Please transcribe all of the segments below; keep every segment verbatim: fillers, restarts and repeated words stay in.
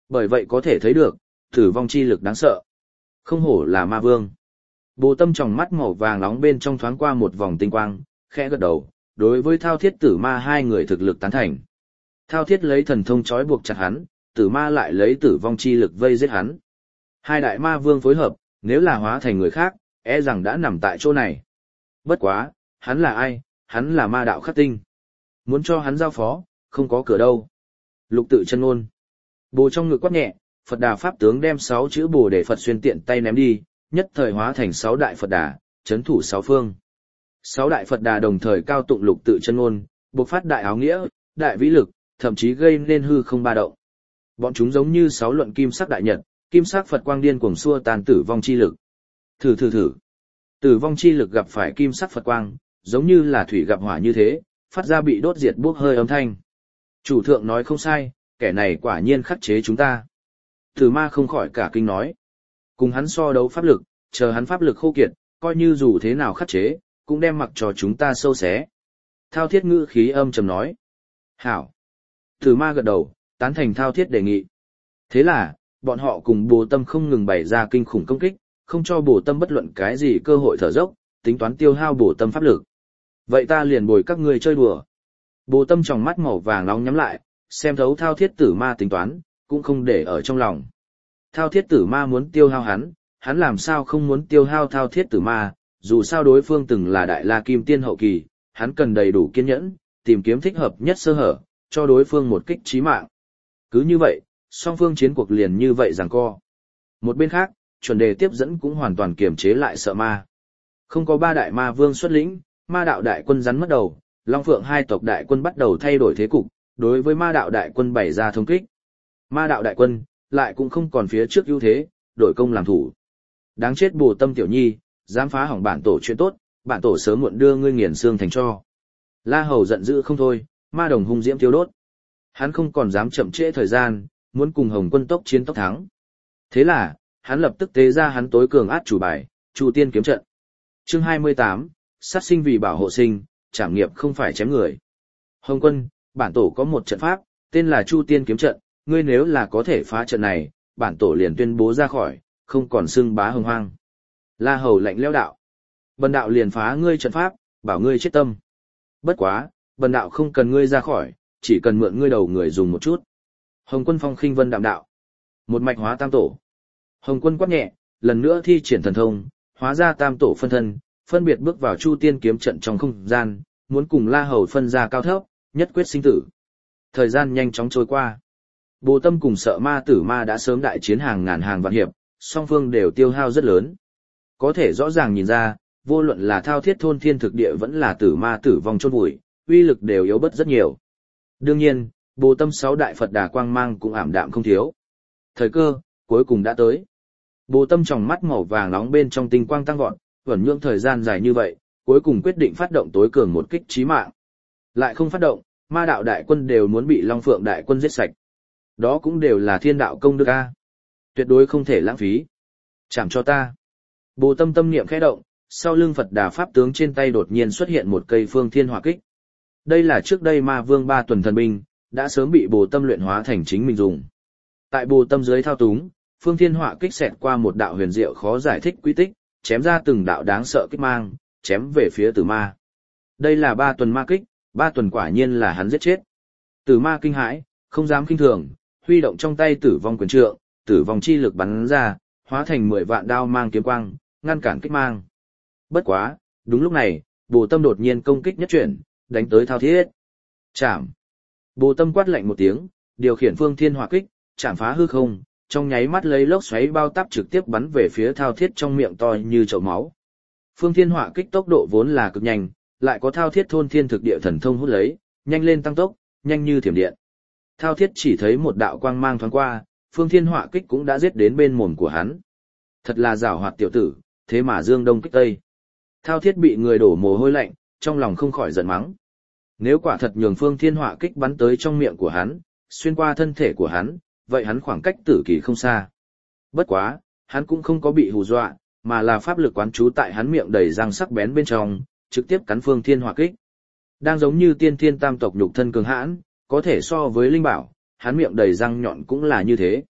Bởi vậy có thể thấy được, tử vong chi lực đáng sợ. Không hổ là ma vương. Bồ Tâm tròng mắt màu vàng nóng bên trong thoáng qua một vòng tinh quang, khẽ gật đầu, đối với Thao Thiết Tử Ma hai người thực lực tán thành. Thao Thiết lấy thần thông trói buộc chặt hắn, Tử Ma lại lấy tử vong chi lực vây giết hắn. Hai đại ma vương phối hợp, nếu là hóa thành người khác, e rằng đã nằm tại chỗ này. Bất quá, hắn là ai? Hắn là ma đạo khắc tinh. Muốn cho hắn giao phó, không có cửa đâu. Lục tự chân ngôn. Bồ trong ngực quát nhẹ, Phật Đà Pháp tướng đem sáu chữ Bồ để Phật xuyên tiện tay ném đi, nhất thời hóa thành sáu đại Phật Đà, chấn thủ sáu phương. Sáu đại Phật Đà đồng thời cao tụng lục tự chân ngôn, bộc phát đại áo nghĩa, đại vĩ lực, thậm chí gây nên hư không ba động. Bọn chúng giống như sáu luận kim sắc đại nhật, kim sắc Phật quang điên cuồng xua tan tử vong chi lực. Thử thử thử. Tử vong chi lực gặp phải kim sắc Phật quang, giống như là thủy gặp hỏa như thế, phát ra bị đốt diệt bốc hơi âm thanh. Chủ thượng nói không sai, kẻ này quả nhiên khắc chế chúng ta. Tử Ma không khỏi cả kinh nói. Cùng hắn so đấu pháp lực, chờ hắn pháp lực khô kiệt, coi như dù thế nào khắc chế, cũng đem mặc cho chúng ta sâu xé. Thao Thiết ngữ khí âm trầm nói. Hảo. Tử Ma gật đầu, tán thành Thao Thiết đề nghị. Thế là, bọn họ cùng Bồ Tâm không ngừng bày ra kinh khủng công kích, không cho Bồ Tâm bất luận cái gì cơ hội thở dốc, tính toán tiêu hao Bồ Tâm pháp lực. Vậy ta liền bồi các ngươi chơi đùa. Bồ Tâm tròng mắt màu vàng nóng nhắm lại, xem thấu Thao Thiết Tử Ma tính toán, cũng không để ở trong lòng. Thao Thiết Tử Ma muốn tiêu hao hắn, hắn làm sao không muốn tiêu hao Thao Thiết Tử Ma, dù sao đối phương từng là Đại La Kim Tiên hậu kỳ, hắn cần đầy đủ kiên nhẫn, tìm kiếm thích hợp nhất sơ hở, cho đối phương một kích chí mạng. Cứ như vậy, song phương chiến cuộc liền như vậy giằng co. Một bên khác, chuẩn đề tiếp dẫn cũng hoàn toàn kiềm chế lại sợ ma. Không có ba đại ma vương xuất lĩnh, ma đạo đại quân rắn mất đầu, Long Phượng hai tộc đại quân bắt đầu thay đổi thế cục, đối với ma đạo đại quân bày ra thông kích. Ma đạo đại quân, lại cũng không còn phía trước ưu thế, đổi công làm thủ. Đáng chết Bồ Tâm tiểu nhi, dám phá hỏng bản tổ chuyện tốt, bản tổ sớm muộn đưa ngươi nghiền xương thành tro. La Hầu giận dữ không thôi, ma đồng hung diễm thiêu đốt. Hắn không còn dám chậm trễ thời gian, muốn cùng Hồng Quân tốc chiến tốc thắng. Thế là, hắn lập tức tế ra hắn tối cường át chủ bài, Chu Tiên kiếm trận. Chương hai mươi tám, sát sinh vì bảo hộ sinh, trảm nghiệp không phải chém người. Hồng Quân, bản tổ có một trận pháp, tên là Chu Tiên kiếm trận, ngươi nếu là có thể phá trận này, bản tổ liền tuyên bố ra khỏi, không còn xưng bá hồng hoang. La Hầu lạnh lẽo đạo. Bần đạo liền phá ngươi trận pháp, bảo ngươi chết tâm. Bất quá, bần đạo không cần ngươi ra khỏi, chỉ cần mượn ngươi đầu người dùng một chút. Hồng Quân phong khinh vân đạm đạo. Một mạch hóa tam tổ. Hồng Quân quát nhẹ, lần nữa thi triển thần thông, hóa ra tam tổ phân thân, phân biệt bước vào Chu Tiên kiếm trận trong không gian, muốn cùng La Hầu phân ra cao thấp, nhất quyết sinh tử. Thời gian nhanh chóng trôi qua. Bồ Tâm cùng Sợ Ma Tử Ma đã sớm đại chiến hàng ngàn hàng vạn hiệp, song phương đều tiêu hao rất lớn. Có thể rõ ràng nhìn ra, vô luận là Thao Thiết thôn thiên thực địa vẫn là Tử Ma tử vong chôn vùi, uy lực đều yếu bớt rất nhiều. Đương nhiên, Bồ Tâm sáu đại Phật Đà quang mang cũng ảm đạm không thiếu. Thời cơ cuối cùng đã tới. Bồ Tâm tròng mắt màu vàng nóng bên trong tinh quang tăng vọt, vẩn nhưỡng thời gian dài như vậy, cuối cùng quyết định phát động tối cường một kích chí mạng. Lại không phát động, ma đạo đại quân đều muốn bị Long Phượng đại quân giết sạch. Đó cũng đều là thiên đạo công đức a. Tuyệt đối không thể lãng phí. Chảm cho ta. Bồ Tâm tâm niệm khẽ động, sau lưng Phật Đà pháp tướng trên tay đột nhiên xuất hiện một cây phương thiên hỏa kích. Đây là trước đây ma vương ba tuần thần binh, đã sớm bị Bồ Tâm luyện hóa thành chính mình dùng. Tại Bồ Tâm dưới thao túng, phương thiên hỏa kích xẹt qua một đạo huyền diệu khó giải thích quy tích, chém ra từng đạo đáng sợ kích mang, chém về phía Tử Ma. Đây là ba tuần ma kích, ba tuần quả nhiên là hắn giết chết. Tử Ma kinh hãi, không dám kinh thường, huy động trong tay Tử vong quyền trượng, tử vong chi lực bắn ra, hóa thành mười vạn đao mang kiếm quang, ngăn cản kích mang. Bất quá, đúng lúc này, Bồ Tâm đột nhiên công kích nhất chuyển, đánh tới Thao Thiết. Chạm. Bồ Tâm quát lạnh một tiếng, điều khiển phương thiên hỏa kích, chạm phá hư không, trong nháy mắt lấy lốc xoáy bao táp trực tiếp bắn về phía Thao Thiết trong miệng to như chậu máu. Phương thiên hỏa kích tốc độ vốn là cực nhanh, lại có Thao Thiết thôn thiên thực địa thần thông hút lấy, nhanh lên tăng tốc, nhanh như thiểm điện. Thao Thiết chỉ thấy một đạo quang mang thoáng qua, phương thiên hỏa kích cũng đã giết đến bên mồm của hắn. Thật là giảo hoạt tiểu tử, thế mà dương đông kích tây. Thao Thiết bị người đổ mồ hôi lạnh, trong lòng không khỏi giận mắng. Nếu quả thật nhường phương thiên hỏa kích bắn tới trong miệng của hắn, xuyên qua thân thể của hắn, vậy hắn khoảng cách tử kỳ không xa. Bất quá, hắn cũng không có bị hù dọa, mà là pháp lực quán trú tại hắn miệng đầy răng sắc bén bên trong, trực tiếp cắn phương thiên hỏa kích. Đang giống như tiên thiên tam tộc nhục thân cường hãn, có thể so với linh bảo, hắn miệng đầy răng nhọn cũng là như thế.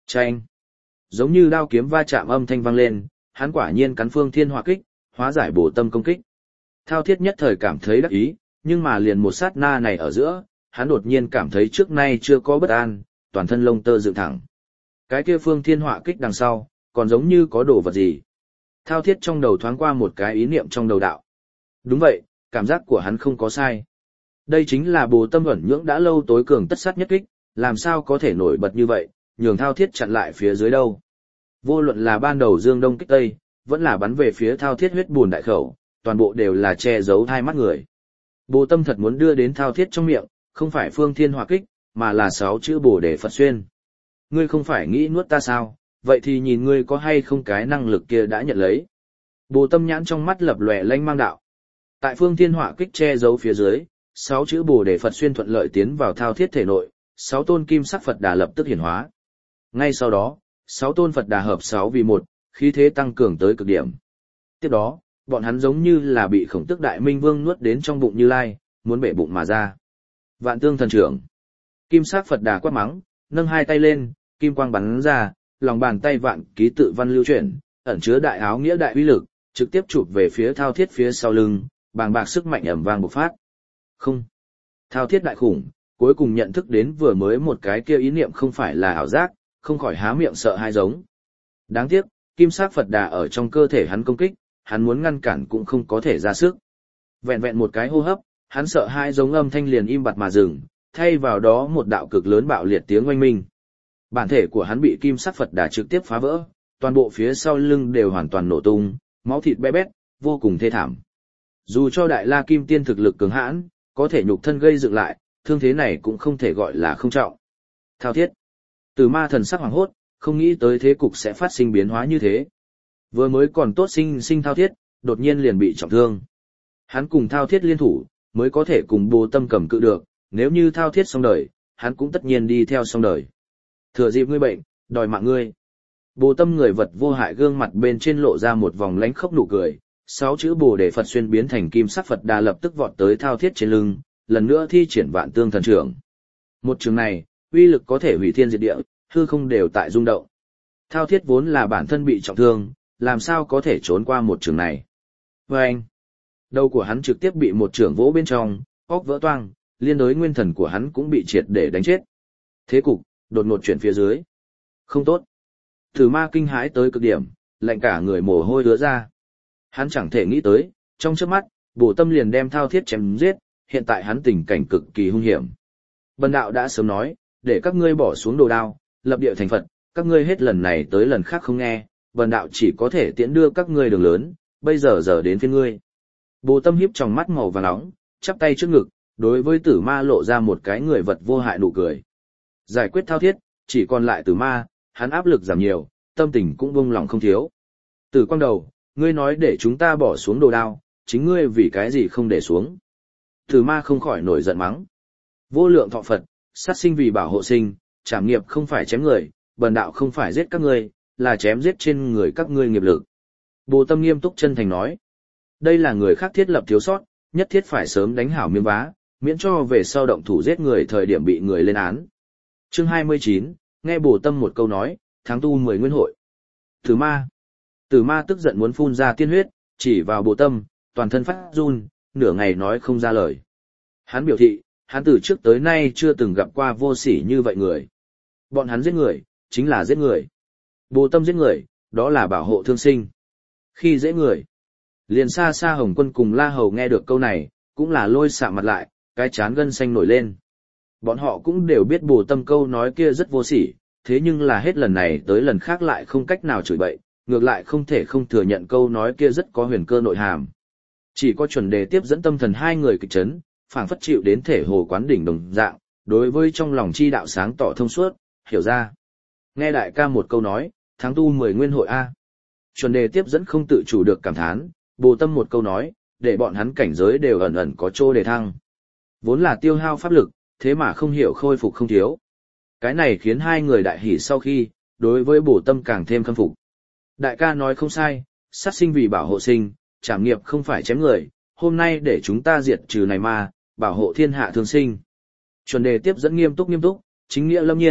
Chanh! Giống như đao kiếm va chạm âm thanh vang lên, hắn quả nhiên cắn phương thiên hỏa kích, hóa giải bổ tâm công kích. Thao thiết nhất thời cảm thấy đắc ý, nhưng mà liền một sát na này ở giữa, hắn đột nhiên cảm thấy trước nay chưa có bất an, toàn thân lông tơ dựng thẳng. Cái kia phương thiên hỏa kích đằng sau, còn giống như có đồ vật gì. Thao thiết trong đầu thoáng qua một cái ý niệm trong đầu đạo. Đúng vậy, cảm giác của hắn không có sai. Đây chính là bồ tâm ẩn nhưỡng đã lâu tối cường tất sát nhất kích, làm sao có thể nổi bật như vậy, nhường thao thiết chặn lại phía dưới đâu. Vô luận là ban đầu dương đông kích tây, vẫn là bắn về phía thao thiết huyết buồn đại khẩu, toàn bộ đều là che giấu hai mắt người. Bồ tâm thật muốn đưa đến thao thiết trong miệng, không phải phương thiên hỏa kích, mà là sáu chữ bồ đề Phật xuyên. Ngươi không phải nghĩ nuốt ta sao, vậy thì nhìn ngươi có hay không cái năng lực kia đã nhận lấy. Bồ tâm nhãn trong mắt lập lòe lanh mang đạo. Tại phương thiên hỏa kích che giấu phía dưới, sáu chữ bồ đề Phật xuyên thuận lợi tiến vào thao thiết thể nội, sáu tôn kim sắc Phật đà lập tức hiển hóa. Ngay sau đó, sáu tôn Phật đà hợp sáu vì một, khí thế tăng cường tới cực điểm. Tiếp đó, bọn hắn giống như là bị khổng tức đại minh vương nuốt đến trong bụng Như Lai, muốn bể bụng mà ra. Vạn tương thần trưởng. Kim sắc Phật đà quát mắng, nâng hai tay lên, kim quang bắn ra, lòng bàn tay vạn ký tự văn lưu chuyển, ẩn chứa đại áo nghĩa đại uy lực, trực tiếp chụp về phía thao thiết phía sau lưng, bàng bạc sức mạnh ầm vang bộc phát. Không. Thao thiết đại khủng, cuối cùng nhận thức đến vừa mới một cái kia ý niệm không phải là ảo giác, không khỏi há miệng sợ hai giống. Đáng tiếc, kim sắc Phật đà ở trong cơ thể hắn công kích, hắn muốn ngăn cản cũng không có thể ra sức. Vẹn vẹn một cái hô hấp, hắn sợ hai giống âm thanh liền im bặt mà dừng, thay vào đó một đạo cực lớn bạo liệt tiếng oanh minh. Bản thể của hắn bị kim sắc Phật đà trực tiếp phá vỡ, toàn bộ phía sau lưng đều hoàn toàn nổ tung, máu thịt bé bét, vô cùng thê thảm. Dù cho đại la kim tiên thực lực cường hãn, có thể nhục thân gây dựng lại, thương thế này cũng không thể gọi là không trọng. Thao thiết. Từ ma thần sắc hoàng hốt, không nghĩ tới thế cục sẽ phát sinh biến hóa như thế. Vừa mới còn tốt sinh sinh thao thiết, đột nhiên liền bị trọng thương. Hắn cùng thao thiết liên thủ, mới có thể cùng bồ tâm cầm cự được, nếu như thao thiết xong đời, hắn cũng tất nhiên đi theo xong đời. Thừa dịp ngươi bệnh, đòi mạng ngươi. Bồ tâm người vật vô hại gương mặt bên trên lộ ra một vòng lánh khốc nụ cười, sáu chữ bồ đề Phật xuyên biến thành kim sắc Phật đà lập tức vọt tới thao thiết trên lưng, lần nữa thi triển vạn tương thần trưởng. Một trường này, uy lực có thể hủy thiên diệt địa, hư không đều tại rung động. Thao thiết vốn là bản thân bị trọng thương, làm sao có thể trốn qua một trường này. Và anh, đầu của hắn trực tiếp bị một trường vỗ bên trong, óc vỡ toang, liên đối nguyên thần của hắn cũng bị triệt để đánh chết. Thế cục, đột ngột chuyển phía dưới. Không tốt. Thử ma kinh hãi tới cực điểm, lạnh cả người mồ hôi ứa ra. Hắn chẳng thể nghĩ tới, trong chớp mắt, bổ tâm liền đem thao thiết chém giết, hiện tại hắn tình cảnh cực kỳ hung hiểm. Bần đạo đã sớm nói, để các ngươi bỏ xuống đồ đao, lập địa thành Phật, các ngươi hết lần này tới lần khác không nghe, bần đạo chỉ có thể tiễn đưa các ngươi đường lớn, bây giờ giờ đến phiên ngươi. Bồ tâm hiếp trong mắt màu vàng nóng, chắp tay trước ngực, đối với tử ma lộ ra một cái người vật vô hại nụ cười. Giải quyết thao thiết, chỉ còn lại tử ma, hắn áp lực giảm nhiều, tâm tình cũng buông lòng không thiếu. Tử quang đầu, ngươi nói để chúng ta bỏ xuống đồ đao, chính ngươi vì cái gì không để xuống. Tử ma không khỏi nổi giận mắng. Vô lượng thọ Phật, sát sinh vì bảo hộ sinh, trảm nghiệp không phải chém người, bần đạo không phải giết các ngươi, là chém giết trên người các ngươi nghiệp lực. Bồ tâm nghiêm túc chân thành nói. Đây là người khác thiết lập thiếu sót, nhất thiết phải sớm đánh hảo miếng vá, miễn cho về sau động thủ giết người thời điểm bị người lên án. Chương hai mươi chín, nghe bồ tâm một câu nói, tháng tu mười nguyên hội. Tử ma. Tử ma tức giận muốn phun ra tiên huyết, chỉ vào bồ tâm, toàn thân phát run, nửa ngày nói không ra lời. Hắn biểu thị, hắn từ trước tới nay chưa từng gặp qua vô sỉ như vậy người. Bọn hắn giết người, chính là giết người. Bồ tâm giết người, đó là bảo hộ thương sinh. Khi dễ người. Liền xa xa Hồng Quân cùng La Hầu nghe được câu này, cũng là lôi xạ mặt lại, cái chán gân xanh nổi lên. Bọn họ cũng đều biết bồ tâm câu nói kia rất vô sỉ, thế nhưng là hết lần này tới lần khác lại không cách nào chửi bậy, ngược lại không thể không thừa nhận câu nói kia rất có huyền cơ nội hàm. Chỉ có chuẩn đề tiếp dẫn tâm thần hai người kịch chấn, phảng phất chịu đến thể hồ quán đỉnh đồng dạng, đối với trong lòng chi đạo sáng tỏ thông suốt, hiểu ra. Nghe đại ca một câu nói, tháng tu mười nguyên hội A. Chuẩn đề tiếp dẫn không tự chủ được cảm thán, bồ tâm một câu nói, để bọn hắn cảnh giới đều ẩn ẩn có chỗ để thăng. Vốn là tiêu hao pháp lực, thế mà không hiểu khôi phục không thiếu. Cái này khiến hai người đại hỉ sau khi, đối với bồ tâm càng thêm khâm phục. Đại ca nói không sai, sát sinh vì bảo hộ sinh, trảm nghiệp không phải chém người, hôm nay để chúng ta diệt trừ này ma, bảo hộ thiên hạ thương sinh. Chuẩn đề tiếp dẫn nghiêm túc nghiêm túc, chính nghĩa lâm nhiên,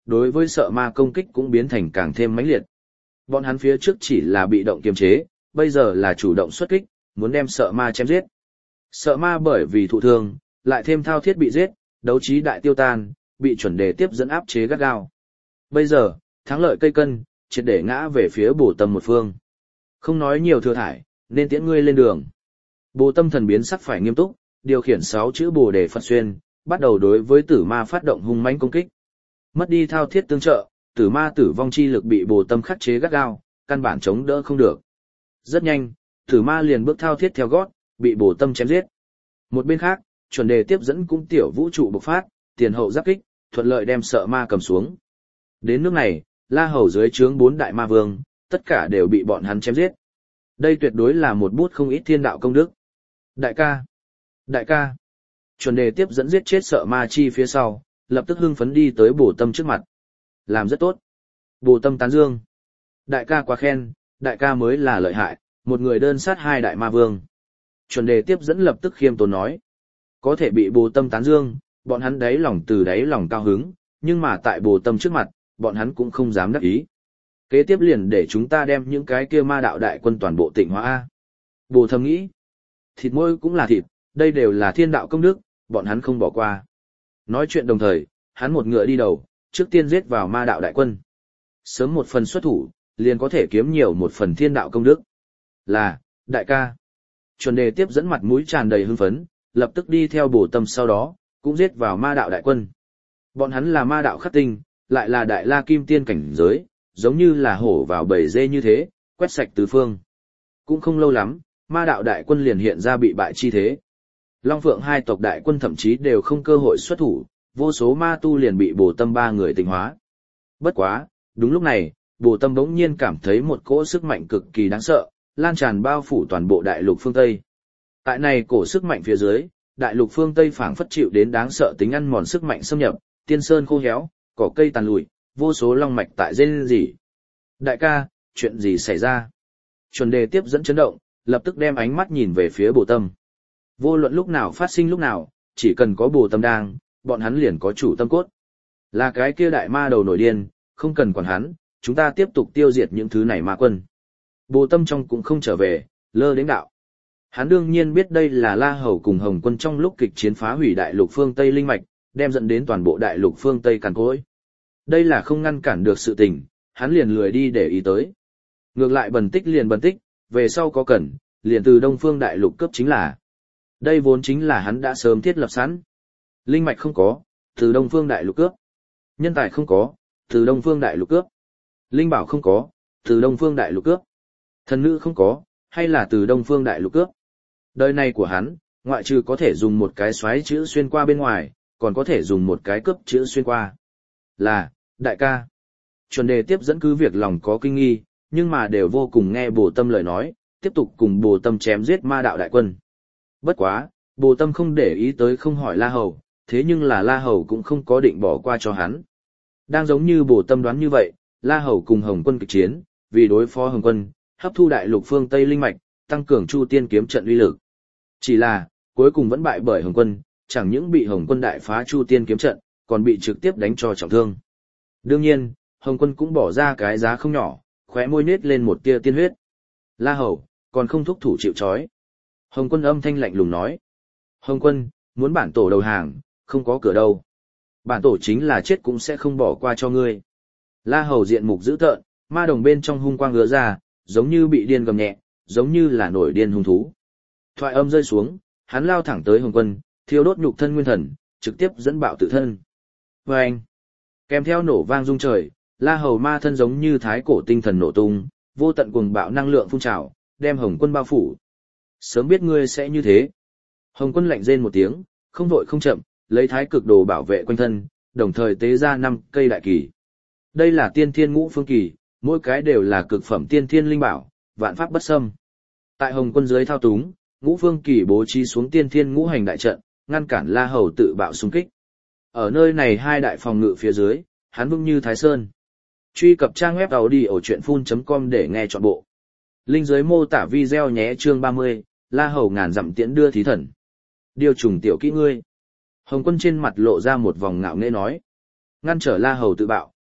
đối với sợ ma công kích cũng biến thành càng thêm mãnh liệt. Bọn hắn phía trước chỉ là bị động kiềm chế, bây giờ là chủ động xuất kích, muốn đem sợ ma chém giết. Sợ ma bởi vì thụ thương, lại thêm thao thiết bị giết, đấu trí đại tiêu tan, bị chuẩn đề tiếp dẫn áp chế gắt gao. Bây giờ, thắng lợi cây cân, triệt để ngã về phía Bồ Tâm một phương. Không nói nhiều thừa thải, nên tiễn ngươi lên đường. Bồ Tâm thần biến sắc phải nghiêm túc, điều khiển sáu chữ Bồ Đề Phật Xuyên, bắt đầu đối với tử ma phát động hung mãnh công kích. Mất đi thao thiết tương trợ, tử ma tử vong chi lực bị Bồ Tâm khắc chế gắt gao, căn bản chống đỡ không được. Rất nhanh, tử ma liền bước thao thiết theo gót, bị Bồ Tâm chém giết. Một bên khác, chuẩn đề tiếp dẫn cũng tiểu vũ trụ bộc phát, tiền hậu giáp kích, thuận lợi đem sợ ma cầm xuống. Đến nước này, La Hầu dưới trướng bốn đại ma vương, tất cả đều bị bọn hắn chém giết. Đây tuyệt đối là một bút không ít thiên đạo công đức. Đại ca! Đại ca! Chuẩn đề tiếp dẫn giết chết sợ ma chi phía sau, lập tức hưng phấn đi tới Bồ Tâm trước mặt. Làm rất tốt. Bồ Tâm tán dương. Đại ca quá khen, đại ca mới là lợi hại, một người đơn sát hai đại ma vương. Chuẩn đề tiếp dẫn lập tức khiêm tốn nói. Có thể bị Bồ Tâm tán dương, bọn hắn đáy lòng từ đáy lòng cao hứng, nhưng mà tại Bồ Tâm trước mặt, bọn hắn cũng không dám đắc ý. Kế tiếp liền để chúng ta đem những cái kia ma đạo đại quân toàn bộ tịnh hóa A. Bồ thầm nghĩ, thịt môi cũng là thịt, đây đều là thiên đạo công đức, bọn hắn không bỏ qua. Nói chuyện đồng thời, hắn một ngựa đi đầu, trước tiên giết vào ma đạo đại quân. Sớm một phần xuất thủ, liền có thể kiếm nhiều một phần thiên đạo công đức. Là, đại ca. Chuẩn đề tiếp dẫn mặt mũi tràn đầy hưng phấn, lập tức đi theo Bồ Tâm sau đó, cũng giết vào ma đạo đại quân. Bọn hắn là ma đạo khắc tinh, lại là đại la kim tiên cảnh giới, giống như là hổ vào bầy dê như thế, quét sạch tứ phương. Cũng không lâu lắm, ma đạo đại quân liền hiện ra bị bại chi thế. Long Phượng hai tộc đại quân thậm chí đều không cơ hội xuất thủ, vô số ma tu liền bị Bồ Tâm ba người tịnh hóa. Bất quá, đúng lúc này, Bồ Tâm bỗng nhiên cảm thấy một cỗ sức mạnh cực kỳ đáng sợ, lan tràn bao phủ toàn bộ đại lục phương Tây. Tại này cổ sức mạnh phía dưới, đại lục phương Tây phảng phất chịu đến đáng sợ tính ăn mòn sức mạnh xâm nhập, tiên sơn khô héo, cỏ cây tàn lụi, vô số long mạch tại rên rỉ. Đại ca, chuyện gì xảy ra? Chuẩn đề tiếp dẫn chấn động, lập tức đem ánh mắt nhìn về phía Bồ Tâm. Vô luận lúc nào phát sinh lúc nào, chỉ cần có Bồ Tâm đang, bọn hắn liền có chủ tâm cốt. Là cái kia đại ma đầu nổi điên, không cần quản hắn, chúng ta tiếp tục tiêu diệt những thứ này ma quân. Bồ Tâm trong cũng không trở về, lơ đến đạo. Hắn đương nhiên biết đây là La Hầu cùng Hồng Quân trong lúc kịch chiến phá hủy đại lục phương Tây linh mạch, đem dẫn đến toàn bộ đại lục phương Tây càn cối. Đây là không ngăn cản được sự tình, hắn liền lười đi để ý tới. Ngược lại bần tích liền bần tích, về sau có cần, liền từ Đông Phương đại lục cấp chính là. Đây vốn chính là hắn đã sớm thiết lập sẵn. Linh mạch không có, từ Đông Phương đại lục cướp. Nhân tài không có, từ Đông Phương đại lục cướp. Linh bảo không có, từ Đông Phương đại lục cướp. Thần nữ không có, hay là từ Đông Phương đại lục cướp. Đời này của hắn, ngoại trừ có thể dùng một cái xoáy chữ xuyên qua bên ngoài, còn có thể dùng một cái cướp chữ xuyên qua. Là, đại ca. Chuẩn đề tiếp dẫn cứ việc lòng có kinh nghi, nhưng mà đều vô cùng nghe Bồ Tâm lời nói, tiếp tục cùng Bồ Tâm chém giết ma đạo đại quân. Bất quá, Bồ Tâm không để ý tới không hỏi La Hầu, thế nhưng là La Hầu cũng không có định bỏ qua cho hắn. Đang giống như Bồ Tâm đoán như vậy, La Hầu cùng Hồng Quân kịch chiến, vì đối phó Hồng Quân, hấp thu đại lục phương Tây linh mạch, tăng cường Chu Tiên kiếm trận uy lực. Chỉ là, cuối cùng vẫn bại bởi Hồng Quân, chẳng những bị Hồng Quân đại phá Chu Tiên kiếm trận, còn bị trực tiếp đánh cho trọng thương. Đương nhiên, Hồng Quân cũng bỏ ra cái giá không nhỏ, khóe môi nết lên một tia tiên huyết. La Hầu, còn không thúc thủ chịu trói. Hồng Quân âm thanh lạnh lùng nói. Hồng Quân, muốn bản tổ đầu hàng, không có cửa đâu. Bản tổ chính là chết cũng sẽ không bỏ qua cho ngươi. La Hầu diện mục dữ tợn, ma đồng bên trong hung quang ngứa ra, giống như bị điên gầm nhẹ, giống như là nổi điên hung thú. Thoại âm rơi xuống, hắn lao thẳng tới Hồng Quân, thiêu đốt nhục thân nguyên thần, trực tiếp dẫn bạo tự thân. Và anh, kèm theo nổ vang rung trời, La Hầu ma thân giống như thái cổ tinh thần nổ tung, vô tận cuồng bạo năng lượng phun trào, đem Hồng Quân bao phủ. Sớm biết ngươi sẽ như thế. Hồng Quân lạnh rên một tiếng, không vội không chậm, lấy thái cực đồ bảo vệ quanh thân, đồng thời tế ra năm cây đại kỳ. Đây là tiên thiên ngũ phương kỳ, mỗi cái đều là cực phẩm tiên thiên linh bảo, vạn pháp bất xâm. Tại Hồng Quân dưới thao túng, ngũ phương kỳ bố trí xuống tiên thiên ngũ hành đại trận, ngăn cản La Hầu tự bạo xung kích. Ở nơi này hai đại phòng ngự phía dưới, hắn vững như Thái Sơn. Truy cập trang web audiochuyenphun chấm com để nghe trọn bộ. Linh dưới mô tả video nhé. Chương ba mươi, La Hầu ngàn dặm tiễn đưa thí thần. Điều trùng tiểu kỹ ngươi. Hồng Quân trên mặt lộ ra một vòng ngạo nghễ nói. Ngăn trở La Hầu tự bạo,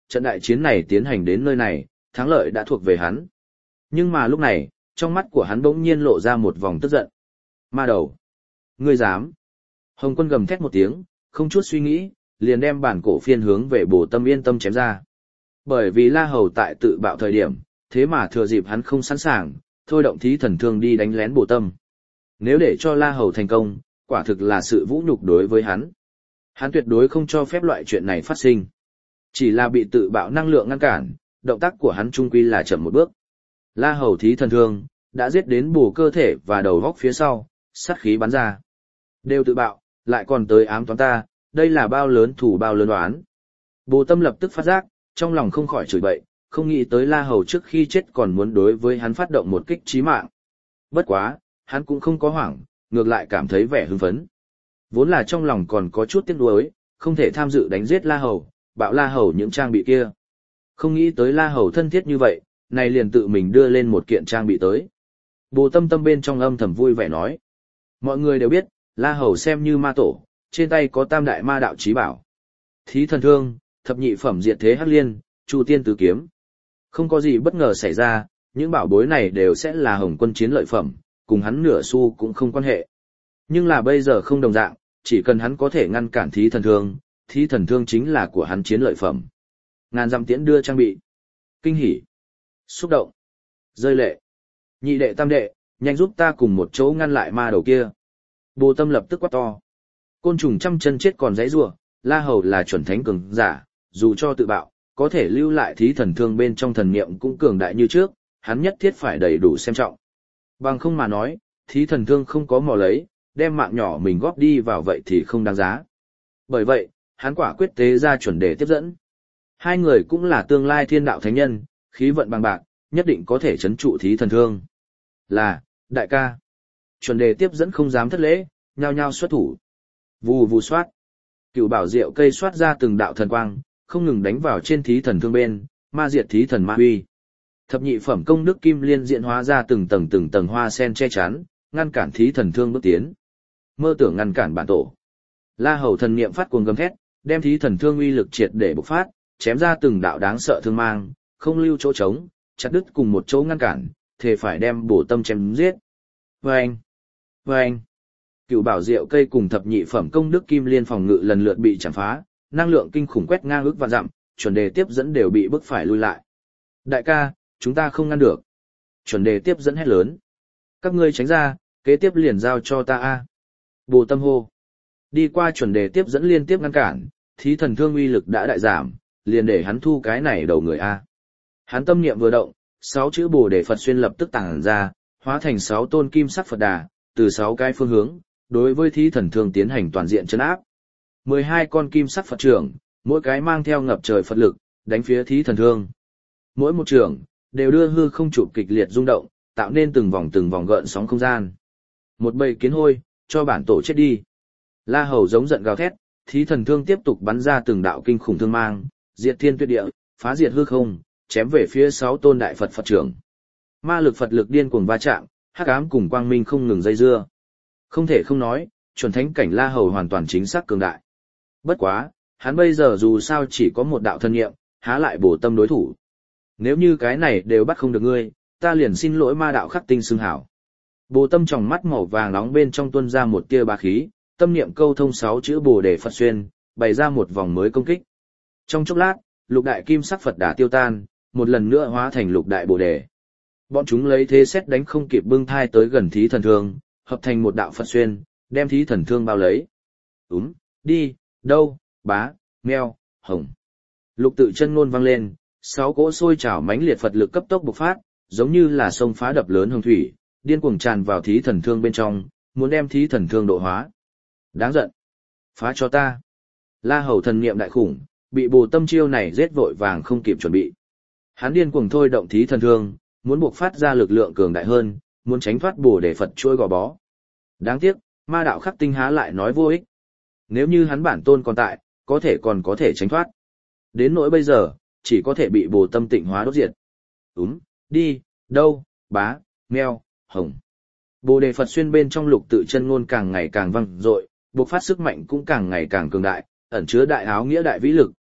trận đại chiến này tiến hành đến nơi này, thắng lợi đã thuộc về hắn. Nhưng mà lúc này, trong mắt của hắn bỗng nhiên lộ ra một vòng tức giận. Ma đầu! Ngươi dám! Hồng Quân gầm thét một tiếng, không chút suy nghĩ, liền đem bản cổ phiên hướng về Bồ Tâm yên tâm chém ra. Bởi vì La Hầu tại tự bạo thời điểm, thế mà thừa dịp hắn không sẵn sàng, thôi động thí thần thương đi đánh lén Bồ Tâm. Nếu để cho La Hầu thành công, quả thực là sự vũ nhục đối với hắn. Hắn tuyệt đối không cho phép loại chuyện này phát sinh. Chỉ là bị tự bạo năng lượng ngăn cản, động tác của hắn trung quy là chậm một bước. La Hầu thí thần thương, đã giết đến bổ cơ thể và đầu góc phía sau, sát khí bắn ra. Đều tự bạo, lại còn tới ám toán ta, đây là bao lớn thủ bao lớn đoán. Bồ Tâm lập tức phát giác, trong lòng không khỏi chửi bậy, không nghĩ tới La Hầu trước khi chết còn muốn đối với hắn phát động một kích chí mạng. Bất quá, hắn cũng không có hoảng, ngược lại cảm thấy vẻ hưng phấn. Vốn là trong lòng còn có chút tiếc nuối, không thể tham dự đánh giết La Hầu, bạo La Hầu những trang bị kia. Không nghĩ tới La Hầu thân thiết như vậy, này liền tự mình đưa lên một kiện trang bị tới. Bồ Tâm tâm bên trong âm thầm vui vẻ nói. Mọi người đều biết, La Hầu xem như ma tổ, trên tay có tam đại ma đạo chí bảo. Thí thần thương, thập nhị phẩm diệt thế hắc liên, chu tiên tứ kiếm. Không có gì bất ngờ xảy ra, những bảo bối này đều sẽ là Hồng Quân chiến lợi phẩm, cùng hắn nửa xu cũng không quan hệ. Nhưng là bây giờ không đồng dạng, chỉ cần hắn có thể ngăn cản thí thần thương, thí thần thương chính là của hắn chiến lợi phẩm. Ngàn dặm tiễn đưa trang bị. Kinh hỉ. Xúc động. Rơi lệ. Nhị đệ tam đệ, nhanh giúp ta cùng một chỗ ngăn lại ma đầu kia. Bồ Tâm lập tức quát to. Côn trùng trăm chân chết còn giãy giụa, La Hầu là chuẩn thánh cường giả, dù cho tự bạo, có thể lưu lại thí thần thương bên trong thần niệm cũng cường đại như trước, hắn nhất thiết phải đầy đủ xem trọng. Bằng không mà nói, thí thần thương không có mò lấy, đem mạng nhỏ mình góp đi vào vậy thì không đáng giá. Bởi vậy, hắn quả quyết tế ra chuẩn đề tiếp dẫn. Hai người cũng là tương lai thiên đạo thánh nhân, khí vận bằng bạc, nhất định có thể chấn trụ thí thần thương. Là, đại ca. Chuẩn đề tiếp dẫn không dám thất lễ, nhao nhao xuất thủ. Vù vù xoát. Cựu bảo diệu cây xoát ra từng đạo thần quang, không ngừng đánh vào trên thí thần thương bên, ma diệt thí thần ma huy. Thập nhị phẩm công đức kim liên diện hóa ra từng tầng từng tầng hoa sen che chắn, ngăn cản thí thần thương bước tiến. Mơ tưởng ngăn cản bản tổ. La Hầu thần niệm phát cuồng gầm thét, đem thí thần thương uy lực triệt để bộc phát, chém ra từng đạo đáng sợ thương mang, không lưu chỗ trống, chặt đứt cùng một chỗ ngăn cản, thề phải đem Bổ Tâm chém giết. Vâng! Vâng! Cựu bảo diệu cây cùng thập nhị phẩm công đức kim liên phòng ngự lần lượt bị chạm phá, năng lượng kinh khủng quét ngang ước vạn dặm, chuẩn đề tiếp dẫn đều bị bức phải lui lại. Đại ca, chúng ta không ngăn được. Chuẩn đề tiếp dẫn hét lớn. Các ngươi tránh ra, kế tiếp liền giao cho ta a. Bồ Tâm hô. Đi qua chuẩn đề tiếp dẫn liên tiếp ngăn cản, thí thần thương uy lực đã đại giảm, liền để hắn thu cái này đầu người a. Hắn tâm niệm vừa động, sáu chữ Bồ Đề Phật xuyên lập tức tàng ra, hóa thành sáu tôn kim sắc Phật đà, từ sáu cái phương hướng, đối với thí thần thương tiến hành toàn diện trấn áp. mười hai con kim sắc Phật trưởng, mỗi cái mang theo ngập trời Phật lực, đánh phía thí thần thương. Mỗi một trưởng, đều đưa hư không trụ kịch liệt rung động, tạo nên từng vòng từng vòng gợn sóng không gian. Một bầy kiến hôi, cho bản tổ chết đi. La Hầu giống giận gào thét, thí thần thương tiếp tục bắn ra từng đạo kinh khủng thương mang, diệt thiên tuyệt địa, phá diệt hư không, chém về phía sáu tôn đại Phật Phật trưởng. Ma lực Phật lực điên cuồng va chạm, hắc ám cùng quang minh không ngừng dây dưa. Không thể không nói, chuẩn thánh cảnh La Hầu hoàn toàn chính xác cường đại. Bất quá, hắn bây giờ dù sao chỉ có một đạo thân nghiệm, há lại Bổ Tâm đối thủ. Nếu như cái này đều bắt không được ngươi, ta liền xin lỗi ma đạo khắc tinh xưng hảo. Bồ Tâm tròng mắt màu vàng nóng bên trong tuôn ra một tia bá khí, tâm niệm câu thông sáu chữ Bồ Đề Phật xuyên, bày ra một vòng mới công kích. Trong chốc lát, lục đại kim sắc Phật đã tiêu tan, một lần nữa hóa thành lục đại Bồ Đề. Bọn chúng lấy thế xét đánh không kịp bưng thai tới gần thí thần thương, hợp thành một đạo Phật xuyên, đem thí thần thương bao lấy. Úm, đi, đâu, bá, meo, hồng. Lục tự chân ngôn vang lên, sáu cỗ sôi trào mãnh liệt Phật lực cấp tốc bộc phát, giống như là sông phá đập lớn hồng thủy, điên cuồng tràn vào thí thần thương bên trong, muốn đem thí thần thương độ hóa. Đáng giận. Phá cho ta. La Hầu thần niệm đại khủng, bị Bồ Tâm chiêu này giết vội vàng không kịp chuẩn bị. Hắn điên cuồng thôi động thí thần thương, muốn buộc phát ra lực lượng cường đại hơn, muốn tránh thoát Bồ Đề Phật trôi gò bó. Đáng tiếc, ma đạo khắc tinh há lại nói vô ích. Nếu như hắn bản tôn còn tại, có thể còn có thể tránh thoát. Đến nỗi bây giờ, chỉ có thể bị Bồ Tâm tịnh hóa đốt diệt. Úm, đi, đâu, bá, meo, hồng. Bồ Đề Phật xuyên bên trong lục tự chân ngôn càng ngày càng vang dội, bộc phát sức mạnh cũng càng ngày càng cường đại, ẩn chứa đại áo nghĩa đại vĩ lực,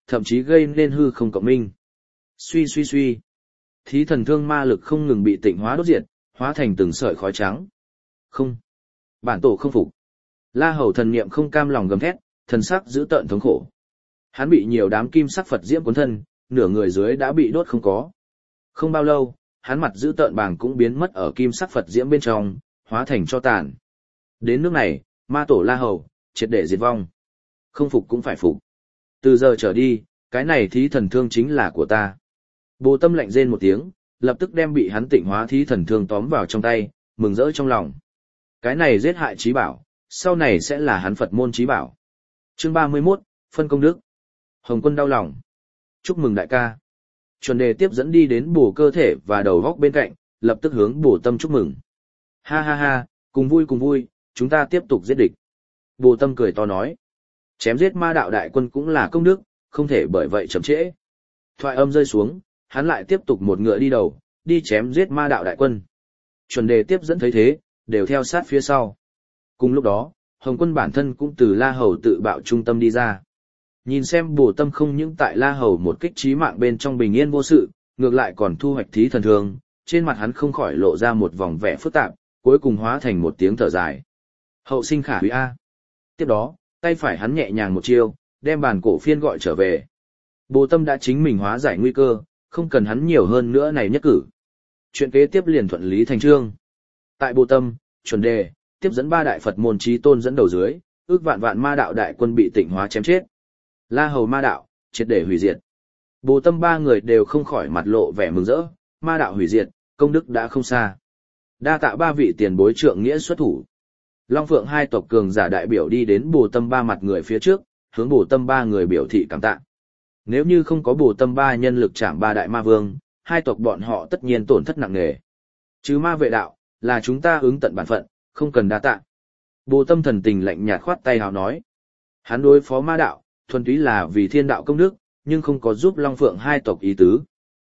thậm chí gây nên hư không cộng minh. Suy suy suy. Thí thần thương ma lực không ngừng bị tịnh hóa đốt diệt, hóa thành từng sợi khói trắng. Không. Bản tổ không phục. La Hầu thần niệm không cam lòng gầm thét, thần sắc giữ tợn thống khổ. Hắn bị nhiều đám kim sắc Phật diễm cuốn thân, nửa người dưới đã bị đốt không có. Không bao lâu, hắn mặt giữ tợn bàng cũng biến mất ở kim sắc Phật diễm bên trong, hóa thành cho tàn. Đến nước này, ma tổ La Hầu, triệt để diệt vong. Không phục cũng phải phục. Từ giờ trở đi, cái này thí thần thương chính là của ta. Bồ Tâm lạnh rên một tiếng, lập tức đem bị hắn tịnh hóa thí thần thương tóm vào trong tay, mừng rỡ trong lòng. Cái này giết hại trí bảo, sau này sẽ là hắn Phật môn trí bảo. Chương ba mươi mốt, phân công đức. Hồng Quân đau lòng. Chúc mừng đại ca. Chuẩn đề tiếp dẫn đi đến bổ cơ thể và đầu góc bên cạnh, lập tức hướng Bồ Tâm chúc mừng. Ha ha ha, cùng vui cùng vui, chúng ta tiếp tục giết địch. Bồ Tâm cười to nói. Chém giết ma đạo đại quân cũng là công đức, không thể bởi vậy chậm trễ. Thoại âm rơi xuống, hắn lại tiếp tục một ngựa đi đầu, đi chém giết ma đạo đại quân. Chuẩn đề tiếp dẫn thấy thế, đều theo sát phía sau. Cùng lúc đó, Hồng Quân bản thân cũng từ La Hầu tự bạo trung tâm đi ra. Nhìn xem Bồ Tâm không những tại La Hầu một kích chí mạng bên trong bình yên vô sự, ngược lại còn thu hoạch thí thần thương, trên mặt hắn không khỏi lộ ra một vòng vẻ phức tạp, cuối cùng hóa thành một tiếng thở dài. Hậu sinh khả hủy A. Tiếp đó, tay phải hắn nhẹ nhàng một chiêu, đem bàn cổ phiên gọi trở về. Bồ Tâm đã chính mình hóa giải nguy cơ, không cần hắn nhiều hơn nữa này nhất cử. Chuyện kế tiếp liền thuận lý thành chương. Tại Bồ Tâm, Chuẩn đề, tiếp dẫn ba đại Phật môn chí tôn dẫn đầu dưới, ước vạn vạn ma đạo đại quân bị tịnh hóa chém chết. La Hầu ma đạo, triệt để hủy diệt. Bồ Tâm ba người đều không khỏi mặt lộ vẻ mừng rỡ, ma đạo hủy diệt, công đức đã không xa. Đa tạ ba vị tiền bối trượng nghĩa xuất thủ. Long Phượng hai tộc cường giả đại biểu đi đến Bồ Tâm ba mặt người phía trước, hướng Bồ Tâm ba người biểu thị cảm tạ. Nếu như không có Bồ Tâm ba nhân lực chạm ba đại ma vương, hai tộc bọn họ tất nhiên tổn thất nặng nề. Chứ ma vệ đạo, là chúng ta ứng tận bản phận, không cần đa tạ. Bồ Tâm thần tình lạnh nhạt khoát tay hào nói. Hắn đối phó ma đạo, thuần túy là vì thiên đạo công đức, nhưng không có giúp Long Phượng hai tộc ý tứ.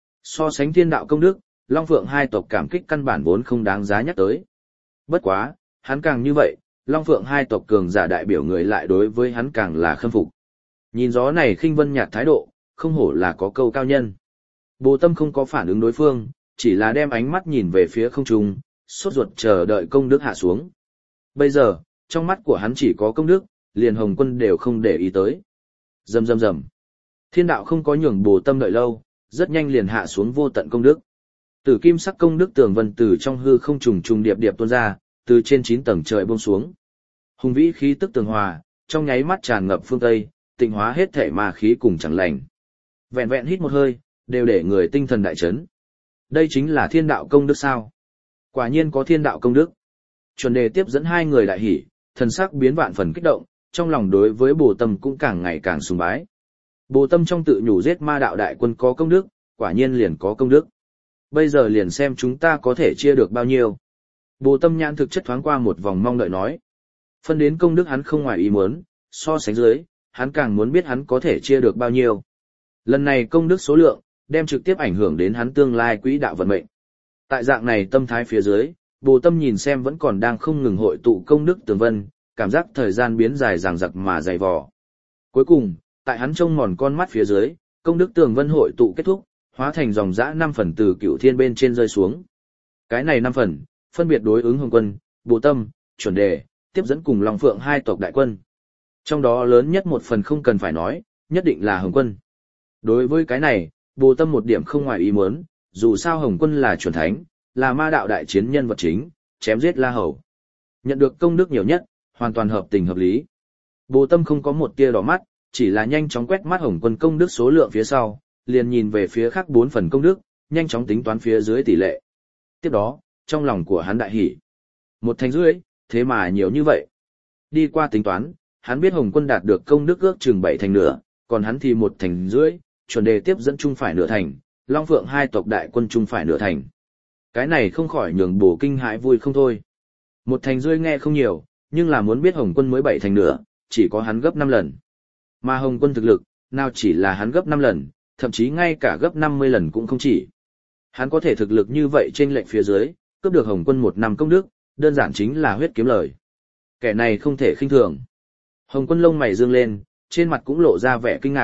So sánh thiên đạo công đức, Long Phượng hai tộc cảm kích căn bản vốn không đáng giá nhắc tới. Bất quá, hắn càng như vậy, Long Phượng hai tộc cường giả đại biểu người lại đối với hắn càng là khâm phục. Nhìn gió này khinh vân nhạt thái độ, không hổ là có câu cao nhân. Bồ Tâm không có phản ứng đối phương, chỉ là đem ánh mắt nhìn về phía không trung, sốt ruột chờ đợi công đức hạ xuống. Bây giờ, trong mắt của hắn chỉ có công đức, liền Hồng Quân đều không để ý tới. Rầm rầm rầm. Thiên đạo không có nhường Bồ Tâm đợi lâu, rất nhanh liền hạ xuống vô tận công đức. Tử kim sắc công đức tường vân từ trong hư không trùng trùng điệp điệp tuôn ra, từ trên chín tầng trời buông xuống. Hùng vĩ khí tức tường hòa, trong nháy mắt tràn ngập phương Tây, tịnh hóa hết thể ma khí cùng chẳng lành. Vẹn vẹn hít một hơi, đều để người tinh thần đại chấn. Đây chính là thiên đạo công đức sao? Quả nhiên có thiên đạo công đức. Chuẩn đề tiếp dẫn hai người đại hỉ, thần sắc biến vạn phần kích động, trong lòng đối với Bồ Tâm cũng càng ngày càng sùng bái. Bồ Tâm trong tự nhủ giết ma đạo đại quân có công đức, quả nhiên liền có công đức. Bây giờ liền xem chúng ta có thể chia được bao nhiêu. Bồ Tâm nhãn thực chất thoáng qua một vòng mong đợi nói. Phân đến công đức hắn không ngoài ý muốn, so sánh dưới, hắn càng muốn biết hắn có thể chia được bao nhiêu. Lần này công đức số lượng, đem trực tiếp ảnh hưởng đến hắn tương lai quỹ đạo vận mệnh. Tại dạng này tâm thái phía dưới, Bồ Tâm nhìn xem vẫn còn đang không ngừng hội tụ công đức tường vân, cảm giác thời gian biến dài dằng dặc mà dày vò. Cuối cùng, tại hắn trông mòn con mắt phía dưới, công đức tường vân hội tụ kết thúc, hóa thành dòng dã năm phần từ cửu thiên bên trên rơi xuống. Cái này năm phần, phân biệt đối ứng Hồng Quân, Bồ Tâm, Chuẩn đề, tiếp dẫn cùng Long Phượng hai tộc đại quân. Trong đó lớn nhất một phần không cần phải nói, nhất định là Hồng Quân. Đối với cái này, Bồ Tâm một điểm không ngoài ý muốn, dù sao Hồng Quân là chuẩn thánh, là ma đạo đại chiến nhân vật chính, chém giết La Hầu. Nhận được công đức nhiều nhất, hoàn toàn hợp tình hợp lý. Bồ Tâm không có một tia đỏ mắt, chỉ là nhanh chóng quét mắt Hồng Quân công đức số lượng phía sau, liền nhìn về phía khác bốn phần công đức, nhanh chóng tính toán phía dưới tỷ lệ. Tiếp đó, trong lòng của hắn đại hỉ. Một thành rưỡi, thế mà nhiều như vậy. Đi qua tính toán, hắn biết Hồng Quân đạt được công đức ước chừng bảy thành nửa, còn hắn thì một thành rưỡi, Chuẩn đề tiếp dẫn chung phải nửa thành, Long Phượng hai tộc đại quân chung phải nửa thành. Cái này không khỏi nhường Bồ kinh hãi vui không thôi. Một thành rưỡi nghe không nhiều, nhưng là muốn biết Hồng Quân mới bảy thành nửa, chỉ có hắn gấp năm lần. Mà Hồng Quân thực lực, nào chỉ là hắn gấp năm lần, thậm chí ngay cả gấp năm mươi lần cũng không chỉ. Hắn có thể thực lực như vậy trên lệnh phía dưới, cướp được Hồng Quân một năm công đức, đơn giản chính là huyết kiếm lời. Kẻ này không thể khinh thường. Hồng Quân lông mày dương lên, trên mặt cũng lộ ra vẻ kinh ngạc,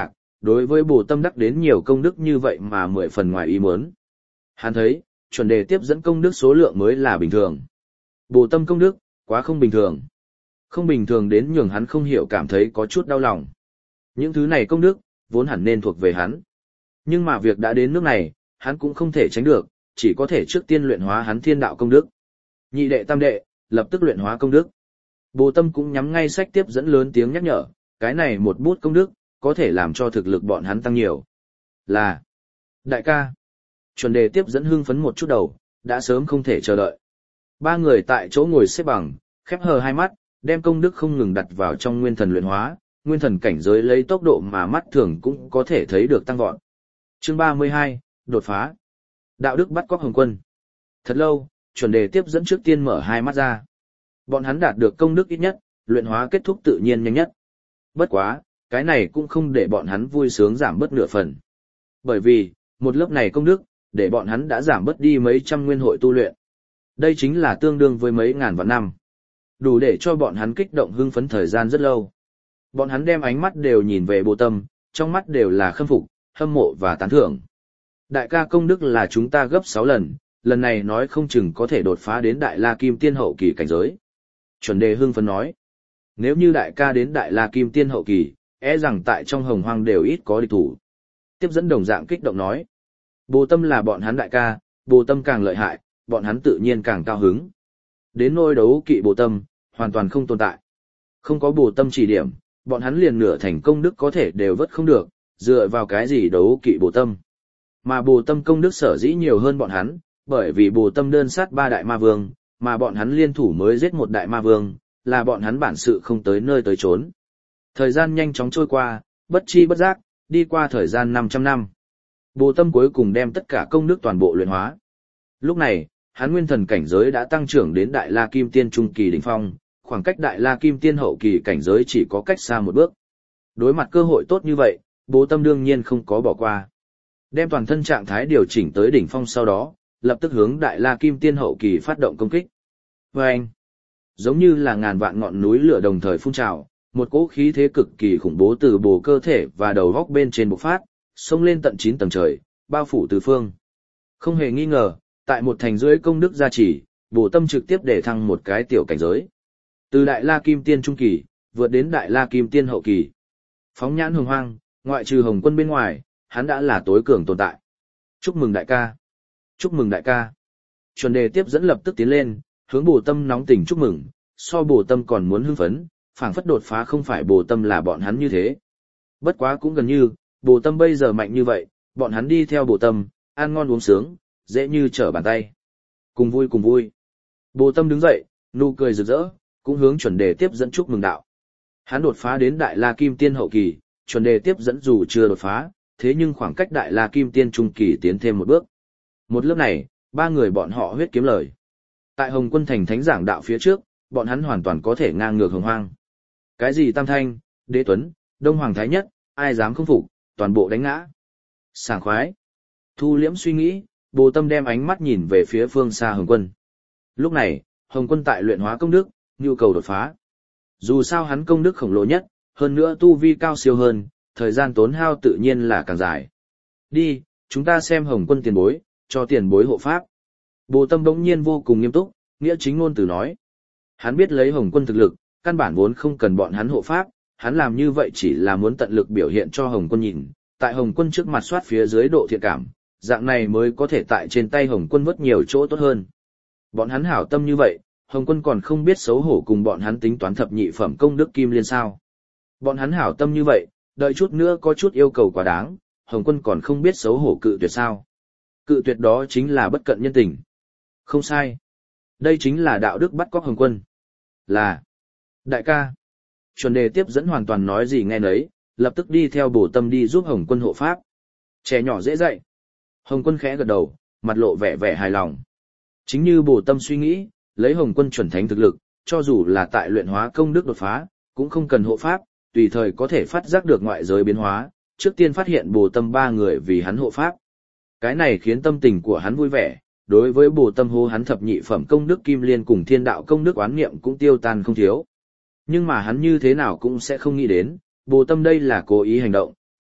đối với Bồ Tâm đắc đến nhiều công đức như vậy mà mười phần ngoài ý muốn. Hắn thấy, chuẩn đề tiếp dẫn công đức số lượng mới là bình thường. Bồ Tâm công đức, quá không bình thường. Không bình thường đến nhường hắn không hiểu cảm thấy có chút đau lòng. Những thứ này công đức, vốn hẳn nên thuộc về hắn. Nhưng mà việc đã đến nước này, hắn cũng không thể tránh được, chỉ có thể trước tiên luyện hóa hắn thiên đạo công đức. Nhị đệ tam đệ, lập tức luyện hóa công đức. Bồ Tâm cũng nhắm ngay sách tiếp dẫn lớn tiếng nhắc nhở, cái này một bút công đức, có thể làm cho thực lực bọn hắn tăng nhiều. Là, đại ca, chuẩn đề tiếp dẫn hưng phấn một chút đầu, đã sớm không thể chờ đợi. Ba người tại chỗ ngồi xếp bằng, khép hờ hai mắt, đem công đức không ngừng đặt vào trong nguyên thần luyện hóa, nguyên thần cảnh giới lấy tốc độ mà mắt thường cũng có thể thấy được tăng vọt. Chương ba mươi hai, đột phá. Đạo đức bắt cóc Hồng Quân. Thật lâu, chuẩn đề tiếp dẫn trước tiên mở hai mắt ra. Bọn hắn đạt được công đức ít nhất, luyện hóa kết thúc tự nhiên nhanh nhất. Bất quá, cái này cũng không để bọn hắn vui sướng giảm bớt nửa phần. Bởi vì, một lớp này công đức, để bọn hắn đã giảm bớt đi mấy trăm nguyên hội tu luyện. Đây chính là tương đương với mấy ngàn vạn năm. Đủ để cho bọn hắn kích động hưng phấn thời gian rất lâu. Bọn hắn đem ánh mắt đều nhìn về Bồ Tâm, trong mắt đều là khâm phục, hâm mộ và tán thưởng. Đại ca công đức là chúng ta gấp sáu lần, lần này nói không chừng có thể đột phá đến Đại La Kim Tiên hậu kỳ cảnh giới. Chuẩn đề hưng phấn nói. Nếu như đại ca đến Đại La Kim Tiên hậu kỳ, e rằng tại trong hồng hoang đều ít có địch thủ. Tiếp dẫn đồng dạng kích động nói. Bồ Tâm là bọn hắn đại ca, Bồ Tâm càng lợi hại, bọn hắn tự nhiên càng cao hứng. Đến nôi đấu kỵ Bồ Tâm, hoàn toàn không tồn tại. Không có Bồ Tâm chỉ điểm, bọn hắn liền nửa thành công đức có thể đều vất không được, dựa vào cái gì đấu kỵ Bồ Tâm. Mà Bồ Tâm công đức sở dĩ nhiều hơn bọn hắn, bởi vì Bồ Tâm đơn sát ba đại ma vương, mà bọn hắn liên thủ mới giết một đại ma vương, là bọn hắn bản sự không tới nơi tới chốn. Thời gian nhanh chóng trôi qua, bất chi bất giác, đi qua thời gian năm trăm năm. Bồ Tâm cuối cùng đem tất cả công đức toàn bộ luyện hóa. Lúc này, hắn nguyên thần cảnh giới đã tăng trưởng đến Đại La Kim Tiên trung kỳ đỉnh phong, khoảng cách Đại La Kim Tiên hậu kỳ cảnh giới chỉ có cách xa một bước. Đối mặt cơ hội tốt như vậy, Bồ Tâm đương nhiên không có bỏ qua. Đem toàn thân trạng thái điều chỉnh tới đỉnh phong sau đó, lập tức hướng Đại La Kim Tiên hậu kỳ phát động công kích. Và anh, giống như là ngàn vạn ngọn núi lửa đồng thời phun trào, một cỗ khí thế cực kỳ khủng bố từ bồ cơ thể và đầu góc bên trên bộc phát, xông lên tận chín tầng trời, bao phủ tứ phương. Không hề nghi ngờ, tại một thành rưỡi công đức gia trì, Bồ Tâm trực tiếp để thăng một cái tiểu cảnh giới. Từ Đại La Kim Tiên trung kỳ, vượt đến Đại La Kim Tiên hậu kỳ. Phóng nhãn hồng hoang, ngoại trừ Hồng Quân bên ngoài, hắn đã là tối cường tồn tại. Chúc mừng đại ca. Chúc mừng đại ca. Chuẩn đề tiếp dẫn lập tức tiến lên, hướng Bồ Tâm nóng tình chúc mừng, so Bồ Tâm còn muốn hưng phấn, phảng phất đột phá không phải Bồ Tâm là bọn hắn như thế. Bất quá cũng gần như, Bồ Tâm bây giờ mạnh như vậy, bọn hắn đi theo Bồ Tâm, ăn ngon uống sướng, dễ như trở bàn tay. Cùng vui cùng vui. Bồ Tâm đứng dậy, nụ cười rực rỡ, cũng hướng chuẩn đề tiếp dẫn chúc mừng đạo. Hắn đột phá đến Đại La Kim Tiên hậu kỳ, chuẩn đề tiếp dẫn dù chưa đột phá, thế nhưng khoảng cách Đại La Kim Tiên trung kỳ tiến thêm một bước. Một lớp này, ba người bọn họ huyết kiếm lời. Tại Hồng Quân thành thánh giảng đạo phía trước, bọn hắn hoàn toàn có thể ngang ngược hồng hoang. Cái gì Tam Thanh, Đế Tuấn, Đông Hoàng Thái Nhất, ai dám không phục, toàn bộ đánh ngã. Sảng khoái. Thu liễm suy nghĩ, Bồ Tâm đem ánh mắt nhìn về phía phương xa Hồng Quân. Lúc này, Hồng Quân tại luyện hóa công đức, nhu cầu đột phá. Dù sao hắn công đức khổng lồ nhất, hơn nữa tu vi cao siêu hơn, thời gian tốn hao tự nhiên là càng dài. Đi, chúng ta xem Hồng Quân tiền bối, cho tiền bối hộ pháp. Bồ Tâm bỗng nhiên vô cùng nghiêm túc, nghĩa chính ngôn từ nói. Hắn biết lấy Hồng Quân thực lực, căn bản vốn không cần bọn hắn hộ pháp, hắn làm như vậy chỉ là muốn tận lực biểu hiện cho Hồng Quân nhìn, tại Hồng Quân trước mặt soát phía dưới độ thiện cảm, dạng này mới có thể tại trên tay Hồng Quân vớt nhiều chỗ tốt hơn. Bọn hắn hảo tâm như vậy, Hồng Quân còn không biết xấu hổ cùng bọn hắn tính toán thập nhị phẩm công đức kim liên sao. Bọn hắn hảo tâm như vậy, đợi chút nữa có chút yêu cầu quá đáng, Hồng Quân còn không biết xấu hổ cự tuyệt sao. Cự tuyệt đó chính là bất cận nhân tình. Không sai. Đây chính là đạo đức bắt cóc Hồng Quân. Là. Đại ca. Chuẩn đề tiếp dẫn hoàn toàn nói gì nghe nấy, lập tức đi theo Bồ Tâm đi giúp Hồng Quân hộ pháp. Trẻ nhỏ dễ dạy. Hồng Quân khẽ gật đầu, mặt lộ vẻ vẻ hài lòng. Chính như Bồ Tâm suy nghĩ, lấy Hồng Quân chuẩn thánh thực lực, cho dù là tại luyện hóa công đức đột phá, cũng không cần hộ pháp, tùy thời có thể phát giác được ngoại giới biến hóa, trước tiên phát hiện Bồ Tâm ba người vì hắn hộ pháp. Cái này khiến tâm tình của hắn vui vẻ, đối với Bồ Tâm hô hắn thập nhị phẩm công đức kim liên cùng thiên đạo công đức oán niệm cũng tiêu tan không thiếu. Nhưng mà hắn như thế nào cũng sẽ không nghĩ đến, Bồ Tâm đây là cố ý hành động,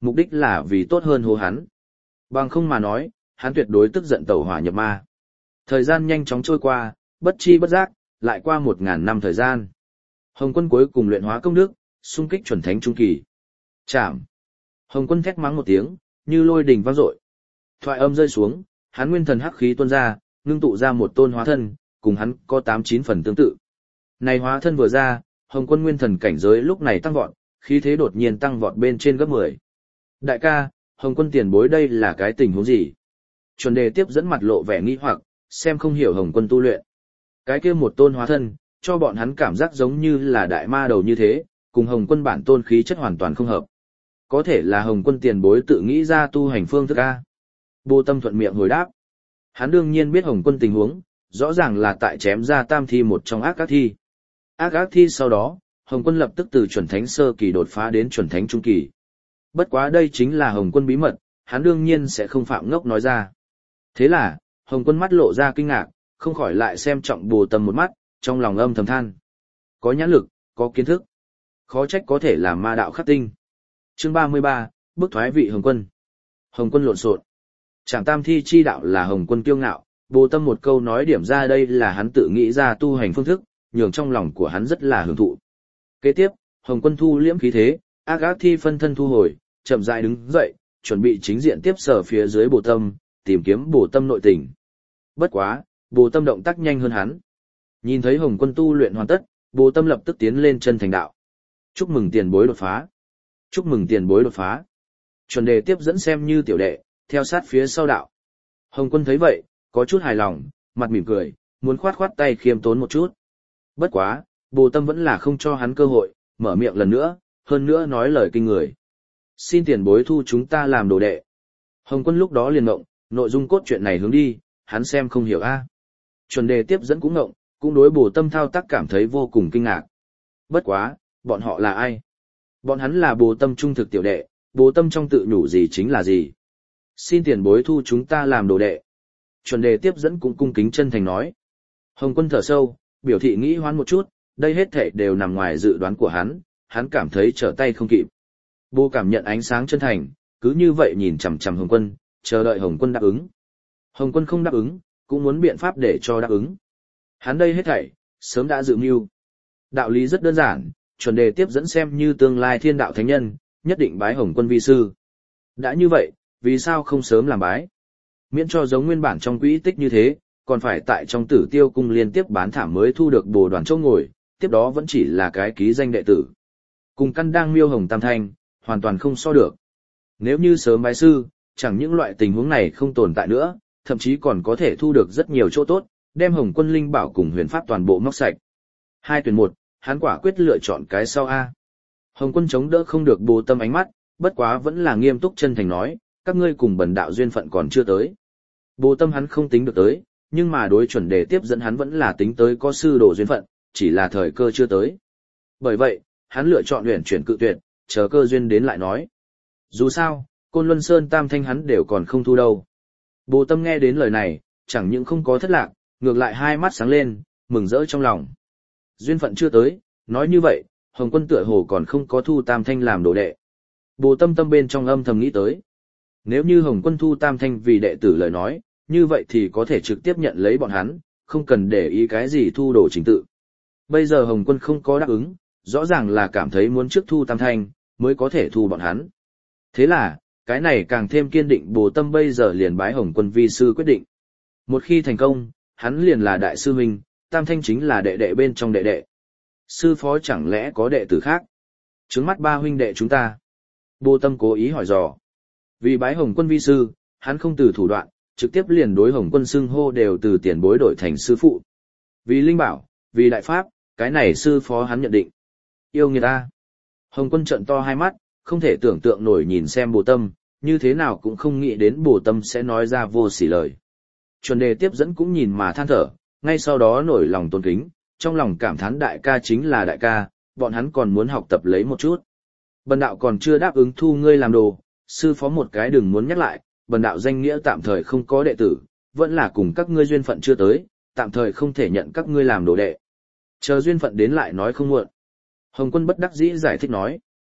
mục đích là vì tốt hơn hô hắn. Bằng không mà nói, hắn tuyệt đối tức giận tẩu hỏa nhập ma. Thời gian nhanh chóng trôi qua, bất chi bất giác, lại qua một ngàn năm thời gian. Hồng Quân cuối cùng luyện hóa công đức, xung kích chuẩn thánh trung kỳ. Chạm. Hồng Quân thét mắng một tiếng, như lôi đình vang dội. Thoại âm rơi xuống, hắn nguyên thần hắc khí tuôn ra, ngưng tụ ra một tôn hóa thân, cùng hắn có tám chín phần tương tự. Này hóa thân vừa ra, Hồng Quân nguyên thần cảnh giới lúc này tăng vọt, khí thế đột nhiên tăng vọt bên trên gấp mười. Đại ca, Hồng Quân tiền bối đây là cái tình huống gì? Chuẩn đề tiếp dẫn mặt lộ vẻ nghi hoặc, xem không hiểu Hồng Quân tu luyện. Cái kia một tôn hóa thân, cho bọn hắn cảm giác giống như là đại ma đầu như thế, cùng Hồng Quân bản tôn khí chất hoàn toàn không hợp. Có thể là Hồng Quân tiền bối tự nghĩ ra tu hành phương thức A. Bồ Tâm thuận miệng hồi đáp. Hắn đương nhiên biết Hồng Quân tình huống, rõ ràng là tại chém ra tam thi một trong ác ác thi. Ác ác thi sau đó, Hồng Quân lập tức từ chuẩn thánh sơ kỳ đột phá đến chuẩn thánh trung kỳ. Bất quá đây chính là Hồng Quân bí mật, hắn đương nhiên sẽ không phạm ngốc nói ra. Thế là, Hồng Quân mắt lộ ra kinh ngạc, không khỏi lại xem trọng Bồ Tâm một mắt, trong lòng âm thầm than. Có nhãn lực, có kiến thức. Khó trách có thể làm ma đạo khắc tinh. Chương ba mươi ba, bước thoái vị Hồng Quân. Hồng Quân lộn xộn. Trảm tam thi chi đạo là Hồng Quân kiêu ngạo, Bồ Tâm một câu nói điểm ra đây là hắn tự nghĩ ra tu hành phương thức, nhường trong lòng của hắn rất là hưởng thụ. Kế tiếp, Hồng Quân thu liễm khí thế, ác ác thi phân thân thu hồi, chậm rãi đứng dậy, chuẩn bị chính diện tiếp sở phía dưới Bồ Tâm, tìm kiếm Bồ Tâm nội tình. Bất quá, Bồ Tâm động tác nhanh hơn hắn. Nhìn thấy Hồng Quân tu luyện hoàn tất, Bồ Tâm lập tức tiến lên chân thành đạo. Chúc mừng tiền bối đột phá. Chúc mừng tiền bối đột phá. Chuẩn đề tiếp dẫn xem như tiểu đệ, theo sát phía sau đạo. Hồng Quân thấy vậy, có chút hài lòng, mặt mỉm cười, muốn khoát khoát tay khiêm tốn một chút. Bất quá, Bồ Tâm vẫn là không cho hắn cơ hội, mở miệng lần nữa, hơn nữa nói lời kinh người. Xin tiền bối thu chúng ta làm đồ đệ. Hồng Quân lúc đó liền ngộng, nội dung cốt truyện này hướng đi, hắn xem không hiểu a. Chuẩn đề tiếp dẫn cũng ngộng, cũng đối Bồ Tâm thao tác cảm thấy vô cùng kinh ngạc. Bất quá, bọn họ là ai? Bọn hắn là Bồ Tâm trung thực tiểu đệ, Bồ Tâm trong tự nhủ gì chính là gì. Xin tiền bối thu chúng ta làm đồ đệ. Chuẩn đề tiếp dẫn cũng cung kính chân thành nói. Hồng Quân thở sâu, biểu thị nghĩ hoán một chút, đây hết thảy đều nằm ngoài dự đoán của hắn, hắn cảm thấy trở tay không kịp. Bồ cảm nhận ánh sáng chân thành, cứ như vậy nhìn chằm chằm Hồng Quân, chờ đợi Hồng Quân đáp ứng. Hồng Quân không đáp ứng, cũng muốn biện pháp để cho đáp ứng. Hắn đây hết thảy, sớm đã dự mưu. Đạo lý rất đơn giản, chuẩn đề tiếp dẫn xem như tương lai thiên đạo thánh nhân, nhất định bái Hồng Quân vi sư. Đã như vậy, vì sao không sớm làm bái? Miễn cho giống nguyên bản trong quỹ tích như thế, còn phải tại trong Tử Tiêu cung liên tiếp bán thảm mới thu được Bồ Đoàn chỗ ngồi, tiếp đó vẫn chỉ là cái ký danh đệ tử. Cùng căn đang miêu hồng tam thanh, hoàn toàn không so được. Nếu như sớm bái sư, chẳng những loại tình huống này không tồn tại nữa, thậm chí còn có thể thu được rất nhiều chỗ tốt, đem Hồng Quân linh bảo cùng huyền pháp toàn bộ móc sạch. Hai tuyển một, hắn quả quyết lựa chọn cái sau A. Hồng Quân chống đỡ không được Bồ Tâm ánh mắt, bất quá vẫn là nghiêm túc chân thành nói, các ngươi cùng bần đạo duyên phận còn chưa tới. Bồ Tâm hắn không tính được tới, nhưng mà đối chuẩn đề tiếp dẫn hắn vẫn là tính tới có sư đồ duyên phận, chỉ là thời cơ chưa tới. Bởi vậy, hắn lựa chọn luyện chuyển cự tuyệt, chờ cơ duyên đến lại nói. Dù sao, Côn Luân Sơn tam thanh hắn đều còn không thu đâu. Bồ Tâm nghe đến lời này, chẳng những không có thất lạc, ngược lại hai mắt sáng lên, mừng rỡ trong lòng. Duyên phận chưa tới, nói như vậy, Hồng Quân tựa hồ còn không có thu tam thanh làm đồ đệ. Bồ Tâm tâm bên trong âm thầm nghĩ tới. Nếu như Hồng Quân thu tam thanh vì đệ tử lời nói, như vậy thì có thể trực tiếp nhận lấy bọn hắn, không cần để ý cái gì thu đồ chính tự. Bây giờ Hồng Quân không có đáp ứng, rõ ràng là cảm thấy muốn trước thu tam thanh, mới có thể thu bọn hắn. Thế là, cái này càng thêm kiên định Bồ Tâm bây giờ liền bái Hồng Quân vi sư quyết định. Một khi thành công, hắn liền là đại sư huynh, tam thanh chính là đệ đệ bên trong đệ đệ. Sư phó chẳng lẽ có đệ tử khác? Trướng mắt ba huynh đệ chúng ta. Bồ Tâm cố ý hỏi dò. Vì bái Hồng Quân vi sư, hắn không từ thủ đoạn, trực tiếp liền đối Hồng Quân xưng hô đều từ tiền bối đổi thành sư phụ. Vì linh bảo, vì đại pháp, cái này sư phó hắn nhận định. Yêu người ta. Hồng Quân trợn to hai mắt, không thể tưởng tượng nổi nhìn xem Bồ Tâm, như thế nào cũng không nghĩ đến Bồ Tâm sẽ nói ra vô sỉ lời. Chuẩn đề tiếp dẫn cũng nhìn mà than thở, ngay sau đó nổi lòng tôn kính, trong lòng cảm thán đại ca chính là đại ca, bọn hắn còn muốn học tập lấy một chút. Bần đạo còn chưa đáp ứng thu ngươi làm đồ, sư phó một cái đừng muốn nhắc lại, bần đạo danh nghĩa tạm thời không có đệ tử, vẫn là cùng các ngươi duyên phận chưa tới, tạm thời không thể nhận các ngươi làm đồ đệ. Chờ duyên phận đến lại nói không muộn. Hồng Quân bất đắc dĩ giải thích nói.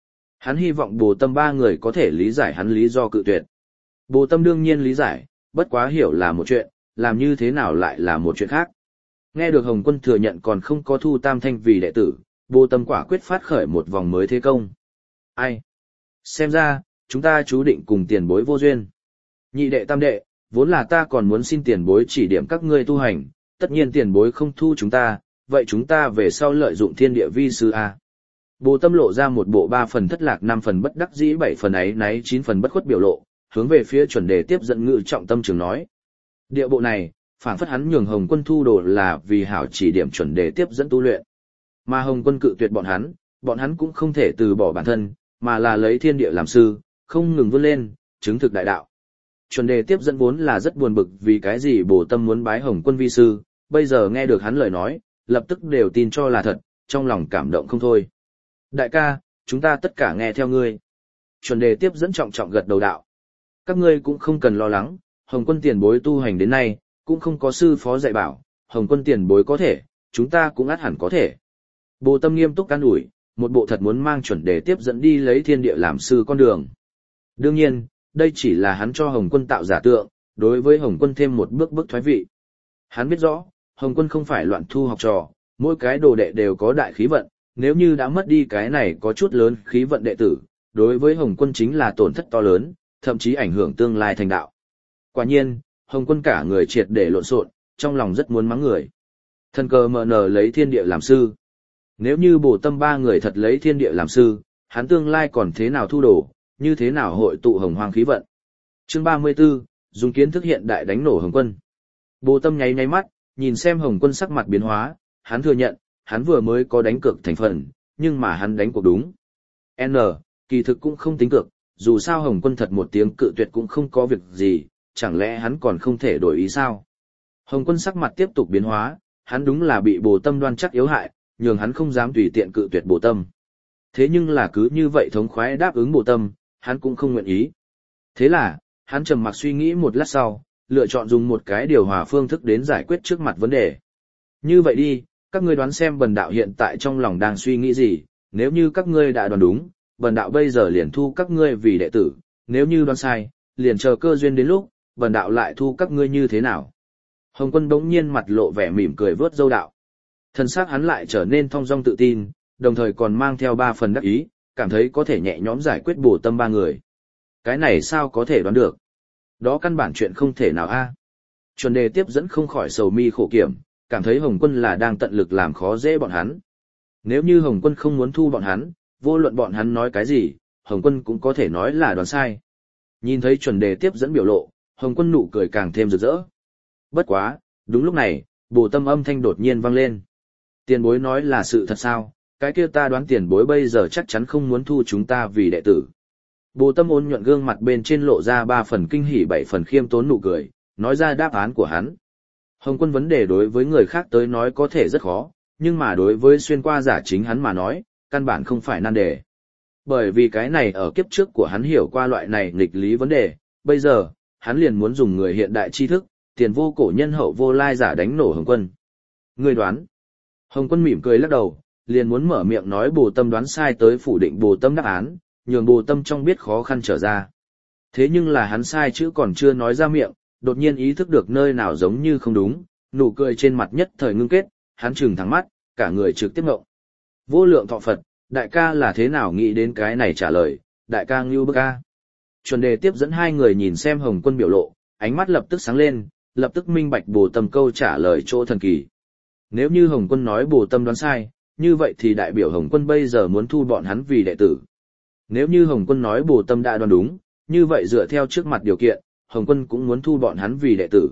Hắn hy vọng Bồ Tâm ba người có thể lý giải hắn lý do cự tuyệt. Bồ Tâm đương nhiên lý giải, bất quá hiểu là một chuyện, làm như thế nào lại là một chuyện khác. Nghe được Hồng Quân thừa nhận còn không có thu Tam Thanh vì đệ tử, Bồ Tâm quả quyết phát khởi một vòng mới thế công. Ai? Xem ra, chúng ta chú định cùng tiền bối vô duyên. Nhị đệ tam đệ, vốn là ta còn muốn xin tiền bối chỉ điểm các ngươi tu hành, tất nhiên tiền bối không thu chúng ta, vậy chúng ta về sau lợi dụng thiên địa vi sư A. Bồ Tâm lộ ra một bộ ba phần thất lạc năm phần bất đắc dĩ bảy phần ấy náy chín phần bất khuất biểu lộ, hướng về phía chuẩn đề tiếp dẫn ngự trọng tâm trường nói. Địa bộ này, phảng phất hắn nhường Hồng Quân thu đồ là vì hảo chỉ điểm chuẩn đề tiếp dẫn tu luyện. Mà Hồng Quân cự tuyệt bọn hắn, bọn hắn cũng không thể từ bỏ bản thân, mà là lấy thiên địa làm sư, không ngừng vươn lên, chứng thực đại đạo. Chuẩn đề tiếp dẫn vốn là rất buồn bực vì cái gì Bồ Tâm muốn bái Hồng Quân vi sư, bây giờ nghe được hắn lời nói, lập tức đều tin cho là thật, trong lòng cảm động không thôi. Đại ca, chúng ta tất cả nghe theo ngươi. Chuẩn đề tiếp dẫn trọng trọng gật đầu đạo. Các ngươi cũng không cần lo lắng, Hồng Quân tiền bối tu hành đến nay, cũng không có sư phó dạy bảo, Hồng Quân tiền bối có thể, chúng ta cũng ắt hẳn có thể. Bồ Tâm nghiêm túc can ủi, một bộ thật muốn mang chuẩn đề tiếp dẫn đi lấy thiên địa làm sư con đường. Đương nhiên, đây chỉ là hắn cho Hồng Quân tạo giả tượng, đối với Hồng Quân thêm một bước bước thoái vị. Hắn biết rõ, Hồng Quân không phải loạn thu học trò, mỗi cái đồ đệ đều có đại khí vận, nếu như đã mất đi cái này có chút lớn khí vận đệ tử, đối với Hồng Quân chính là tổn thất to lớn, thậm chí ảnh hưởng tương lai thành đạo. Quả nhiên, Hồng Quân cả người triệt để lộn xộn, trong lòng rất muốn mắng người. Thần cờ mờ nờ lấy thiên địa làm sư. Nếu như Bồ Tâm ba người thật lấy thiên địa làm sư, hắn tương lai còn thế nào thu đồ, như thế nào hội tụ hồng hoang khí vận. Chương ba mươi 34, dùng kiến thức hiện đại đánh nổ Hồng Quân. Bồ Tâm nháy nháy mắt, nhìn xem Hồng Quân sắc mặt biến hóa, hắn thừa nhận, hắn vừa mới có đánh cược thành phần, nhưng mà hắn đánh cuộc đúng. N, kỳ thực cũng không tính cược, dù sao Hồng Quân thật một tiếng cự tuyệt cũng không có việc gì, chẳng lẽ hắn còn không thể đổi ý sao? Hồng Quân sắc mặt tiếp tục biến hóa, hắn đúng là bị Bồ Tâm đoan chắc yếu hại, nhường hắn không dám tùy tiện cự tuyệt Bồ Tâm. Thế nhưng là cứ như vậy thống khoái đáp ứng Bồ Tâm, hắn cũng không nguyện ý. Thế là, hắn trầm mặc suy nghĩ một lát sau, lựa chọn dùng một cái điều hòa phương thức đến giải quyết trước mặt vấn đề. Như vậy đi, các ngươi đoán xem bần đạo hiện tại trong lòng đang suy nghĩ gì, nếu như các ngươi đã đoán đúng, bần đạo bây giờ liền thu các ngươi vì đệ tử, nếu như đoán sai, liền chờ cơ duyên đến lúc, bần đạo lại thu các ngươi như thế nào. Hồng Quân đống nhiên mặt lộ vẻ mỉm cười vớt dâu đạo. Thần sắc hắn lại trở nên thong dong tự tin, đồng thời còn mang theo ba phần đắc ý, cảm thấy có thể nhẹ nhõm giải quyết Bồ Tâm ba người. Cái này sao có thể đoán được? Đó căn bản chuyện không thể nào a. Chuẩn đề tiếp dẫn không khỏi sầu mi khổ kiểm, cảm thấy Hồng Quân là đang tận lực làm khó dễ bọn hắn. Nếu như Hồng Quân không muốn thu bọn hắn, vô luận bọn hắn nói cái gì, Hồng Quân cũng có thể nói là đoán sai. Nhìn thấy chuẩn đề tiếp dẫn biểu lộ, Hồng Quân nụ cười càng thêm rực rỡ. Bất quá, đúng lúc này, Bồ Tâm âm thanh đột nhiên vang lên. Tiền bối nói là sự thật sao, cái kia ta đoán tiền bối bây giờ chắc chắn không muốn thu chúng ta vì đệ tử. Bồ Tâm ôn nhuận gương mặt bên trên lộ ra ba phần kinh hỉ bảy phần khiêm tốn nụ cười, nói ra đáp án của hắn. Hồng Quân vấn đề đối với người khác tới nói có thể rất khó, nhưng mà đối với xuyên qua giả chính hắn mà nói, căn bản không phải nan đề. Bởi vì cái này ở kiếp trước của hắn hiểu qua loại này nghịch lý vấn đề, bây giờ, hắn liền muốn dùng người hiện đại tri thức, tiền vô cổ nhân hậu vô lai giả đánh nổ Hồng Quân. Người đoán. Hồng Quân mỉm cười lắc đầu, liền muốn mở miệng nói Bồ Tâm đoán sai tới phủ định Bồ Tâm đáp án, nhường Bồ Tâm trong biết khó khăn trở ra. Thế nhưng là hắn sai chữ còn chưa nói ra miệng, đột nhiên ý thức được nơi nào giống như không đúng, nụ cười trên mặt nhất thời ngưng kết, hắn trừng thẳng mắt, cả người trực tiếp ngộng. Vô lượng thọ Phật, đại ca là thế nào nghĩ đến cái này trả lời, đại ca ngưu bức ca. Chuẩn đề tiếp dẫn hai người nhìn xem Hồng Quân biểu lộ, ánh mắt lập tức sáng lên, lập tức minh bạch Bồ Tâm câu trả lời chỗ thần kỳ. Nếu như Hồng Quân nói Bồ Tâm đoán sai, như vậy thì đại biểu Hồng Quân bây giờ muốn thu bọn hắn vì đệ tử. Nếu như Hồng Quân nói Bồ Tâm đã đoán đúng, như vậy dựa theo trước mặt điều kiện, Hồng Quân cũng muốn thu bọn hắn vì đệ tử.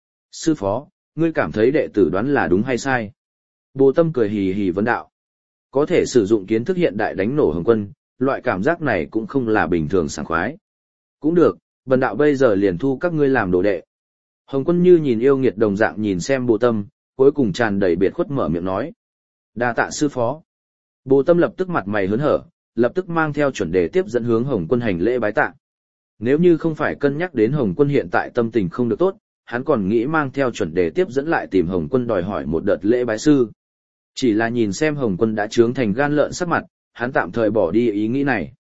Sư phó, ngươi cảm thấy đệ tử đoán là đúng hay sai? Bồ Tâm cười hì hì vấn đạo. Có thể sử dụng kiến thức hiện đại đánh nổ Hồng Quân, loại cảm giác này cũng không là bình thường sảng khoái. Cũng được, bần đạo bây giờ liền thu các ngươi làm đồ đệ. Hồng Quân như nhìn yêu nghiệt đồng dạng nhìn xem Bồ Tâm, cuối cùng tràn đầy biệt khuất mở miệng nói. Đa tạ sư phó. Bồ Tâm lập tức mặt mày hớn hở, lập tức mang theo chuẩn đề tiếp dẫn hướng Hồng Quân hành lễ bái tạ. Nếu như không phải cân nhắc đến Hồng Quân hiện tại tâm tình không được tốt, hắn còn nghĩ mang theo chuẩn đề tiếp dẫn lại tìm Hồng Quân đòi hỏi một đợt lễ bái sư. Chỉ là nhìn xem Hồng Quân đã trướng thành gan lợn sắc mặt, hắn tạm thời bỏ đi ý nghĩ này.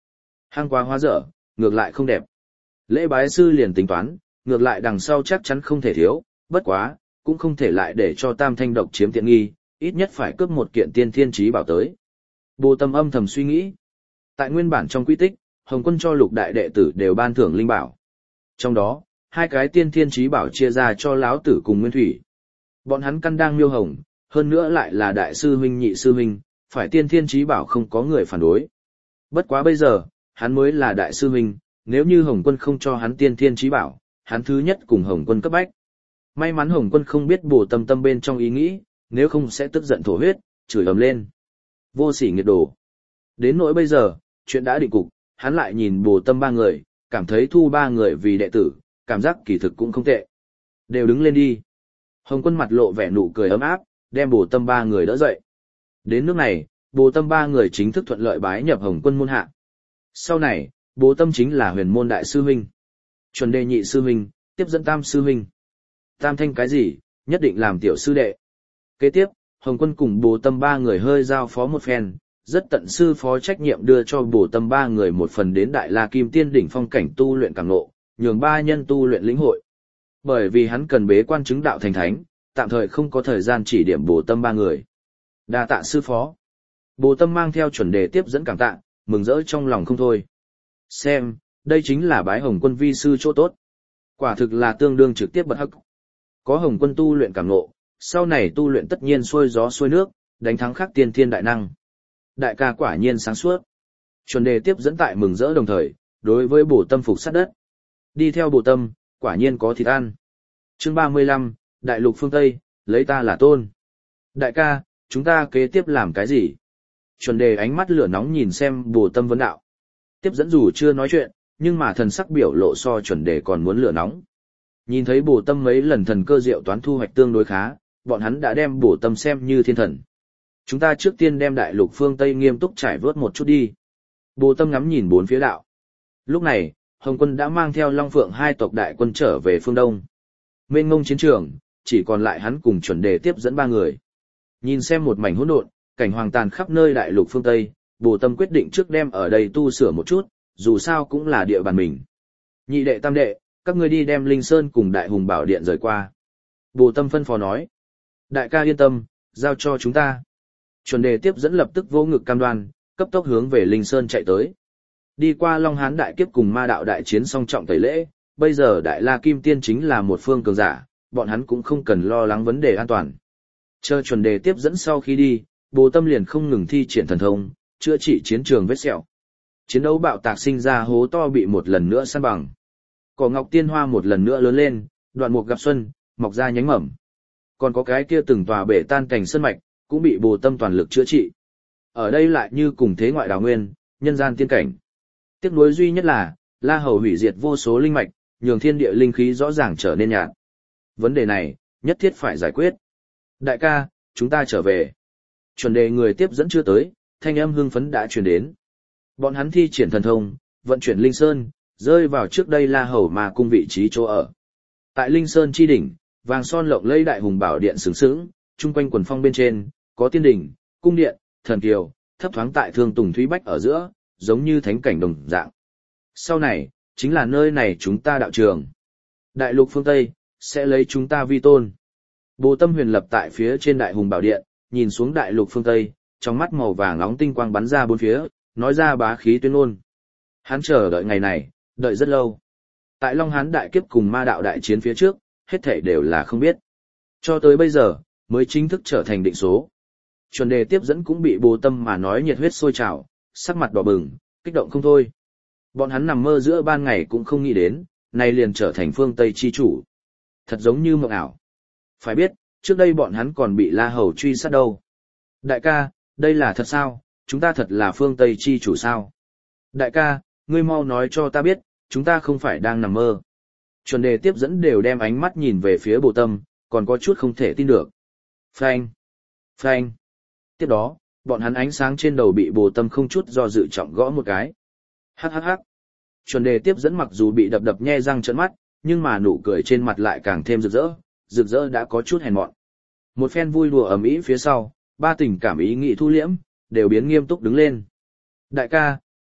Hăng quá hóa dở, ngược lại không đẹp. Lễ bái sư liền tính toán, ngược lại đằng sau chắc chắn không thể thiếu, bất quá, cũng không thể lại để cho tam thanh độc chiếm tiện nghi, ít nhất phải cướp một kiện tiên thiên trí bảo tới. Bồ Tâm âm thầm suy nghĩ. Tại nguyên bản trong quy tích, Hồng Quân cho lục đại đệ tử đều ban thưởng linh bảo. Trong đó, hai cái tiên thiên trí bảo chia ra cho lão tử cùng Nguyên Thủy. Bọn hắn căn đang miêu hồng, hơn nữa lại là đại sư huynh nhị sư huynh, phải tiên thiên trí bảo không có người phản đối. Bất quá bây giờ, hắn mới là đại sư huynh, nếu như Hồng Quân không cho hắn tiên thiên trí bảo, hắn thứ nhất cùng Hồng Quân cấp bách. May mắn Hồng Quân không biết Bồ Tâm tâm bên trong ý nghĩ, nếu không sẽ tức giận thổ huyết, chửi ầm lên. Vô sỉ nghiệt đồ. Đến nỗi bây giờ, chuyện đã định cục, hắn lại nhìn Bồ Tâm ba người, cảm thấy thu ba người vì đệ tử, cảm giác kỳ thực cũng không tệ. Đều đứng lên đi. Hồng Quân mặt lộ vẻ nụ cười ấm áp, đem Bồ Tâm ba người đỡ dậy. Đến nước này, Bồ Tâm ba người chính thức thuận lợi bái nhập Hồng Quân môn hạ. Sau này, Bồ Tâm chính là huyền môn đại sư huynh. Chuẩn đề nhị sư huynh, tiếp dẫn tam sư huynh. Tam thanh cái gì, nhất định làm tiểu sư đệ. Kế tiếp, Hồng Quân cùng Bồ Tâm ba người hơi giao phó một phen, rất tận sư phó trách nhiệm đưa cho Bồ Tâm ba người một phần đến Đại La Kim Tiên đỉnh phong cảnh tu luyện càng ngộ, nhường ba nhân tu luyện lĩnh hội. Bởi vì hắn cần bế quan chứng đạo thành thánh, tạm thời không có thời gian chỉ điểm Bồ Tâm ba người. Đa tạ sư phó. Bồ Tâm mang theo chuẩn đề tiếp dẫn cảm tạ, mừng rỡ trong lòng không thôi. Xem, đây chính là bái Hồng Quân vi sư chỗ tốt. Quả thực là tương đương trực tiếp bật hắc. Có Hồng Quân tu luyện cảm ngộ, sau này tu luyện tất nhiên xuôi gió xuôi nước, đánh thắng khắc tiên thiên đại năng. Đại ca quả nhiên sáng suốt. Chuẩn đề tiếp dẫn tại mừng rỡ đồng thời, đối với Bồ Tâm phục sát đất. Đi theo Bồ Tâm, quả nhiên có thịt ăn. Chương ba mươi lăm, Đại lục phương Tây, lấy ta là tôn. Đại ca, chúng ta kế tiếp làm cái gì? Chuẩn đề ánh mắt lửa nóng nhìn xem Bồ Tâm vấn đạo. Tiếp dẫn dù chưa nói chuyện, nhưng mà thần sắc biểu lộ so chuẩn đề còn muốn lửa nóng. Nhìn thấy Bồ Tâm mấy lần thần cơ diệu toán thu hoạch tương đối khá, bọn hắn đã đem Bồ Tâm xem như thiên thần. Chúng ta trước tiên đem đại lục phương Tây nghiêm túc trải vớt một chút đi. Bồ Tâm ngắm nhìn bốn phía đạo. Lúc này, Hồng Quân đã mang theo Long Phượng hai tộc đại quân trở về phương Đông. Mênh mông chiến trường, chỉ còn lại hắn cùng chuẩn đề tiếp dẫn ba người. Nhìn xem một mảnh hỗn độn, cảnh hoàng tàn khắp nơi đại lục phương Tây, Bồ Tâm quyết định trước đem ở đây tu sửa một chút, dù sao cũng là địa bàn mình. Nhị đệ tam đệ, các ngươi đi đem Linh Sơn cùng Đại Hùng Bảo Điện rời qua. Bồ Tâm phân phó nói. Đại ca yên tâm, giao cho chúng ta. Chuẩn đề tiếp dẫn lập tức vô ngực cam đoan, cấp tốc hướng về Linh Sơn chạy tới. Đi qua Long Hán đại kiếp cùng Ma đạo đại chiến song trọng tẩy lễ, bây giờ Đại La Kim Tiên chính là một phương cường giả, bọn hắn cũng không cần lo lắng vấn đề an toàn. Chờ chuẩn đề tiếp dẫn sau khi đi, Bồ Tâm liền không ngừng thi triển thần thông, chữa trị chiến trường vết sẹo. Chiến đấu bạo tạc sinh ra hố to bị một lần nữa san bằng. Cỏ ngọc tiên hoa một lần nữa lớn lên, đoạn mục gặp xuân, mọc ra nhánh mầm. Còn có cái kia từng tòa bể tan cảnh sơn mạch, cũng bị Bồ Tâm toàn lực chữa trị. Ở đây lại như cùng thế ngoại đào nguyên, nhân gian tiên cảnh. Tiếc nuối duy nhất là, La Hầu hủy diệt vô số linh mạch, nhường thiên địa linh khí rõ ràng trở nên nhạt. Vấn đề này, nhất thiết phải giải quyết. Đại ca, chúng ta trở về. Chuẩn đề người tiếp dẫn chưa tới, thanh âm hưng phấn đã truyền đến. Bọn hắn thi triển thần thông, vận chuyển Linh Sơn, rơi vào trước đây La Hầu mà cung vị trí chỗ ở. Tại Linh Sơn chi đỉnh, vàng son lộng lẫy Đại Hùng Bảo Điện sướng sướng, chung quanh quần phong bên trên, có tiên đỉnh, cung điện, thần kiều, thấp thoáng tại Thương Tùng Thúy Bách ở giữa, giống như thánh cảnh đồng dạng. Sau này, chính là nơi này chúng ta đạo trường. Đại lục phương Tây, sẽ lấy chúng ta vi tôn. Bồ Tâm huyền lập tại phía trên Đại Hùng Bảo Điện, nhìn xuống đại lục phương Tây, trong mắt màu vàng nóng tinh quang bắn ra bốn phía, nói ra bá khí tuyên ngôn. Hắn chờ đợi ngày này, đợi rất lâu. Tại Long Hán đại kiếp cùng Ma đạo đại chiến phía trước, hết thảy đều là không biết. Cho tới bây giờ, mới chính thức trở thành định số. Chuẩn đề tiếp dẫn cũng bị Bồ Tâm mà nói nhiệt huyết sôi trào, sắc mặt đỏ bừng, kích động không thôi. Bọn hắn nằm mơ giữa ban ngày cũng không nghĩ đến, nay liền trở thành phương Tây chi chủ. Thật giống như mộng ảo. Phải biết, trước đây bọn hắn còn bị La Hầu truy sát đâu. Đại ca, đây là thật sao, chúng ta thật là phương Tây chi chủ sao? Đại ca, ngươi mau nói cho ta biết, chúng ta không phải đang nằm mơ. Chuẩn đề tiếp dẫn đều đem ánh mắt nhìn về phía Bồ Tâm, còn có chút không thể tin được. Phanh! Phanh! Tiếp đó, bọn hắn ánh sáng trên đầu bị Bồ Tâm không chút do dự trọng gõ một cái. Hắc hắc hắc! Chuẩn đề tiếp dẫn mặc dù bị đập đập nhe răng trợn mắt, nhưng mà nụ cười trên mặt lại càng thêm rực rỡ, rực rỡ đã có chút hèn mọn. Một phen vui đùa ầm ĩ phía sau, ba tình cảm ý nghĩ thu liễm, đều biến nghiêm túc đứng lên. Đại ca,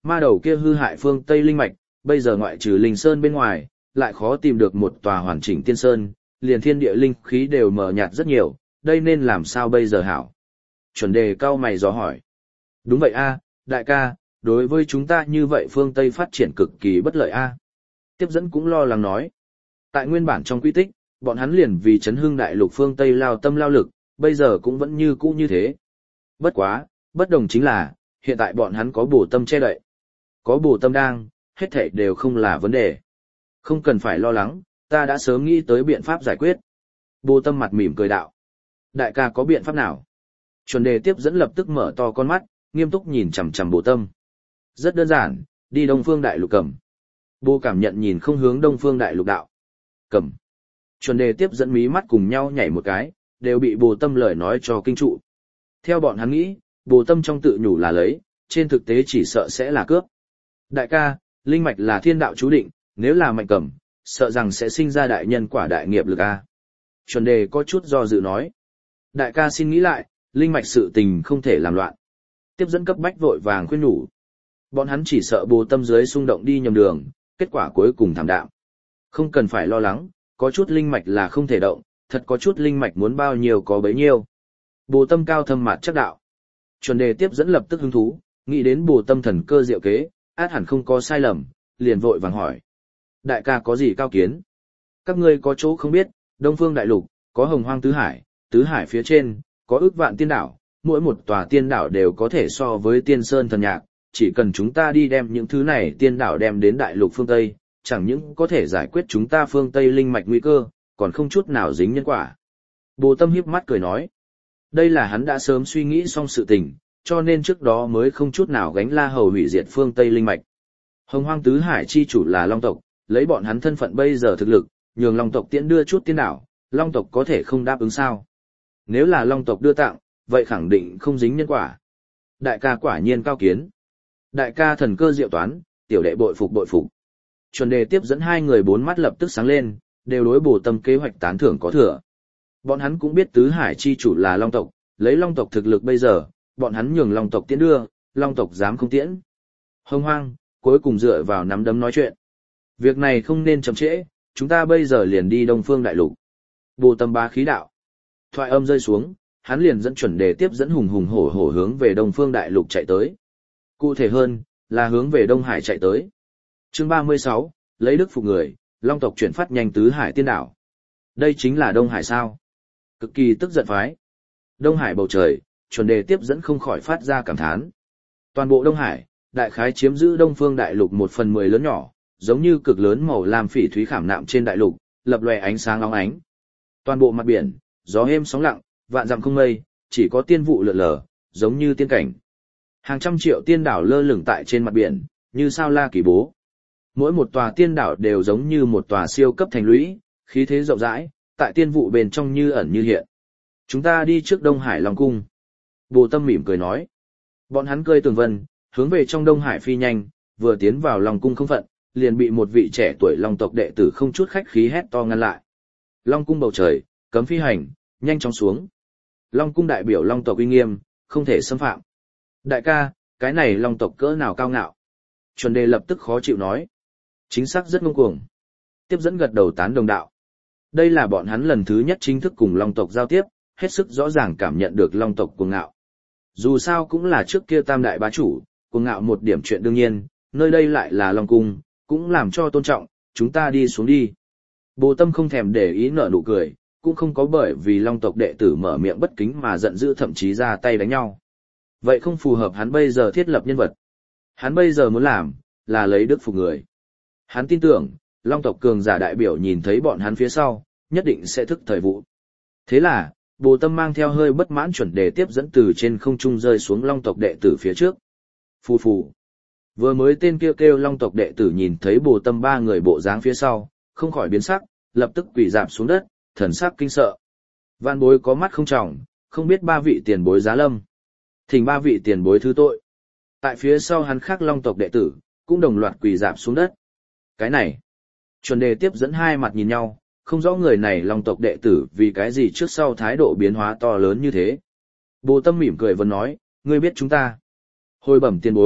ma đầu kia hư hại phương Tây linh mạch, bây giờ ngoại trừ linh sơn bên ngoài, lại khó tìm được một tòa hoàn chỉnh tiên sơn, liền thiên địa linh khí đều mờ nhạt rất nhiều, đây nên làm sao bây giờ hảo? Chuẩn đề cao mày dò hỏi. Đúng vậy a, đại ca, đối với chúng ta như vậy phương Tây phát triển cực kỳ bất lợi a. Tiếp dẫn cũng lo lắng nói. Tại nguyên bản trong quy tích, bọn hắn liền vì chấn hưng đại lục phương Tây lao tâm lao lực, bây giờ cũng vẫn như cũ như thế. Bất quá, bất đồng chính là, hiện tại bọn hắn có bổ tâm che đậy. Có bổ tâm đang, hết thảy đều không là vấn đề. Không cần phải lo lắng, ta đã sớm nghĩ tới biện pháp giải quyết. Bồ tâm mặt mỉm cười đạo. Đại ca có biện pháp nào? Chuẩn đề tiếp dẫn lập tức mở to con mắt, nghiêm túc nhìn chằm chằm bồ tâm. Rất đơn giản, đi Đông Phương Đại Lục cầm. Bồ cảm nhận nhìn không hướng Đông Phương Đại Lục đạo. Cầm. Chuẩn đề tiếp dẫn mí mắt cùng nhau nhảy một cái, đều bị bồ tâm lời nói cho kinh trụ. Theo bọn hắn nghĩ, bồ tâm trong tự nhủ là lấy, trên thực tế chỉ sợ sẽ là cướp. Đại ca, linh mạch là thiên đạo chú định, nếu là mạnh cầm, sợ rằng sẽ sinh ra đại nhân quả đại nghiệp lực a. Chuẩn đề có chút do dự nói. Đại ca xin nghĩ lại, linh mạch sự tình không thể làm loạn. Tiếp dẫn cấp bách vội vàng khuyên nhủ. Bọn hắn chỉ sợ bồ tâm dưới xung động đi nhầm đường, kết quả cuối cùng thảm đạm. Không cần phải lo lắng, có chút linh mạch là không thể động, thật có chút linh mạch muốn bao nhiêu có bấy nhiêu. Bồ tâm cao thâm mạt chắc đạo. Chuẩn đề tiếp dẫn lập tức hứng thú, nghĩ đến bồ tâm thần cơ diệu kế, át hẳn không có sai lầm, liền vội vàng hỏi. Đại ca có gì cao kiến? Các ngươi có chỗ không biết, Đông Phương Đại Lục, có hồng hoang tứ hải, tứ hải phía trên, có ước vạn tiên đảo, mỗi một tòa tiên đảo đều có thể so với tiên sơn thần nhạc, chỉ cần chúng ta đi đem những thứ này tiên đảo đem đến Đại Lục phương Tây, chẳng những có thể giải quyết chúng ta phương Tây linh mạch nguy cơ, còn không chút nào dính nhân quả. Bồ tâm hiếp mắt cười nói. Đây là hắn đã sớm suy nghĩ xong sự tình, cho nên trước đó mới không chút nào gánh la hầu hủy diệt phương Tây linh mạch. Hồng hoang tứ hải chi chủ là Long tộc, lấy bọn hắn thân phận bây giờ thực lực, nhường Long tộc tiễn đưa chút tiên đảo, Long tộc có thể không đáp ứng sao. Nếu là Long tộc đưa tặng, vậy khẳng định không dính nhân quả. Đại ca quả nhiên cao kiến. Đại ca thần cơ diệu toán, tiểu đệ bội phục bội phục. Chuẩn đề tiếp dẫn hai người bốn mắt lập tức sáng lên, đều đối bổ tâm kế hoạch tán thưởng có thừa. Bọn hắn cũng biết tứ hải chi chủ là Long tộc, lấy Long tộc thực lực bây giờ, bọn hắn nhường Long tộc tiễn đưa, Long tộc dám không tiễn. Hông hoang, cuối cùng dựa vào nắm đấm nói chuyện. Việc này không nên chậm trễ, chúng ta bây giờ liền đi Đông Phương Đại Lục. Bồ tâm bá khí đạo. Thoại âm rơi xuống, hắn liền dẫn chuẩn đề tiếp dẫn hùng hùng hổ hổ hướng về Đông Phương Đại Lục chạy tới. Cụ thể hơn, là hướng về Đông Hải chạy tới. Chương ba mươi sáu, lấy đức phục người, Long tộc chuyển phát nhanh tứ hải tiên đảo. Đây chính là Đông Hải sao? Cực kỳ tức giận phái. Đông Hải bầu trời, chuẩn đề tiếp dẫn không khỏi phát ra cảm thán. Toàn bộ Đông Hải, đại khái chiếm giữ Đông Phương Đại Lục một phần mười lớn nhỏ, giống như cực lớn màu lam phỉ thúy khảm nạm trên đại lục, lập lòe ánh sáng óng ánh. Toàn bộ mặt biển, gió êm sóng lặng, vạn dặm không mây, chỉ có tiên vụ lượn lờ, giống như tiên cảnh. Hàng trăm triệu tiên đảo lơ lửng tại trên mặt biển, như sao la kỳ bố. Mỗi một tòa tiên đảo đều giống như một tòa siêu cấp thành lũy, khí thế rộng rãi, tại tiên vụ bên trong như ẩn như hiện. Chúng ta đi trước Đông Hải Long Cung. Bồ Tâm mỉm cười nói. Bọn hắn cơi tường vân, hướng về trong Đông Hải phi nhanh, vừa tiến vào Long Cung không phận, liền bị một vị trẻ tuổi Long tộc đệ tử không chút khách khí hét to ngăn lại. Long Cung bầu trời, cấm phi hành, nhanh chóng xuống. Long Cung đại biểu Long tộc uy nghiêm, không thể xâm phạm. Đại ca, cái này Long tộc cỡ nào cao ngạo. Chuẩn đề lập tức khó chịu nói. Chính xác rất ngông cuồng. Tiếp dẫn gật đầu tán đồng đạo. Đây là bọn hắn lần thứ nhất chính thức cùng Long tộc giao tiếp, hết sức rõ ràng cảm nhận được Long tộc cuồng ngạo. Dù sao cũng là trước kia tam đại bá chủ, cuồng ngạo một điểm chuyện đương nhiên, nơi đây lại là Long Cung, cũng làm cho tôn trọng, chúng ta đi xuống đi. Bồ Tâm không thèm để ý nở nụ cười, cũng không có bởi vì Long tộc đệ tử mở miệng bất kính mà giận dữ thậm chí ra tay đánh nhau. Vậy không phù hợp hắn bây giờ thiết lập nhân vật. Hắn bây giờ muốn làm, là lấy đức phục người. Hắn tin tưởng, Long tộc cường giả đại biểu nhìn thấy bọn hắn phía sau, nhất định sẽ thức thời vụ. Thế là, Bồ Tâm mang theo hơi bất mãn chuẩn đề tiếp dẫn từ trên không trung rơi xuống Long tộc đệ tử phía trước. Phù phù. Vừa mới tên kêu kêu Long tộc đệ tử nhìn thấy Bồ Tâm ba người bộ dáng phía sau, không khỏi biến sắc, lập tức quỳ rạp xuống đất, thần sắc kinh sợ. Vạn bối có mắt không tròng, không biết ba vị tiền bối giá lâm. Thỉnh ba vị tiền bối thứ tội. Tại phía sau hắn khác Long tộc đệ tử, cũng đồng loạt quỳ rạp xuống đất. Cái này, chuẩn đề tiếp dẫn hai mặt nhìn nhau, không rõ người này Long tộc đệ tử vì cái gì trước sau thái độ biến hóa to lớn như thế. Bồ Tâm mỉm cười vẫn nói, ngươi biết chúng ta. Hồi bẩm tiền bối,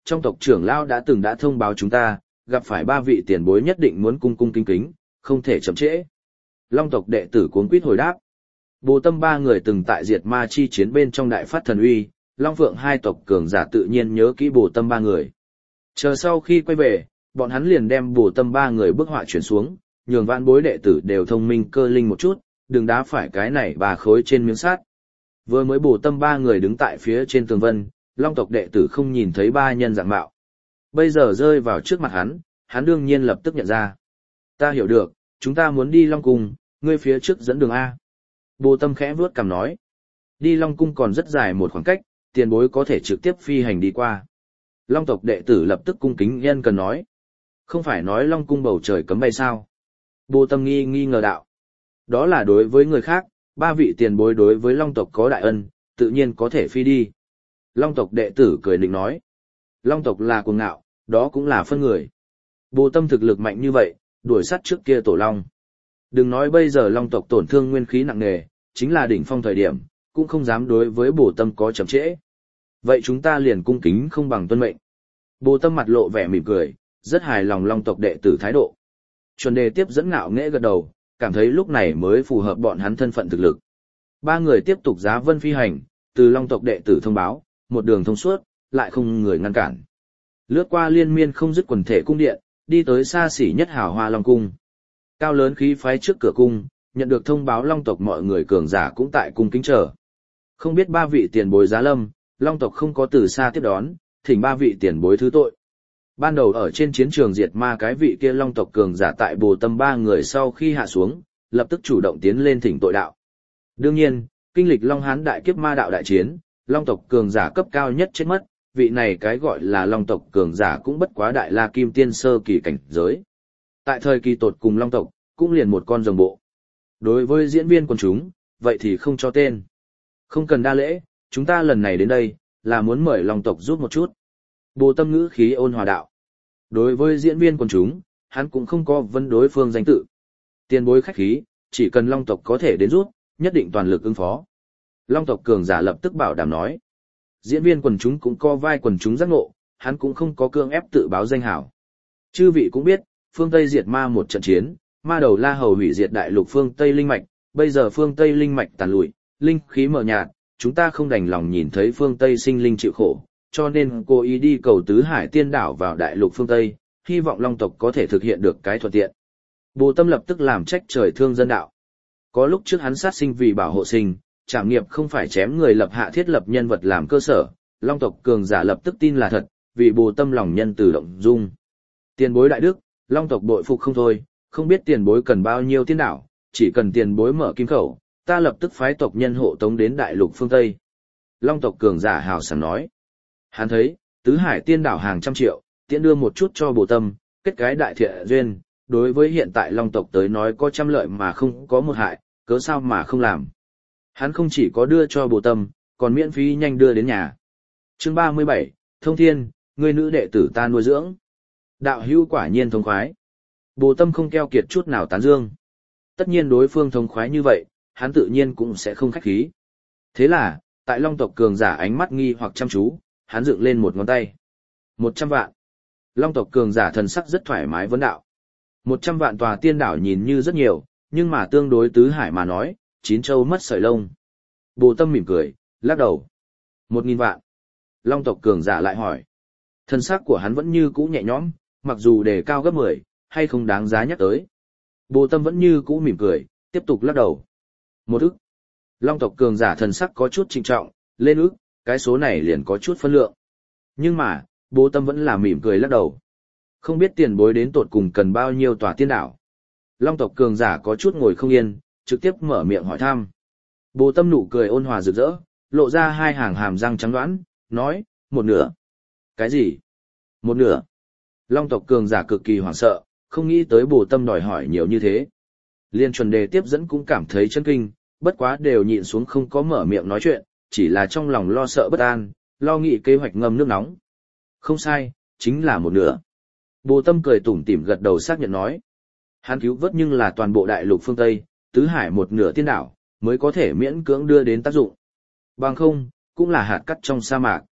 trong tộc trưởng lão đã từng đã thông báo chúng ta, gặp phải ba vị tiền bối nhất định muốn cung cung kính kính, không thể chậm trễ. Long tộc đệ tử cuống quýt hồi đáp. Bồ Tâm ba người từng tại diệt ma chi chiến bên trong đại phát thần uy, Long Phượng hai tộc cường giả tự nhiên nhớ kỹ Bồ Tâm ba người. Chờ sau khi quay về, bọn hắn liền đem Bồ Tâm ba người bức họa chuyển xuống, nhường vạn bối đệ tử đều thông minh cơ linh một chút, đừng đá phải cái này bà khối trên miếng sắt. Vừa mới Bồ Tâm ba người đứng tại phía trên tường vân, Long tộc đệ tử không nhìn thấy ba nhân dạng mạo. Bây giờ rơi vào trước mặt hắn, hắn đương nhiên lập tức nhận ra. Ta hiểu được, chúng ta muốn đi Long Cung, ngươi phía trước dẫn đường A. Bồ Tâm khẽ vuốt cằm nói. Đi Long Cung còn rất dài một khoảng cách, tiền bối có thể trực tiếp phi hành đi qua. Long tộc đệ tử lập tức cung kính nhân cần nói. Không phải nói Long Cung bầu trời cấm bay sao? Bồ Tâm nghi nghi ngờ đạo. Đó là đối với người khác, ba vị tiền bối đối với Long tộc có đại ân, tự nhiên có thể phi đi. Long tộc đệ tử cười định nói. Long tộc là cuồng ngạo, đó cũng là phân người. Bồ Tâm thực lực mạnh như vậy, đuổi sát trước kia tổ Long. Đừng nói bây giờ Long tộc tổn thương nguyên khí nặng nề, chính là đỉnh phong thời điểm, cũng không dám đối với Bồ Tâm có chậm trễ. Vậy chúng ta liền cung kính không bằng tuân mệnh. Bồ Tâm mặt lộ vẻ mỉm cười, rất hài lòng Long tộc đệ tử thái độ. Chuẩn đề tiếp dẫn ngạo nghễ gật đầu, cảm thấy lúc này mới phù hợp bọn hắn thân phận thực lực. Ba người tiếp tục giá vân phi hành, từ Long tộc đệ tử thông báo, một đường thông suốt, lại không người ngăn cản. Lướt qua liên miên không dứt quần thể cung điện, đi tới xa xỉ nhất hào hoa Long Cung. Cao lớn khí phái trước cửa cung, nhận được thông báo Long tộc mọi người cường giả cũng tại cung kính chờ. Không biết ba vị tiền bối giá lâm, Long tộc không có từ xa tiếp đón, thỉnh ba vị tiền bối thứ tội. Ban đầu ở trên chiến trường diệt ma cái vị kia Long tộc cường giả tại Bồ Tâm ba người sau khi hạ xuống, lập tức chủ động tiến lên thỉnh tội đạo. Đương nhiên, kinh lịch Long Hán đại kiếp ma đạo đại chiến, Long tộc cường giả cấp cao nhất chết mất, vị này cái gọi là Long tộc cường giả cũng bất quá đại la kim tiên sơ kỳ cảnh giới. Tại thời kỳ tột cùng Long tộc, cũng liền một con rồng bộ. Đối với diễn viên quần chúng, vậy thì không cho tên. Không cần đa lễ, chúng ta lần này đến đây, là muốn mời Long tộc giúp một chút. Bồ Tâm ngữ khí ôn hòa đạo. Đối với diễn viên quần chúng, hắn cũng không có vấn đối phương danh tự. Tiền bối khách khí, chỉ cần Long tộc có thể đến giúp, nhất định toàn lực ứng phó. Long tộc cường giả lập tức bảo đảm nói. Diễn viên quần chúng cũng có vai quần chúng giác ngộ, hắn cũng không có cương ép tự báo danh hảo. Chư vị cũng biết, phương Tây diệt ma một trận chiến, ma đầu La Hầu hủy diệt đại lục phương Tây linh mạch, bây giờ phương Tây linh mạch tàn lụi, linh khí mờ nhạt, chúng ta không đành lòng nhìn thấy phương Tây sinh linh chịu khổ, cho nên cố ý đi cầu tứ hải tiên đảo vào đại lục phương Tây, hy vọng Long tộc có thể thực hiện được cái thuận tiện. Bồ Tâm lập tức làm trách trời thương dân đạo. Có lúc trước hắn sát sinh vì bảo hộ sinh, trảm nghiệp không phải chém người lập hạ thiết lập nhân vật làm cơ sở, Long tộc cường giả lập tức tin là thật, vì Bồ Tâm lòng nhân từ động dung. Tiền bối đại đức, Long tộc bội phục không thôi, không biết tiền bối cần bao nhiêu tiên đảo, chỉ cần tiền bối mở kim khẩu, ta lập tức phái tộc nhân hộ tống đến đại lục phương Tây. Long tộc cường giả hào sảng nói. Hắn thấy, tứ hải tiên đảo hàng trăm triệu, tiện đưa một chút cho Bồ Tâm, kết cái đại thiện duyên, đối với hiện tại Long tộc tới nói có trăm lợi mà không có một hại, cớ sao mà không làm. Hắn không chỉ có đưa cho Bồ Tâm, còn miễn phí nhanh đưa đến nhà. Chương ba mươi bảy, Thông Thiên, người nữ đệ tử ta nuôi dưỡng. Đạo hữu quả nhiên thông khoái. Bồ Tâm không keo kiệt chút nào tán dương. Tất nhiên đối phương thông khoái như vậy, hắn tự nhiên cũng sẽ không khách khí. Thế là, tại Long tộc cường giả ánh mắt nghi hoặc chăm chú, hắn dựng lên một ngón tay. Một trăm vạn. Long tộc cường giả thần sắc rất thoải mái vấn đạo. Một trăm vạn tòa tiên đảo nhìn như rất nhiều, nhưng mà tương đối tứ hải mà nói, chín châu mất sợi lông. Bồ Tâm mỉm cười, lắc đầu. Một nghìn vạn. Long tộc cường giả lại hỏi. Thần sắc của hắn vẫn như cũ nhẹ nhõm, mặc dù đề cao gấp mười, hay không đáng giá nhắc tới. Bồ Tâm vẫn như cũ mỉm cười, tiếp tục lắc đầu. Một ức. Long tộc cường giả thần sắc có chút trịnh trọng, lên ức, cái số này liền có chút phân lượng. Nhưng mà, Bồ Tâm vẫn là mỉm cười lắc đầu. Không biết tiền bối đến tột cùng cần bao nhiêu tòa tiên đảo. Long tộc cường giả có chút ngồi không yên, trực tiếp mở miệng hỏi thăm. Bồ Tâm nụ cười ôn hòa rực rỡ, lộ ra hai hàng hàm răng trắng đoán, nói, một nửa. Cái gì? Một nửa. Long tộc cường giả cực kỳ hoảng sợ, không nghĩ tới Bồ Tâm đòi hỏi nhiều như thế. Liên chuẩn đề tiếp dẫn cũng cảm thấy chân kinh, bất quá đều nhịn xuống không có mở miệng nói chuyện, chỉ là trong lòng lo sợ bất an, lo nghĩ kế hoạch ngâm nước nóng. Không sai, chính là một nửa. Bồ Tâm cười tủm tỉm gật đầu xác nhận nói. Hắn cứu vớt nhưng là toàn bộ đại lục phương Tây, tứ hải một nửa tiên đảo, mới có thể miễn cưỡng đưa đến tác dụng. Bằng không, cũng là hạt cát trong sa mạc.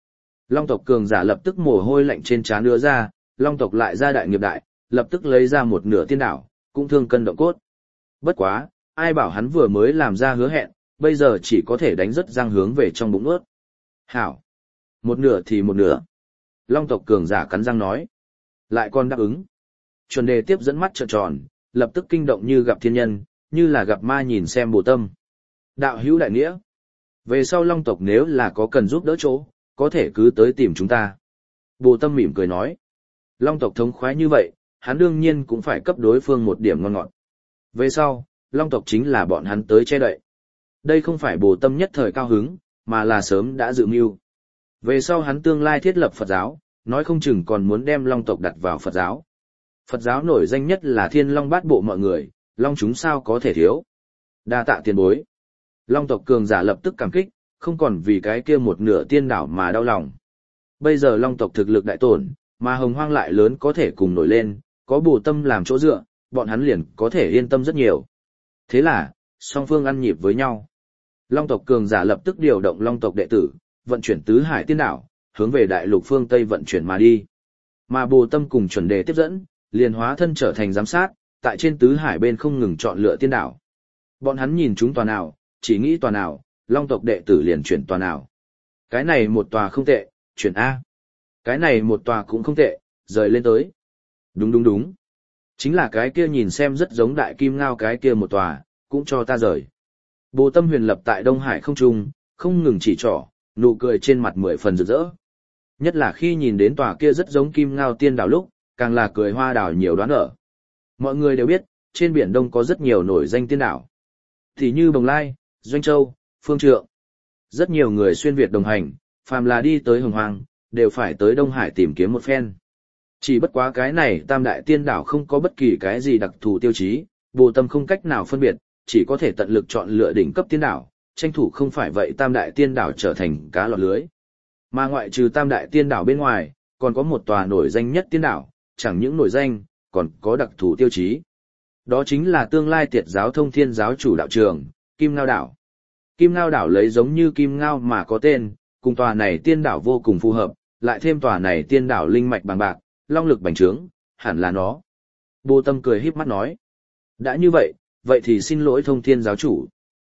Long tộc cường giả lập tức mồ hôi lạnh trên trán đưa ra, Long tộc lại ra đại nghiệp đại, lập tức lấy ra một nửa tiên đảo, cũng thương cân động cốt. Bất quá, ai bảo hắn vừa mới làm ra hứa hẹn, bây giờ chỉ có thể đánh rất răng hướng về trong bụng ướt. Hảo! Một nửa thì một nửa. Long tộc cường giả cắn răng nói. Lại còn đáp ứng. Chuẩn đề tiếp dẫn mắt trợn tròn, lập tức kinh động như gặp thiên nhân, như là gặp ma nhìn xem Bồ Tâm. Đạo hữu đại nghĩa. Về sau Long tộc nếu là có cần giúp đỡ chỗ, có thể cứ tới tìm chúng ta. Bồ Tâm mỉm cười nói. Long tộc thống khoái như vậy, hắn đương nhiên cũng phải cấp đối phương một điểm ngon ngọt. Về sau, Long tộc chính là bọn hắn tới che đậy. Đây không phải Bồ Tâm nhất thời cao hứng, mà là sớm đã dự mưu. Về sau hắn tương lai thiết lập Phật giáo, nói không chừng còn muốn đem Long tộc đặt vào Phật giáo. Phật giáo nổi danh nhất là Thiên Long Bát Bộ mọi người, Long chúng sao có thể thiếu. Đa tạ tiền bối. Long tộc cường giả lập tức cảm kích, không còn vì cái kia một nửa tiên đảo mà đau lòng. Bây giờ Long tộc thực lực đại tổn, mà Hồng Hoang lại lớn có thể cùng nổi lên, có Bồ Tâm làm chỗ dựa, bọn hắn liền có thể yên tâm rất nhiều. Thế là, song phương ăn nhịp với nhau. Long tộc cường giả lập tức điều động Long tộc đệ tử, vận chuyển tứ hải tiên đảo, hướng về đại lục phương Tây vận chuyển mà đi. Mà Bồ Tâm cùng chuẩn đề tiếp dẫn, liền hóa thân trở thành giám sát, tại trên tứ hải bên không ngừng chọn lựa tiên đảo. Bọn hắn nhìn chúng tòa nào, chỉ nghĩ tòa nào, Long tộc đệ tử liền chuyển tòa nào. Cái này một tòa không tệ, chuyển A. Cái này một tòa cũng không tệ, rời lên tới. Đúng đúng đúng. Chính là cái kia nhìn xem rất giống đại kim ngao cái kia một tòa, cũng cho ta rời. Bồ Tâm huyền lập tại Đông Hải không trung, không ngừng chỉ trỏ, nụ cười trên mặt mười phần rực rỡ. Nhất là khi nhìn đến tòa kia rất giống kim ngao tiên đảo lúc, càng là cười hoa đảo nhiều đoán ở. Mọi người đều biết, trên biển Đông có rất nhiều nổi danh tiên đảo. Thì như Bồng Lai, Doanh Châu, Phương Trượng. Rất nhiều người xuyên Việt đồng hành, phàm là đi tới Hồng Hoang, đều phải tới Đông Hải tìm kiếm một phen. Chỉ bất quá cái này tam đại tiên đảo không có bất kỳ cái gì đặc thù tiêu chí, Bồ Tâm không cách nào phân biệt, chỉ có thể tận lực chọn lựa đỉnh cấp tiên đảo, tranh thủ không phải vậy tam đại tiên đảo trở thành cá lọt lưới. Mà ngoại trừ tam đại tiên đảo bên ngoài, còn có một tòa nổi danh nhất tiên đảo, chẳng những nổi danh, còn có đặc thù tiêu chí. Đó chính là tương lai tiệt giáo Thông Thiên giáo chủ đạo trường, Kim Ngao đảo. Kim Ngao đảo lấy giống như Kim Ngao mà có tên, cùng tòa này tiên đảo vô cùng phù hợp, lại thêm tòa này tiên đảo linh mạch bằng bạc, long lực bành trướng, hẳn là nó. Bồ Tâm cười híp mắt nói. Đã như vậy, vậy thì xin lỗi Thông Thiên giáo chủ.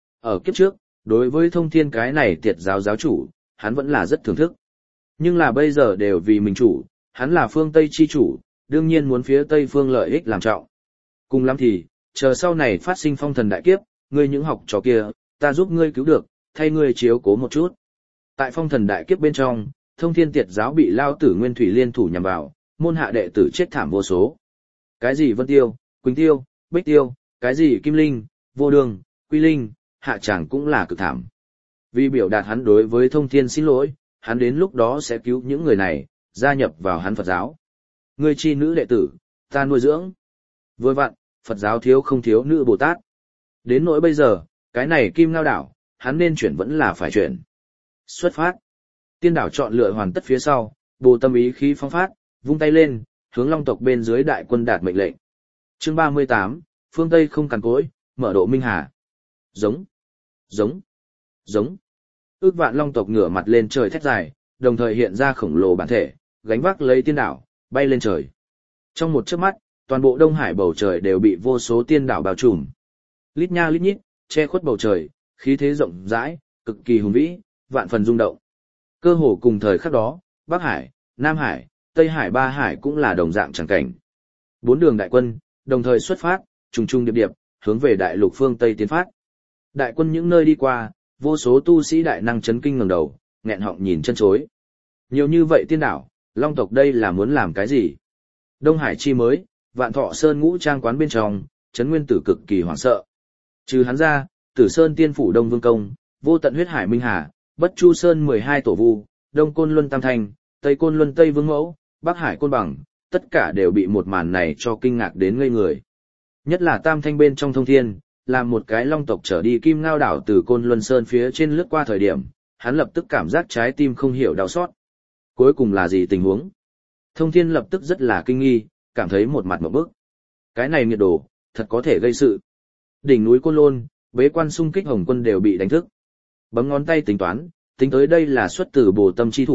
Ở kiếp trước, đối với Thông Thiên cái này tiệt giáo giáo chủ, hắn vẫn là rất thưởng thức. Nhưng là bây giờ đều vì mình chủ, hắn là phương Tây chi chủ, đương nhiên muốn phía Tây phương lợi ích làm trọng. Cùng lắm thì, chờ sau này phát sinh phong thần đại kiếp, ngươi những học trò kia, ta giúp ngươi cứu được, thay ngươi chiếu cố một chút. Tại phong thần đại kiếp bên trong, Thông Thiên tiệt giáo bị lao tử Nguyên Thủy liên thủ nhằm vào, môn hạ đệ tử chết thảm vô số. Cái gì Vân Tiêu, Quỳnh Tiêu, Bích Tiêu, cái gì Kim Linh, Vô Đường, Quy Linh, hạ tràng cũng là cực thảm. Vì biểu đạt hắn đối với Thông Thiên xin lỗi, hắn đến lúc đó sẽ cứu những người này, gia nhập vào hắn Phật giáo. Ngươi chi nữ đệ tử, ta nuôi dưỡng. Vừa vặn, Phật giáo thiếu không thiếu nữ Bồ Tát. Đến nỗi bây giờ, cái này Kim Ngao đảo, hắn nên chuyển vẫn là phải chuyển. Xuất phát. Tiên đảo chọn lựa hoàn tất phía sau, Bồ Tâm ý khí phong phát, vung tay lên, hướng Long tộc bên dưới đại quân đạt mệnh lệnh. Chương ba mươi tám, phương Tây không cằn cỗi, mở độ minh hà. Giống, giống, giống. Ước vạn Long tộc ngửa mặt lên trời thét dài, đồng thời hiện ra khổng lồ bản thể, gánh vác lấy tiên đảo, bay lên trời. Trong một chớp mắt, toàn bộ Đông Hải bầu trời đều bị vô số tiên đảo bao trùm. Lít nha lít nhít, che khuất bầu trời, khí thế rộng rãi, cực kỳ hùng vĩ, vạn phần rung động. Cơ hồ cùng thời khắc đó, Bắc Hải, Nam Hải, Tây Hải ba hải cũng là đồng dạng chẳng cảnh. Bốn đường đại quân, đồng thời xuất phát, trùng trùng điệp điệp, hướng về đại lục phương Tây tiến phát. Đại quân những nơi đi qua, vô số tu sĩ đại năng chấn kinh ngẩng đầu, nghẹn họng nhìn chân chối. Nhiều như vậy tiên đảo, Long tộc đây là muốn làm cái gì? Đông Hải chi mới, Vạn Thọ Sơn ngũ trang quán bên trong, Trấn Nguyên Tử cực kỳ hoảng sợ. Trừ hắn ra, Tử Sơn Tiên phủ Đông Vương Công, Vô Tận Huyết Hải Minh Hà, Bất Chu Sơn mười hai tổ vu, Đông Côn Luân Tam Thanh, Tây Côn Luân Tây Vương Mẫu, Bắc Hải Côn Bằng, tất cả đều bị một màn này cho kinh ngạc đến ngây người. Nhất là Tam Thanh bên trong Thông Thiên, làm một cái Long tộc trở đi Kim Ngao đảo từ Côn Luân Sơn phía trên lướt qua thời điểm, hắn lập tức cảm giác trái tim không hiểu đau xót. Cuối cùng là gì tình huống? Thông Thiên lập tức rất là kinh nghi, cảm thấy một mặt ngộp bức. Cái này nghiệt đồ, thật có thể gây sự. Đỉnh núi Côn Lôn, bế quan xung kích Hồng Quân đều bị đánh thức. Bấm ngón tay tính toán, tính tới đây là xuất từ Bồ Tâm chi thủ,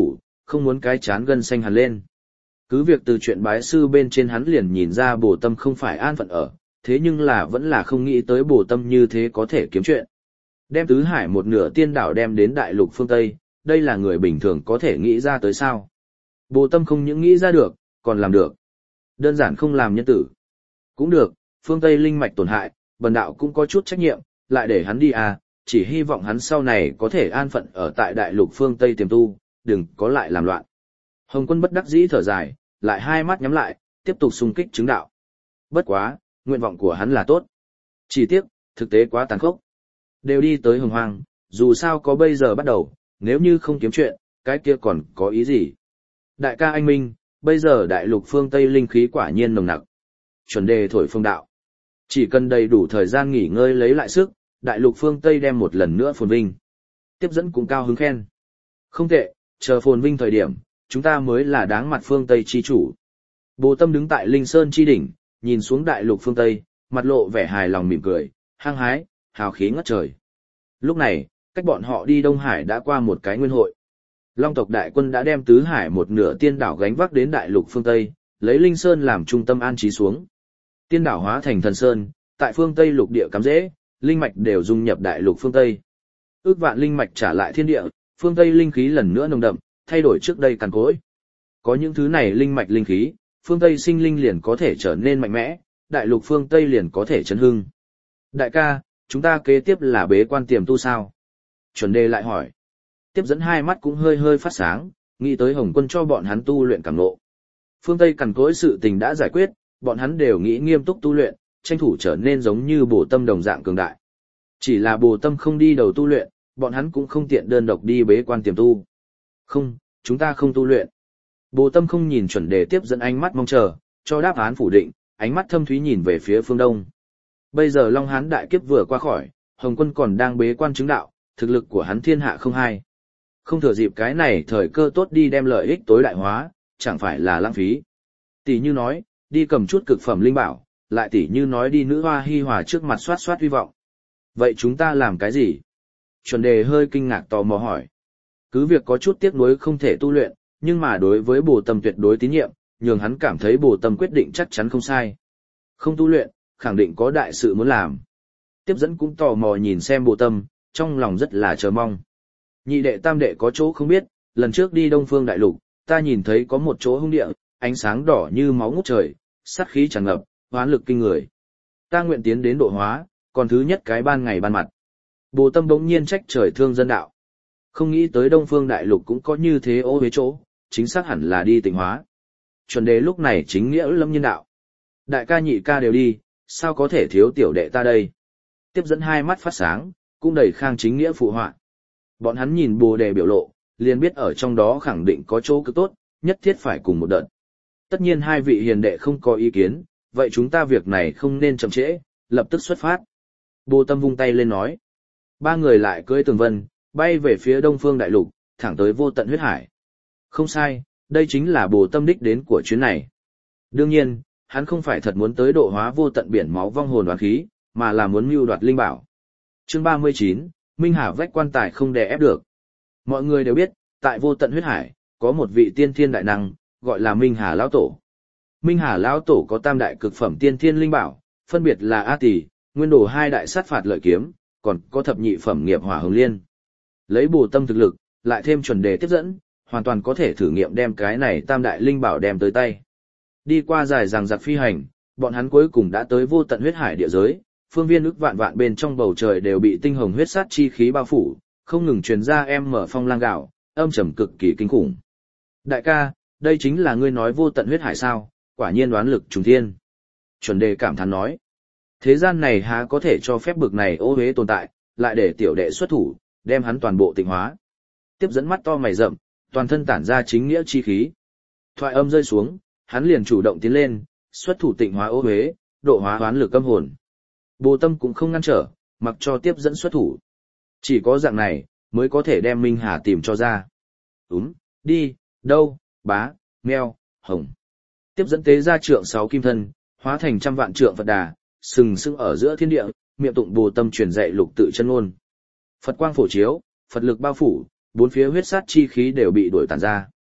không muốn cái chán gân xanh hẳn lên. Cứ việc từ chuyện bái sư bên trên hắn liền nhìn ra Bồ Tâm không phải an phận ở, thế nhưng là vẫn là không nghĩ tới Bồ Tâm như thế có thể kiếm chuyện. Đem tứ hải một nửa tiên đảo đem đến đại lục phương Tây, đây là người bình thường có thể nghĩ ra tới sao. Bồ Tâm không những nghĩ ra được, còn làm được. Đơn giản không làm nhân tử. Cũng được, phương Tây linh mạch tổn hại, bần đạo cũng có chút trách nhiệm, lại để hắn đi à, chỉ hy vọng hắn sau này có thể an phận ở tại đại lục phương Tây tiềm tu, đừng có lại làm loạn. Hồng Quân bất đắc dĩ thở dài, lại hai mắt nhắm lại, tiếp tục xung kích chứng đạo. Bất quá, nguyện vọng của hắn là tốt. Chỉ tiếc, thực tế quá tàn khốc. Đều đi tới Hồng Hoang, dù sao có bây giờ bắt đầu, nếu như không kiếm chuyện, cái kia còn có ý gì? Đại ca anh minh, bây giờ đại lục phương Tây linh khí quả nhiên nồng nặc. Chuẩn đề thổi phương đạo. Chỉ cần đầy đủ thời gian nghỉ ngơi lấy lại sức, đại lục phương Tây đem một lần nữa phồn vinh. Tiếp dẫn cũng cao hứng khen. Không tệ, chờ phồn vinh thời điểm, chúng ta mới là đáng mặt phương Tây chi chủ. Bồ Tâm đứng tại Linh Sơn chi đỉnh, nhìn xuống đại lục phương Tây, mặt lộ vẻ hài lòng mỉm cười, hăng hái, hào khí ngất trời. Lúc này, cách bọn họ đi Đông Hải đã qua một cái nguyên hội. Long tộc đại quân đã đem tứ hải một nửa tiên đảo gánh vác đến đại lục phương Tây, lấy Linh Sơn làm trung tâm an trí xuống. Tiên đảo hóa thành thần sơn, tại phương Tây lục địa cắm rễ, linh mạch đều dung nhập đại lục phương Tây. Ước vạn linh mạch trả lại thiên địa, phương Tây linh khí lần nữa nồng đậm, thay đổi trước đây cằn cỗi. Có những thứ này linh mạch linh khí, phương Tây sinh linh liền có thể trở nên mạnh mẽ, đại lục phương Tây liền có thể chấn hưng. Đại ca, chúng ta kế tiếp là bế quan tiềm tu sao? Chuẩn đề lại hỏi. Tiếp dẫn hai mắt cũng hơi hơi phát sáng, nghĩ tới Hồng Quân cho bọn hắn tu luyện cảm ngộ. Phương Tây cằn cỗi sự tình đã giải quyết, bọn hắn đều nghĩ nghiêm túc tu luyện, tranh thủ trở nên giống như Bồ Tâm đồng dạng cường đại. Chỉ là Bồ Tâm không đi đầu tu luyện, bọn hắn cũng không tiện đơn độc đi bế quan tiềm tu. Không, chúng ta không tu luyện. Bồ Tâm không nhìn chuẩn đề tiếp dẫn ánh mắt mong chờ, cho đáp án phủ định, ánh mắt thâm thúy nhìn về phía phương đông. Bây giờ Long Hán đại kiếp vừa qua khỏi, Hồng Quân còn đang bế quan chứng đạo, thực lực của hắn thiên hạ không hai. Không thừa dịp cái này thời cơ tốt đi đem lợi ích tối đại hóa, chẳng phải là lãng phí. Tỷ như nói, đi cầm chút cực phẩm linh bảo, lại tỷ như nói đi nữ hoa hi hòa trước mặt soát soát hy vọng. Vậy chúng ta làm cái gì? Chuẩn đề hơi kinh ngạc tò mò hỏi. Cứ việc có chút tiếc nuối không thể tu luyện, nhưng mà đối với Bồ Tâm tuyệt đối tín nhiệm, nhường hắn cảm thấy Bồ Tâm quyết định chắc chắn không sai. Không tu luyện, khẳng định có đại sự muốn làm. Tiếp dẫn cũng tò mò nhìn xem Bồ Tâm, trong lòng rất là chờ mong. Nhị đệ tam đệ có chỗ không biết, lần trước đi Đông Phương Đại Lục, ta nhìn thấy có một chỗ hung địa, ánh sáng đỏ như máu ngút trời, sát khí tràn ngập, hoán lực kinh người. Ta nguyện tiến đến độ hóa, còn thứ nhất cái ban ngày ban mặt. Bồ Tâm bỗng nhiên trách trời thương dân đạo. Không nghĩ tới Đông Phương Đại Lục cũng có như thế ô huế chỗ, chính xác hẳn là đi tịnh hóa. Chuẩn đề lúc này chính nghĩa lâm nhân đạo. Đại ca nhị ca đều đi, sao có thể thiếu tiểu đệ ta đây? Tiếp dẫn hai mắt phát sáng, cũng đầy khang chính nghĩa phụ họa. Bọn hắn nhìn Bồ đề biểu lộ, liền biết ở trong đó khẳng định có chỗ cực tốt, nhất thiết phải cùng một đợt. Tất nhiên hai vị hiền đệ không có ý kiến, vậy chúng ta việc này không nên chậm trễ, lập tức xuất phát. Bồ Tâm vung tay lên nói. Ba người lại cưỡi tường vân, bay về phía Đông Phương Đại Lục, thẳng tới vô tận huyết hải. Không sai, đây chính là Bồ Tâm đích đến của chuyến này. Đương nhiên, hắn không phải thật muốn tới độ hóa vô tận biển máu vong hồn oán khí, mà là muốn mưu đoạt linh bảo. Chương ba mươi chín, Minh Hà vách quan tài không đè ép được. Mọi người đều biết, tại vô tận huyết hải, có một vị tiên thiên đại năng, gọi là Minh Hà Lão Tổ. Minh Hà Lão Tổ có tam đại cực phẩm tiên thiên linh bảo, phân biệt là A Tỳ, Nguyên Đồ hai đại sát phạt lợi kiếm, còn có thập nhị phẩm nghiệp hỏa hồng liên. Lấy Bồ Tâm thực lực, lại thêm chuẩn đề tiếp dẫn, hoàn toàn có thể thử nghiệm đem cái này tam đại linh bảo đem tới tay. Đi qua dài dằng dặc phi hành, bọn hắn cuối cùng đã tới vô tận huyết hải địa giới, phương viên ức vạn vạn bên trong bầu trời đều bị tinh hồng huyết sát chi khí bao phủ, không ngừng truyền ra em mở phong lang gạo, âm trầm cực kỳ kinh khủng. Đại ca, đây chính là ngươi nói vô tận huyết hải sao, quả nhiên đoán lực trùng thiên. Chuẩn đề cảm thán nói, thế gian này há có thể cho phép bực này ô uế tồn tại, lại để tiểu đệ xuất thủ, đem hắn toàn bộ tịnh hóa. Tiếp dẫn mắt to mày rậm, toàn thân tản ra chính nghĩa chi khí. Thoại âm rơi xuống, hắn liền chủ động tiến lên, xuất thủ tịnh hóa ô uế, độ hóa hoán lực âm hồn. Bồ Tâm cũng không ngăn trở, mặc cho tiếp dẫn xuất thủ. Chỉ có dạng này, mới có thể đem Minh Hà tìm cho ra. Úm, đi, đâu, bá, meo, hồng. Tiếp dẫn tế ra trượng sáu kim thân, hóa thành trăm vạn trượng Phật đà, sừng sững ở giữa thiên địa, miệng tụng Bồ Tâm truyền dạy lục tự chân ngôn. Phật quang phổ chiếu, Phật lực bao phủ, bốn phía huyết sát chi khí đều bị đuổi tàn ra.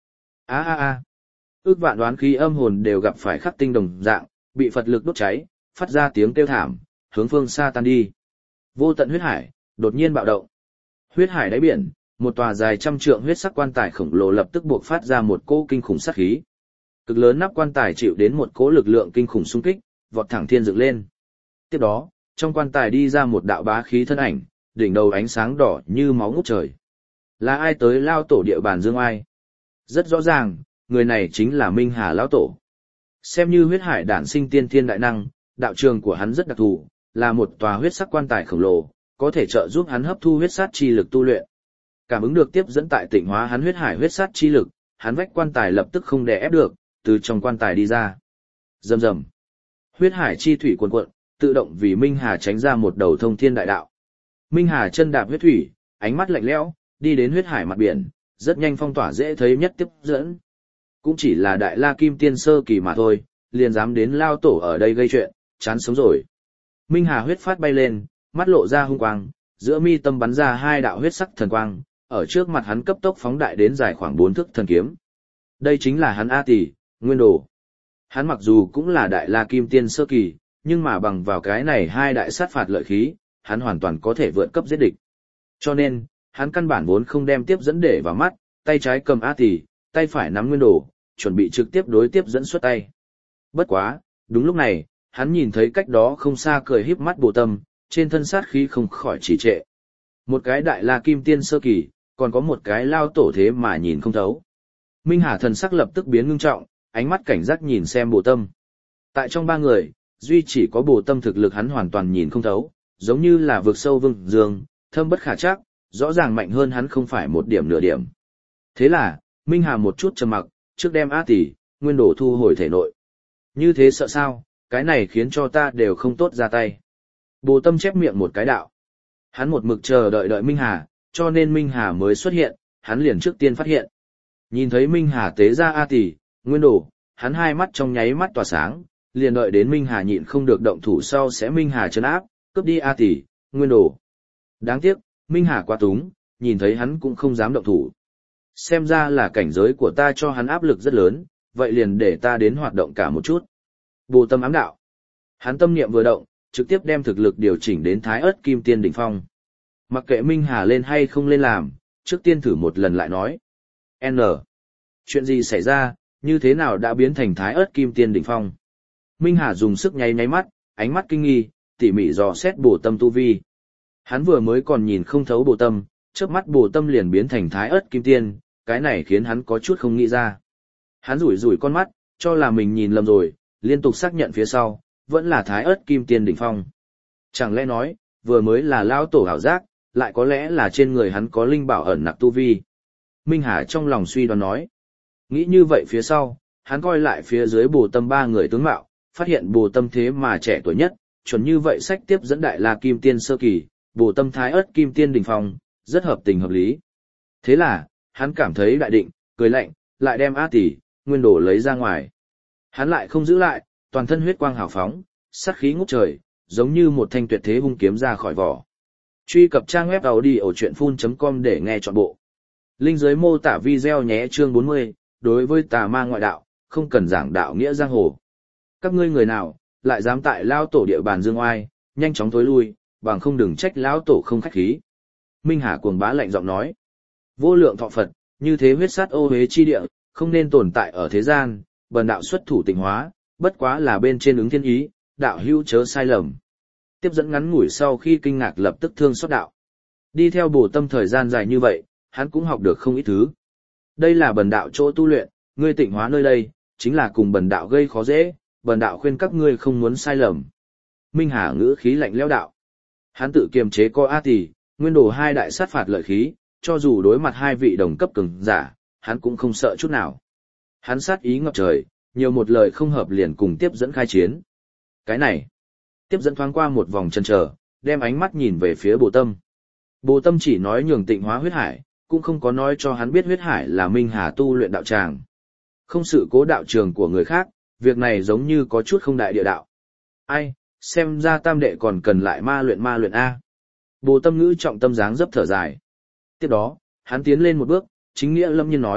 A a a. Ước vạn đoán khí âm hồn đều gặp phải khắc tinh đồng dạng, bị Phật lực đốt cháy, phát ra tiếng kêu thảm, hướng phương xa tan đi. Vô tận huyết hải đột nhiên bạo động. Huyết hải đáy biển, một tòa dài trăm trượng huyết sắc quan tài khổng lồ lập tức buộc phát ra một cỗ kinh khủng sát khí. Cực lớn nắp quan tài chịu đến một cỗ lực lượng kinh khủng xung kích, vọt thẳng thiên dựng lên. Tiếp đó, trong quan tài đi ra một đạo bá khí thân ảnh, đỉnh đầu ánh sáng đỏ như máu ngút trời. Là ai tới lao tổ địa bàn Dương Ai? Rất rõ ràng, người này chính là Minh Hà lão tổ. Xem như huyết hải đản sinh tiên thiên đại năng, đạo trường của hắn rất đặc thù, là một tòa huyết sắc quan tài khổng lồ, có thể trợ giúp hắn hấp thu huyết sát chi lực tu luyện. Cảm ứng được tiếp dẫn tại tịnh hóa hắn huyết hải huyết sát chi lực, hắn vách quan tài lập tức không đè ép được, từ trong quan tài đi ra. Rầm rầm. Huyết hải chi thủy cuồn cuộn, tự động vì Minh Hà tránh ra một đầu thông thiên đại đạo. Minh Hà chân đạp huyết thủy, ánh mắt lạnh lẽo, đi đến huyết hải mặt biển, rất nhanh phong tỏa dễ thấy nhất tiếp dẫn. Cũng chỉ là đại la kim tiên sơ kỳ mà thôi, liền dám đến lao tổ ở đây gây chuyện, chán sống rồi. Minh Hà huyết phát bay lên, mắt lộ ra hung quang, giữa mi tâm bắn ra hai đạo huyết sắc thần quang, ở trước mặt hắn cấp tốc phóng đại đến dài khoảng bốn thước thần kiếm. Đây chính là hắn A Tỷ, Nguyên Đồ. Hắn mặc dù cũng là đại la kim tiên sơ kỳ, nhưng mà bằng vào cái này hai đại sát phạt lợi khí, hắn hoàn toàn có thể vượt cấp giết địch. Cho nên, hắn căn bản vốn không đem tiếp dẫn để vào mắt, tay trái cầm A Tỷ, tay phải nắm Nguyên Đồ, chuẩn bị trực tiếp đối tiếp dẫn xuất tay. Bất quá, đúng lúc này, hắn nhìn thấy cách đó không xa cười híp mắt Bồ Tâm, trên thân sát khí không khỏi trì trệ. Một cái đại la kim tiên sơ kỳ, còn có một cái lao tổ thế mà nhìn không thấu. Minh Hà thần sắc lập tức biến ngưng trọng, ánh mắt cảnh giác nhìn xem Bồ Tâm. Tại trong ba người, duy chỉ có Bồ Tâm thực lực hắn hoàn toàn nhìn không thấu, giống như là vực sâu vương dương, thâm bất khả trắc, rõ ràng mạnh hơn hắn không phải một điểm nửa điểm. Thế là, Minh Hà một chút trầm mặc, trước đem A Tỷ, Nguyên Đồ thu hồi thể nội. Như thế sợ sao, cái này khiến cho ta đều không tốt ra tay. Bồ Tâm chép miệng một cái đạo. Hắn một mực chờ đợi đợi Minh Hà, cho nên Minh Hà mới xuất hiện, hắn liền trước tiên phát hiện. Nhìn thấy Minh Hà tế ra A Tỷ, Nguyên Đồ, hắn hai mắt trong nháy mắt tỏa sáng, liền đợi đến Minh Hà nhịn không được động thủ sau sẽ Minh Hà trấn áp, cướp đi A Tỷ, Nguyên Đồ. Đáng tiếc, Minh Hà quá túng, nhìn thấy hắn cũng không dám động thủ. Xem ra là cảnh giới của ta cho hắn áp lực rất lớn, vậy liền để ta đến hoạt động cả một chút. Bồ Tâm ám đạo. Hắn tâm niệm vừa động, trực tiếp đem thực lực điều chỉnh đến Thái Ức Kim Tiên đỉnh phong. Mặc kệ Minh Hà lên hay không lên làm, trước tiên thử một lần lại nói. N. Chuyện gì xảy ra, như thế nào đã biến thành Thái Ức Kim Tiên đỉnh phong? Minh Hà dùng sức nháy nháy mắt, ánh mắt kinh nghi, tỉ mỉ dò xét Bồ Tâm tu vi. Hắn vừa mới còn nhìn không thấu Bồ Tâm, chớp mắt Bồ Tâm liền biến thành Thái Ức Kim Tiên, cái này khiến hắn có chút không nghĩ ra. Hắn rủi rủi con mắt, cho là mình nhìn lầm rồi, liên tục xác nhận phía sau, vẫn là Thái Ức Kim Tiên đỉnh phong. Chẳng lẽ nói, vừa mới là lão tổ ảo giác, lại có lẽ là trên người hắn có linh bảo ẩn nặc tu vi. Minh Hà trong lòng suy đoán nói. Nghĩ như vậy phía sau, hắn coi lại phía dưới Bồ Tâm ba người tướng mạo, phát hiện Bồ Tâm thế mà trẻ tuổi nhất, chuẩn như vậy sách tiếp dẫn đại la Kim Tiên sơ kỳ, Bồ Tâm Thái Ức Kim Tiên đỉnh phong, rất hợp tình hợp lý. Thế là, hắn cảm thấy đại định, cười lạnh, lại đem A Tỷ, Nguyên Đồ lấy ra ngoài. Hắn lại không giữ lại, toàn thân huyết quang hào phóng, sát khí ngút trời, giống như một thanh tuyệt thế hung kiếm ra khỏi vỏ. Truy cập trang web audiochuyenphun chấm com để nghe trọn bộ. Link dưới mô tả video nhé. Chương bốn mươi, đối với tà ma ngoại đạo, không cần giảng đạo nghĩa giang hồ. Các ngươi người nào, lại dám tại lao tổ địa bàn Dương Oai, nhanh chóng tối lui, bằng không đừng trách lão tổ không khách khí. Minh Hà cuồng bá lạnh giọng nói. Vô lượng thọ Phật, như thế huyết sát ô hế chi địa, không nên tồn tại ở thế gian, bần đạo xuất thủ tịnh hóa, bất quá là bên trên ứng thiên ý, đạo hữu chớ sai lầm. Tiếp dẫn ngắn ngủi sau khi kinh ngạc lập tức thương xót đạo. Đi theo Bồ Tâm thời gian dài như vậy, hắn cũng học được không ít thứ. Đây là bần đạo chỗ tu luyện, ngươi tịnh hóa nơi đây, chính là cùng bần đạo gây khó dễ, bần đạo khuyên các ngươi không muốn sai lầm. Minh Hà ngữ khí lạnh lẽo đạo. Hắn tự kiềm chế coi A Tỷ, Nguyên Đồ hai đại sát phạt lợi khí, cho dù đối mặt hai vị đồng cấp cường giả, hắn cũng không sợ chút nào. Hắn sát ý ngập trời, nhiều một lời không hợp liền cùng tiếp dẫn khai chiến. Cái này, tiếp dẫn thoáng qua một vòng chần chờ, đem ánh mắt nhìn về phía Bồ Tâm. Bồ Tâm chỉ nói nhường tịnh hóa huyết hải, cũng không có nói cho hắn biết huyết hải là Minh Hà tu luyện đạo tràng. Không sự cố đạo trường của người khác, việc này giống như có chút không đại địa đạo. Ai, xem ra tam đệ còn cần lại ma luyện ma luyện A. Bồ Tâm ngữ trọng tâm dáng dấp thở dài. Tiếp đó, hắn tiến lên một bước, chính nghĩa lâm nhiên nói,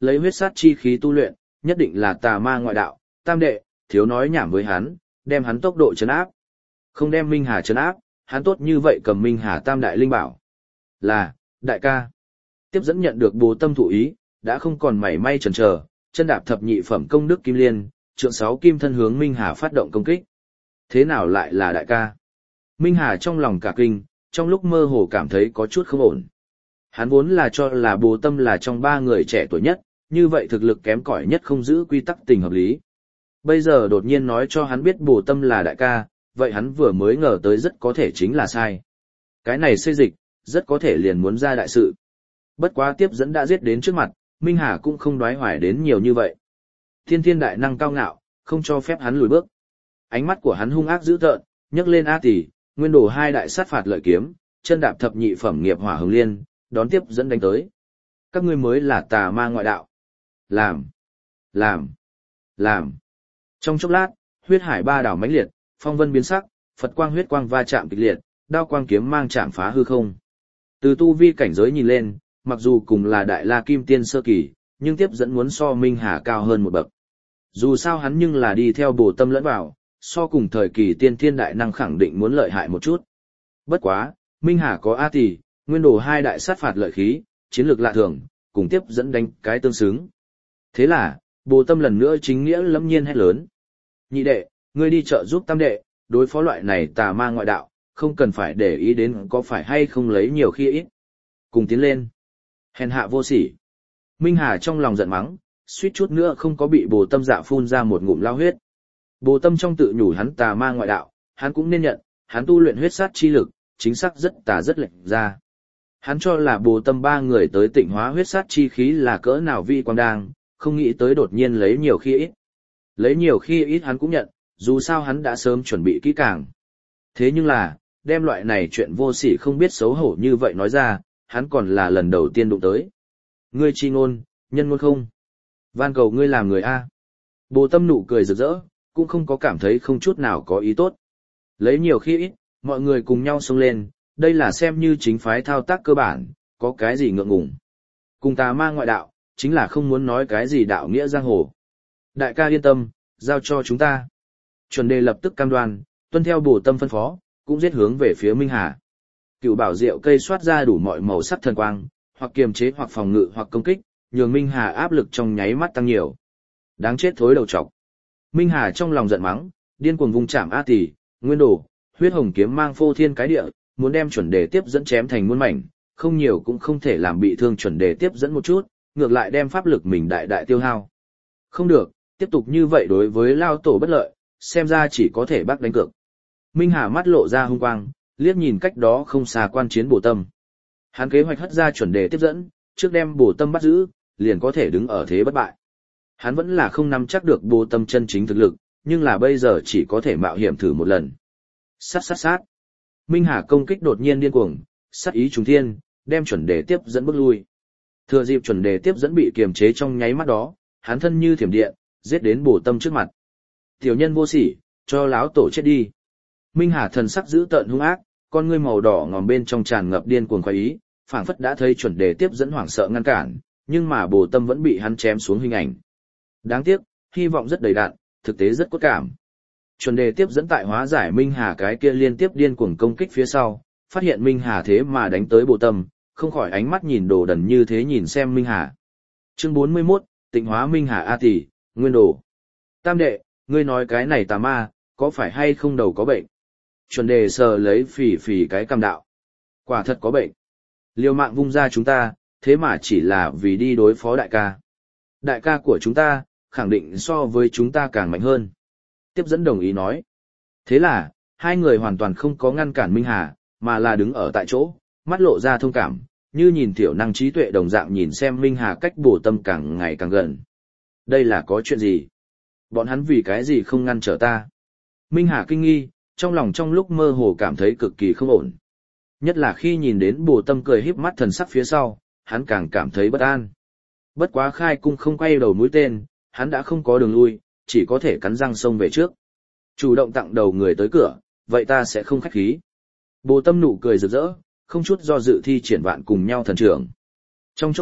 lấy huyết sát chi khí tu luyện, nhất định là tà ma ngoại đạo, tam đệ, thiếu nói nhảm với hắn, đem hắn tốc độ chấn áp. Không đem Minh Hà chấn áp, hắn tốt như vậy cầm Minh Hà tam đại linh bảo. Là, đại ca. Tiếp dẫn nhận được Bồ Tâm thụ ý, đã không còn mảy may chần chờ, chân đạp thập nhị phẩm công đức kim liên, trượng sáu kim thân hướng Minh Hà phát động công kích. Thế nào lại là đại ca? Minh Hà trong lòng cả kinh, trong lúc mơ hồ cảm thấy có chút không ổn. Hắn vốn là cho là Bồ Tâm là trong ba người trẻ tuổi nhất, như vậy thực lực kém cỏi nhất không giữ quy tắc tình hợp lý. Bây giờ đột nhiên nói cho hắn biết Bồ Tâm là đại ca, vậy hắn vừa mới ngờ tới rất có thể chính là sai. Cái này xê dịch, rất có thể liền muốn ra đại sự. Bất quá tiếp dẫn đã giết đến trước mặt, Minh Hà cũng không đoái hoài đến nhiều như vậy. Thiên thiên đại năng cao ngạo, không cho phép hắn lùi bước. Ánh mắt của hắn hung ác dữ tợn, nhấc lên A Tỷ, nguyên đồ hai đại sát phạt lợi kiếm, chân đạp thập nhị phẩm nghiệp hỏa hồng liên, đón tiếp dẫn đánh tới. Các ngươi mới là tà ma ngoại đạo. Làm, làm, làm. Trong chốc lát, huyết hải ba đảo mãnh liệt, phong vân biến sắc, Phật quang huyết quang va chạm kịch liệt, đao quang kiếm mang chạm phá hư không. Từ tu vi cảnh giới nhìn lên, mặc dù cùng là đại la kim tiên sơ kỳ, nhưng tiếp dẫn muốn so Minh Hà cao hơn một bậc. Dù sao hắn nhưng là đi theo Bồ Tâm lẫn vào, so cùng thời kỳ tiên thiên đại năng khẳng định muốn lợi hại một chút. Bất quá, Minh Hà có A Tỷ, nguyên đồ hai đại sát phạt lợi khí, chiến lược lạ thường, cùng tiếp dẫn đánh cái tương xứng. Thế là, Bồ Tâm lần nữa chính nghĩa lâm nhiên hét lớn. Nhị đệ, ngươi đi chợ giúp tam đệ, đối phó loại này tà ma ngoại đạo, không cần phải để ý đến có phải hay không lấy nhiều khi ít. Cùng tiến lên. Hèn hạ vô sỉ. Minh Hà trong lòng giận mắng, suýt chút nữa không có bị Bồ Tâm dạ phun ra một ngụm lao huyết. Bồ Tâm trong tự nhủ hắn tà ma ngoại đạo, hắn cũng nên nhận, hắn tu luyện huyết sát chi lực, chính xác rất tà rất lệch ra. Hắn cho là Bồ Tâm ba người tới tịnh hóa huyết sát chi khí là cỡ nào vi quang đang, không nghĩ tới đột nhiên lấy nhiều khi ít. Lấy nhiều khi ít hắn cũng nhận, dù sao hắn đã sớm chuẩn bị kỹ càng. Thế nhưng là, đem loại này chuyện vô sỉ không biết xấu hổ như vậy nói ra, hắn còn là lần đầu tiên đụng tới. Ngươi chi ngôn, nhân ngôn không? Van cầu ngươi làm người A. Bồ Tâm nụ cười rực rỡ, cũng không có cảm thấy không chút nào có ý tốt. Lấy nhiều khi ít, mọi người cùng nhau xông lên, đây là xem như chính phái thao tác cơ bản, có cái gì ngượng ngùng. Cùng tà ma ngoại đạo, chính là không muốn nói cái gì đạo nghĩa giang hồ. Đại ca yên tâm, giao cho chúng ta. Chuẩn đề lập tức cam đoan, tuân theo Bồ Tâm phân phó, cũng giết hướng về phía Minh Hà. Cựu bảo diệu cây xoát ra đủ mọi màu sắc thần quang, hoặc kiềm chế hoặc phòng ngự hoặc công kích, nhường Minh Hà áp lực trong nháy mắt tăng nhiều. Đáng chết thối đầu trọc. Minh Hà trong lòng giận mắng, điên cuồng vung chạm A Tỷ, nguyên đồ, huyết hồng kiếm mang phô thiên cái địa, muốn đem chuẩn đề tiếp dẫn chém thành muôn mảnh, không nhiều cũng không thể làm bị thương chuẩn đề tiếp dẫn một chút, ngược lại đem pháp lực mình đại đại tiêu hao. Không được, tiếp tục như vậy đối với lao tổ bất lợi, xem ra chỉ có thể bác đánh cược. Minh Hà mắt lộ ra hung quang, liếc nhìn cách đó không xa quan chiến Bồ Tâm. Hắn kế hoạch hất ra chuẩn đề tiếp dẫn, trước đem Bồ Tâm bắt giữ, liền có thể đứng ở thế bất bại. Hắn vẫn là không nắm chắc được Bồ Tâm chân chính thực lực, nhưng là bây giờ chỉ có thể mạo hiểm thử một lần. Sát sát sát. Minh Hà công kích đột nhiên điên cuồng, sát ý trùng thiên, đem chuẩn đề tiếp dẫn bước lui. Thừa dịp chuẩn đề tiếp dẫn bị kiềm chế trong nháy mắt đó, hắn thân như thiểm điện, giết đến Bồ Tâm trước mặt. Tiểu nhân vô sỉ, cho láo tổ chết đi. Minh Hà thần sắc dữ tợn hung ác, con ngươi màu đỏ ngòm bên trong tràn ngập điên cuồng khoái ý, phảng phất đã thấy chuẩn đề tiếp dẫn hoảng sợ ngăn cản, nhưng mà Bồ Tâm vẫn bị hắn chém xuống hình ảnh. Đáng tiếc, hy vọng rất đầy đạn, thực tế rất cốt cảm. Chuẩn đề tiếp dẫn tại hóa giải Minh Hà cái kia liên tiếp điên cuồng công kích phía sau, phát hiện Minh Hà thế mà đánh tới Bồ Tâm, không khỏi ánh mắt nhìn đồ đần như thế nhìn xem Minh Hà. Chương bốn mươi mốt, Tịnh hóa Minh Hà A Tỷ, nguyên đồ. Tam đệ, ngươi nói cái này tà ma, có phải hay không đầu có bệnh? Chuẩn đề sờ lấy phì phì cái cằm đạo. Quả thật có bệnh. Liều mạng vung ra chúng ta, thế mà chỉ là vì đi đối phó đại ca. Đại ca của chúng ta, khẳng định so với chúng ta càng mạnh hơn. Tiếp dẫn đồng ý nói. Thế là, hai người hoàn toàn không có ngăn cản Minh Hà, mà là đứng ở tại chỗ, mắt lộ ra thông cảm, như nhìn thiểu năng trí tuệ đồng dạng nhìn xem Minh Hà cách Bồ Tâm càng ngày càng gần. Đây là có chuyện gì? Bọn hắn vì cái gì không ngăn trở ta? Minh Hà kinh nghi, trong lòng trong lúc mơ hồ cảm thấy cực kỳ không ổn. Nhất là khi nhìn đến Bồ Tâm cười híp mắt thần sắc phía sau, hắn càng cảm thấy bất an. Bất quá khai cung không quay đầu mũi tên, hắn đã không có đường lui, chỉ có thể cắn răng xông về trước. Chủ động tặng đầu người tới cửa, vậy ta sẽ không khách khí. Bồ Tâm nụ cười rực rỡ, không chút do dự thi triển vạn cùng nhau thần trưởng. Trong chốc lát,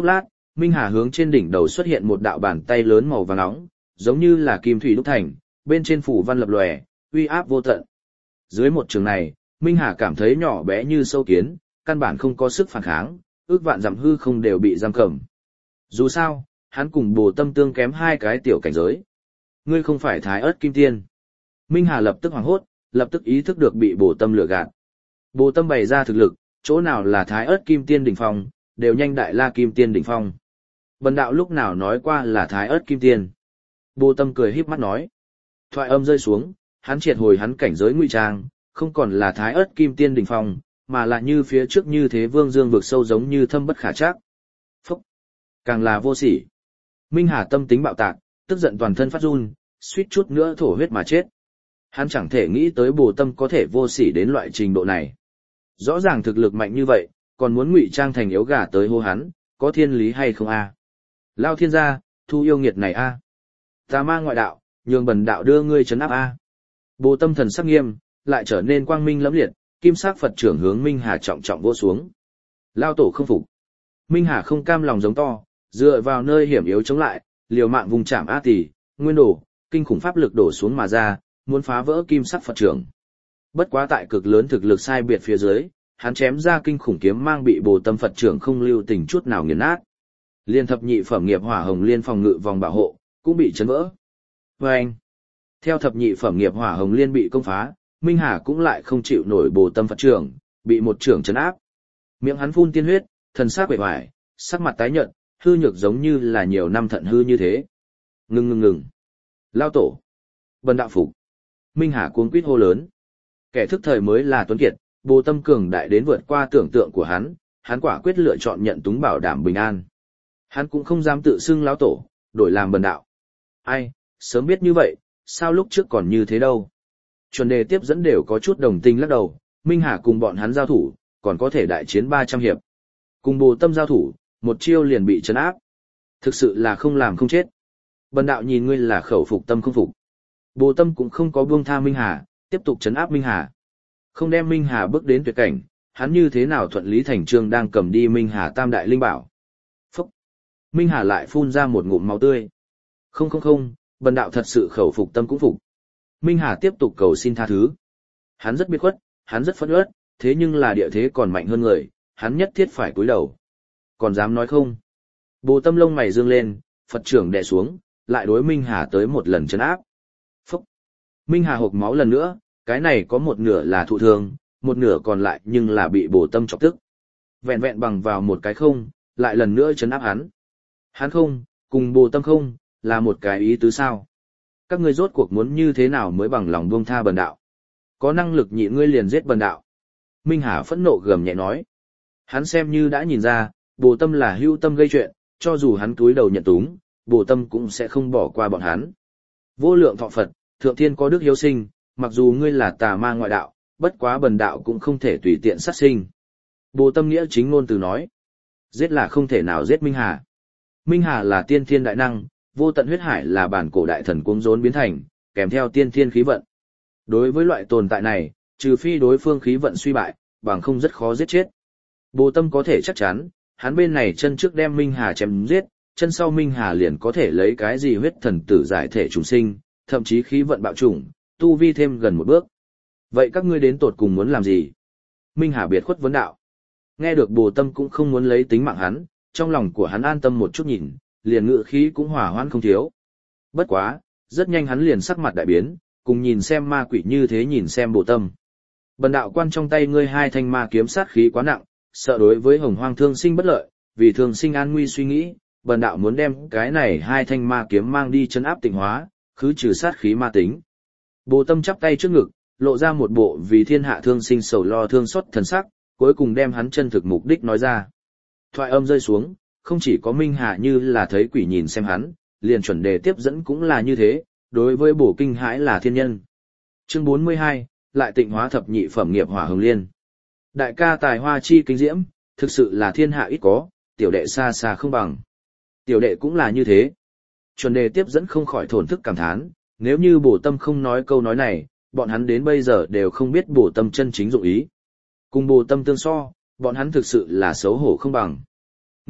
Minh Hà hướng trên đỉnh đầu xuất hiện một đạo bàn tay lớn màu vàng nóng, giống như là kim thủy đúc thành, bên trên phủ văn lập lòe, uy áp vô tận. Dưới một trường này, Minh Hà cảm thấy nhỏ bé như sâu kiến, căn bản không có sức phản kháng, ước vạn dặm hư không đều bị giam cầm. Dù sao, hắn cùng Bồ Tâm tương kém hai cái tiểu cảnh giới. Ngươi không phải Thái Ức Kim Tiên. Minh Hà lập tức hoảng hốt, lập tức ý thức được bị Bồ Tâm lừa gạt. Bồ Tâm bày ra thực lực, chỗ nào là Thái Ức Kim Tiên đỉnh phong, đều nhanh Đại La Kim Tiên đỉnh phong. Bần đạo lúc nào nói qua là Thái Ức Kim Tiên. Bồ Tâm cười híp mắt nói. Thoại âm rơi xuống, hắn triệt hồi hắn cảnh giới ngụy trang, không còn là Thái Ức Kim Tiên đỉnh phong, mà là như phía trước như thế Vương Dương vực sâu giống như thâm bất khả trắc. Phúc! Càng là vô sỉ. Minh Hà tâm tính bạo tạc, tức giận toàn thân phát run, suýt chút nữa thổ huyết mà chết. Hắn chẳng thể nghĩ tới Bồ Tâm có thể vô sỉ đến loại trình độ này. Rõ ràng thực lực mạnh như vậy, còn muốn ngụy trang thành yếu gà tới hô hắn, có thiên lý hay không a? Lao thiên gia, thu yêu nghiệt này a. Tà ma ngoại đạo, nhường bần đạo đưa ngươi trấn áp a. Bồ Tâm thần sắc nghiêm, lại trở nên quang minh lẫm liệt, kim sắc Phật trưởng hướng Minh Hà trọng trọng vỗ xuống. Lao tổ không phục. Minh Hà không cam lòng giống to, dựa vào nơi hiểm yếu chống lại, liều mạng vùng chạm A Tỷ, nguyên đổ, kinh khủng pháp lực đổ xuống mà ra, muốn phá vỡ kim sắc Phật trưởng. Bất quá tại cực lớn thực lực sai biệt phía dưới, hắn chém ra kinh khủng kiếm mang bị Bồ Tâm Phật trưởng không lưu tình chút nào nghiền nát. Liên thập nhị phẩm nghiệp hỏa hồng liên phòng ngự vòng bảo hộ cũng bị chấn vỡ. Vâng! Theo thập nhị phẩm nghiệp hỏa hồng liên bị công phá, Minh Hà cũng lại không chịu nổi Bồ Tâm Phật trưởng, bị một trưởng chấn áp. Miệng hắn phun tiên huyết, thần sắc bề ngoài, sắc mặt tái nhợt, hư nhược giống như là nhiều năm thận hư như thế. Ngừng ngừng ngừng. Lao tổ. Bần đạo phục. Minh Hà cuống quýt hô lớn. Kẻ thức thời mới là tuấn kiệt, Bồ Tâm cường đại đến vượt qua tưởng tượng của hắn, hắn quả quyết lựa chọn nhận túng bảo đảm bình an. Hắn cũng không dám tự xưng lão tổ, đổi làm bần đạo. Ai, sớm biết như vậy, sao lúc trước còn như thế đâu. Chuẩn đề tiếp dẫn đều có chút đồng tình lắc đầu, Minh Hà cùng bọn hắn giao thủ, còn có thể đại chiến ba trăm hiệp. Cùng Bồ Tâm giao thủ, một chiêu liền bị trấn áp. Thực sự là không làm không chết. Bần đạo nhìn ngươi là khẩu phục tâm không phục. Bồ Tâm cũng không có buông tha Minh Hà, tiếp tục trấn áp Minh Hà. Không đem Minh Hà bước đến tuyệt cảnh, hắn như thế nào thuận lý thành trương đang cầm đi Minh Hà tam đại linh bảo. Phúc! Minh Hà lại phun ra một ngụm máu tươi. Không không không, bần đạo thật sự khẩu phục tâm cũng phục. Minh Hà tiếp tục cầu xin tha thứ. Hắn rất biết khuất, hắn rất phẫn uất, thế nhưng là địa thế còn mạnh hơn người, hắn nhất thiết phải cúi đầu. Còn dám nói không? Bồ Tâm lông mày dương lên, Phật trưởng đè xuống, lại đối Minh Hà tới một lần trấn áp. Phúc! Minh Hà hộc máu lần nữa, cái này có một nửa là thụ thương, một nửa còn lại nhưng là bị Bồ Tâm chọc tức. Vẹn vẹn bằng vào một cái không, lại lần nữa trấn áp hắn. Hắn không, cùng Bồ Tâm không, là một cái ý tứ sao. Các ngươi rốt cuộc muốn như thế nào mới bằng lòng buông tha bần đạo. Có năng lực nhịn ngươi liền giết bần đạo. Minh Hà phẫn nộ gầm nhẹ nói. Hắn xem như đã nhìn ra, Bồ Tâm là hưu tâm gây chuyện, cho dù hắn túi đầu nhận túng, Bồ Tâm cũng sẽ không bỏ qua bọn hắn. Vô lượng thọ Phật, thượng thiên có đức hiếu sinh, mặc dù ngươi là tà ma ngoại đạo, bất quá bần đạo cũng không thể tùy tiện sát sinh. Bồ Tâm nghĩa chính ngôn từ nói. Giết là không thể nào giết Minh Hà. Minh Hà là tiên thiên đại năng, vô tận huyết hải là bản cổ đại thần cuống rốn biến thành, kèm theo tiên thiên khí vận. Đối với loại tồn tại này, trừ phi đối phương khí vận suy bại, bằng không rất khó giết chết. Bồ Tâm có thể chắc chắn, hắn bên này chân trước đem Minh Hà chém giết, chân sau Minh Hà liền có thể lấy cái gì huyết thần tử giải thể trùng sinh, thậm chí khí vận bạo chủng, tu vi thêm gần một bước. Vậy các ngươi đến tột cùng muốn làm gì? Minh Hà biệt khuất vấn đạo. Nghe được Bồ Tâm cũng không muốn lấy tính mạng hắn, trong lòng của hắn an tâm một chút nhìn, liền ngự khí cũng hỏa hoãn không thiếu. Bất quá, rất nhanh hắn liền sắc mặt đại biến, cùng nhìn xem ma quỷ như thế nhìn xem Bồ Tâm. Bần đạo quan trong tay ngươi hai thanh ma kiếm sát khí quá nặng, sợ đối với Hồng Hoang thương sinh bất lợi, vì thương sinh an nguy suy nghĩ, bần đạo muốn đem cái này hai thanh ma kiếm mang đi trấn áp tịnh hóa, khứ trừ sát khí ma tính. Bồ Tâm chắp tay trước ngực, lộ ra một bộ vì thiên hạ thương sinh sầu lo thương xót thần sắc, cuối cùng đem hắn chân thực mục đích nói ra. Thoại âm rơi xuống, không chỉ có Minh Hà như là thấy quỷ nhìn xem hắn, liền chuẩn đề tiếp dẫn cũng là như thế, đối với bổ kinh hãi là thiên nhân. Chương bốn mươi hai, lại tịnh hóa thập nhị phẩm nghiệp hỏa hồng liên. Đại ca tài hoa chi kinh diễm, thực sự là thiên hạ ít có, tiểu đệ xa xa không bằng. Tiểu đệ cũng là như thế. Chuẩn đề tiếp dẫn không khỏi thổn thức cảm thán, nếu như Bồ Tâm không nói câu nói này, bọn hắn đến bây giờ đều không biết Bồ Tâm chân chính dụng ý. Cùng Bồ Tâm tương so, bọn hắn thực sự là xấu hổ không bằng.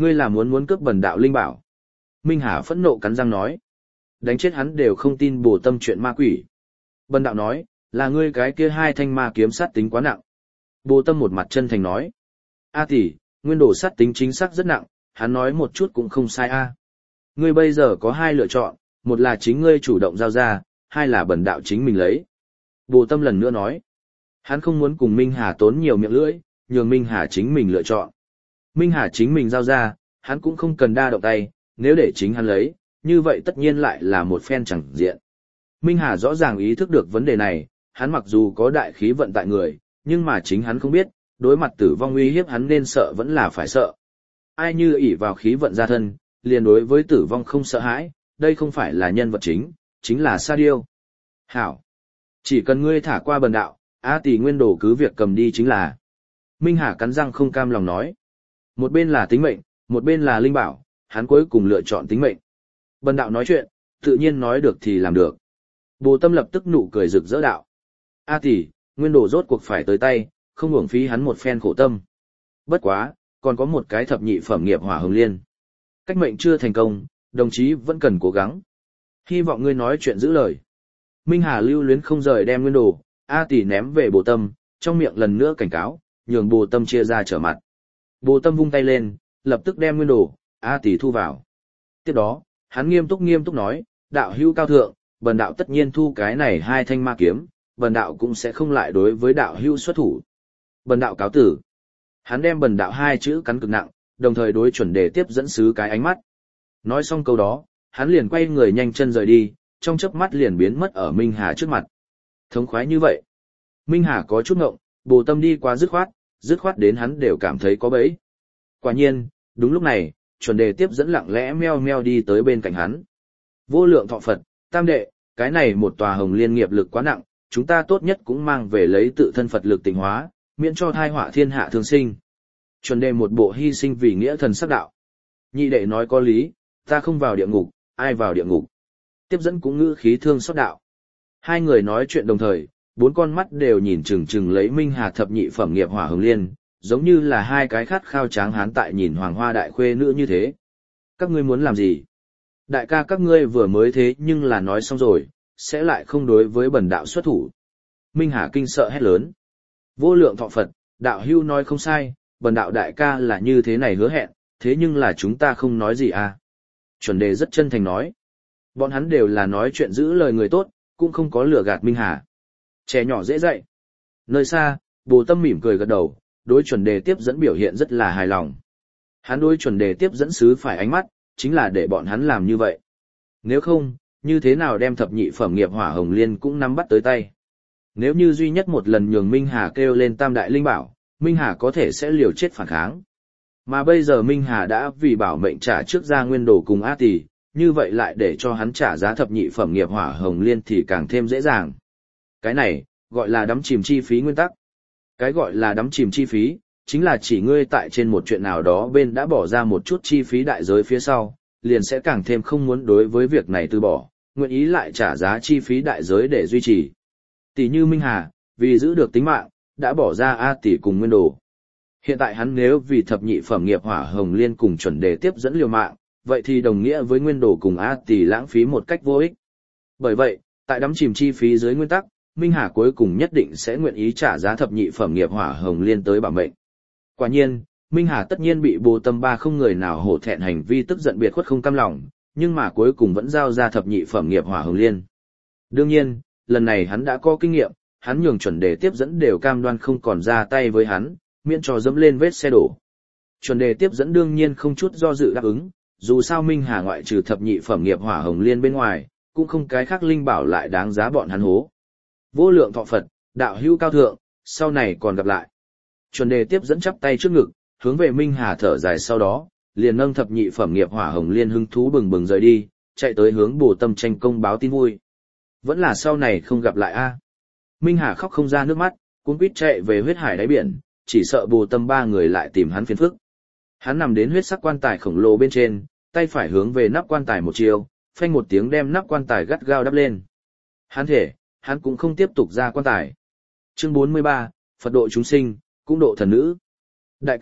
Ngươi là muốn muốn cướp bần đạo linh bảo. Minh Hà phẫn nộ cắn răng nói. Đánh chết hắn đều không tin Bồ Tâm chuyện ma quỷ. Bần đạo nói, là ngươi cái kia hai thanh ma kiếm sát tính quá nặng. Bồ Tâm một mặt chân thành nói. A tỷ, nguyên đồ sát tính chính xác rất nặng, hắn nói một chút cũng không sai a. Ngươi bây giờ có hai lựa chọn, một là chính ngươi chủ động giao ra, hai là bần đạo chính mình lấy. Bồ Tâm lần nữa nói. Hắn không muốn cùng Minh Hà tốn nhiều miệng lưỡi, nhường Minh Hà chính mình lựa chọn. Minh Hà chính mình giao ra, hắn cũng không cần đa động tay, nếu để chính hắn lấy, như vậy tất nhiên lại là một phen chẳng diện. Minh Hà rõ ràng ý thức được vấn đề này, hắn mặc dù có đại khí vận tại người, nhưng mà chính hắn không biết, đối mặt tử vong uy hiếp hắn nên sợ vẫn là phải sợ. Ai như ỷ vào khí vận ra thân, liền đối với tử vong không sợ hãi, đây không phải là nhân vật chính, chính là sa điêu. Hảo! Chỉ cần ngươi thả qua bần đạo, A tỷ nguyên đồ cứ việc cầm đi chính là. Minh Hà cắn răng không cam lòng nói. Một bên là tính mệnh, một bên là linh bảo, hắn cuối cùng lựa chọn tính mệnh. Bần đạo nói chuyện, tự nhiên nói được thì làm được. Bồ Tâm lập tức nụ cười rực rỡ đạo. A tỷ, nguyên đồ rốt cuộc phải tới tay, không uổng phí hắn một phen khổ tâm. Bất quá, còn có một cái thập nhị phẩm nghiệp hỏa hồng liên. Cách mệnh chưa thành công, đồng chí vẫn cần cố gắng. Hy vọng ngươi nói chuyện giữ lời. Minh Hà lưu luyến không rời đem nguyên đồ, A tỷ ném về Bồ Tâm, trong miệng lần nữa cảnh cáo, nhường Bồ Tâm chia ra trở mặt. Bồ Tâm vung tay lên, lập tức đem nguyên đồ, A tỷ thu vào. Tiếp đó, hắn nghiêm túc nghiêm túc nói, đạo hữu cao thượng, bần đạo tất nhiên thu cái này hai thanh ma kiếm, bần đạo cũng sẽ không lại đối với đạo hữu xuất thủ. Bần đạo cáo tử. Hắn đem bần đạo hai chữ cắn cực nặng, đồng thời đối chuẩn đề tiếp dẫn sứ cái ánh mắt. Nói xong câu đó, hắn liền quay người nhanh chân rời đi, trong chớp mắt liền biến mất ở Minh Hà trước mặt. Thống khoái như vậy. Minh Hà có chút ngộng, Bồ Tâm đi qua dứt khoát, dứt khoát đến hắn đều cảm thấy có bẫy. Quả nhiên, đúng lúc này, chuẩn đề tiếp dẫn lặng lẽ meo meo đi tới bên cạnh hắn. Vô lượng thọ Phật, tam đệ, cái này một tòa hồng liên nghiệp lực quá nặng, chúng ta tốt nhất cũng mang về lấy tự thân Phật lực tịnh hóa, miễn cho thai họa thiên hạ thương sinh. Chuẩn đề một bộ hy sinh vì nghĩa thần sắc đạo. Nhị đệ nói có lý, ta không vào địa ngục, ai vào địa ngục. Tiếp dẫn cũng ngữ khí thương xót đạo. Hai người nói chuyện đồng thời, bốn con mắt đều nhìn chừng chừng lấy Minh Hà thập nhị phẩm nghiệp hỏa hồng liên, giống như là hai cái khát khao tráng hán tại nhìn hoàng hoa đại khuê nữ như thế. Các ngươi muốn làm gì? Đại ca các ngươi vừa mới thế nhưng là nói xong rồi, sẽ lại không đối với bần đạo xuất thủ. Minh Hà kinh sợ hét lớn. Vô lượng thọ Phật, đạo hưu nói không sai, bần đạo đại ca là như thế này hứa hẹn, thế nhưng là chúng ta không nói gì à. Chuẩn đề rất chân thành nói. Bọn hắn đều là nói chuyện giữ lời người tốt, cũng không có lừa gạt Minh Hà. Trẻ nhỏ dễ dạy. Nơi xa, Bồ Tâm mỉm cười gật đầu, đối chuẩn đề tiếp dẫn biểu hiện rất là hài lòng. Hắn đối chuẩn đề tiếp dẫn sứ phải ánh mắt, chính là để bọn hắn làm như vậy. Nếu không, như thế nào đem thập nhị phẩm nghiệp hỏa hồng liên cũng nắm bắt tới tay. Nếu như duy nhất một lần nhường Minh Hà kêu lên tam đại linh bảo, Minh Hà có thể sẽ liều chết phản kháng. Mà bây giờ Minh Hà đã vì bảo mệnh trả trước ra nguyên đồ cùng A tỷ, như vậy lại để cho hắn trả giá thập nhị phẩm nghiệp hỏa hồng liên thì càng thêm dễ dàng. Cái này, gọi là đắm chìm chi phí nguyên tắc. Cái gọi là đắm chìm chi phí, chính là chỉ ngươi tại trên một chuyện nào đó bên đã bỏ ra một chút chi phí đại giới phía sau, liền sẽ càng thêm không muốn đối với việc này từ bỏ, nguyện ý lại trả giá chi phí đại giới để duy trì. Tỷ như Minh Hà, vì giữ được tính mạng, đã bỏ ra A tỷ cùng nguyên đồ. Hiện tại hắn nếu vì thập nhị phẩm nghiệp hỏa hồng liên cùng chuẩn đề tiếp dẫn liều mạng, vậy thì đồng nghĩa với nguyên đồ cùng A tỷ lãng phí một cách vô ích. Bởi vậy, tại đắm chìm chi phí dưới nguyên tắc, Minh Hà cuối cùng nhất định sẽ nguyện ý trả giá thập nhị phẩm nghiệp hỏa hồng liên tới bảo mệnh. Quả nhiên, Minh Hà tất nhiên bị Bồ Tâm ba không người nào hổ thẹn hành vi tức giận biệt khuất không cam lòng, nhưng mà cuối cùng vẫn giao ra thập nhị phẩm nghiệp hỏa hồng liên. Đương nhiên, lần này hắn đã có kinh nghiệm, hắn nhường chuẩn đề tiếp dẫn đều cam đoan không còn ra tay với hắn, miễn cho dẫm lên vết xe đổ. Chuẩn đề tiếp dẫn đương nhiên không chút do dự đáp ứng, dù sao Minh Hà ngoại trừ thập nhị phẩm nghiệp hỏa hồng liên bên ngoài, cũng không cái khác linh bảo lại đáng giá bọn hắn hố. Vô lượng thọ Phật, đạo hữu cao thượng, sau này còn gặp lại. Chuẩn đề tiếp dẫn chắp tay trước ngực, hướng về Minh Hà thở dài sau đó, liền nâng thập nhị phẩm nghiệp hỏa hồng liên hứng thú bừng bừng rời đi, chạy tới hướng Bồ Tâm tranh công báo tin vui. Vẫn là sau này không gặp lại a. Minh Hà khóc không ra nước mắt, cuống quýt chạy về huyết hải đáy biển, chỉ sợ Bồ Tâm ba người lại tìm hắn phiền phức. Hắn nằm đến huyết sắc quan tài khổng lồ bên trên, tay phải hướng về nắp quan tài một chiều, phanh một tiếng đem nắp quan tài gắt gao đắp lên. Hắn thể, hắn cũng không tiếp tục ra quan tài. Chương bốn mươi ba, Phật độ chúng sinh, cũng độ thần nữ. Đại ca,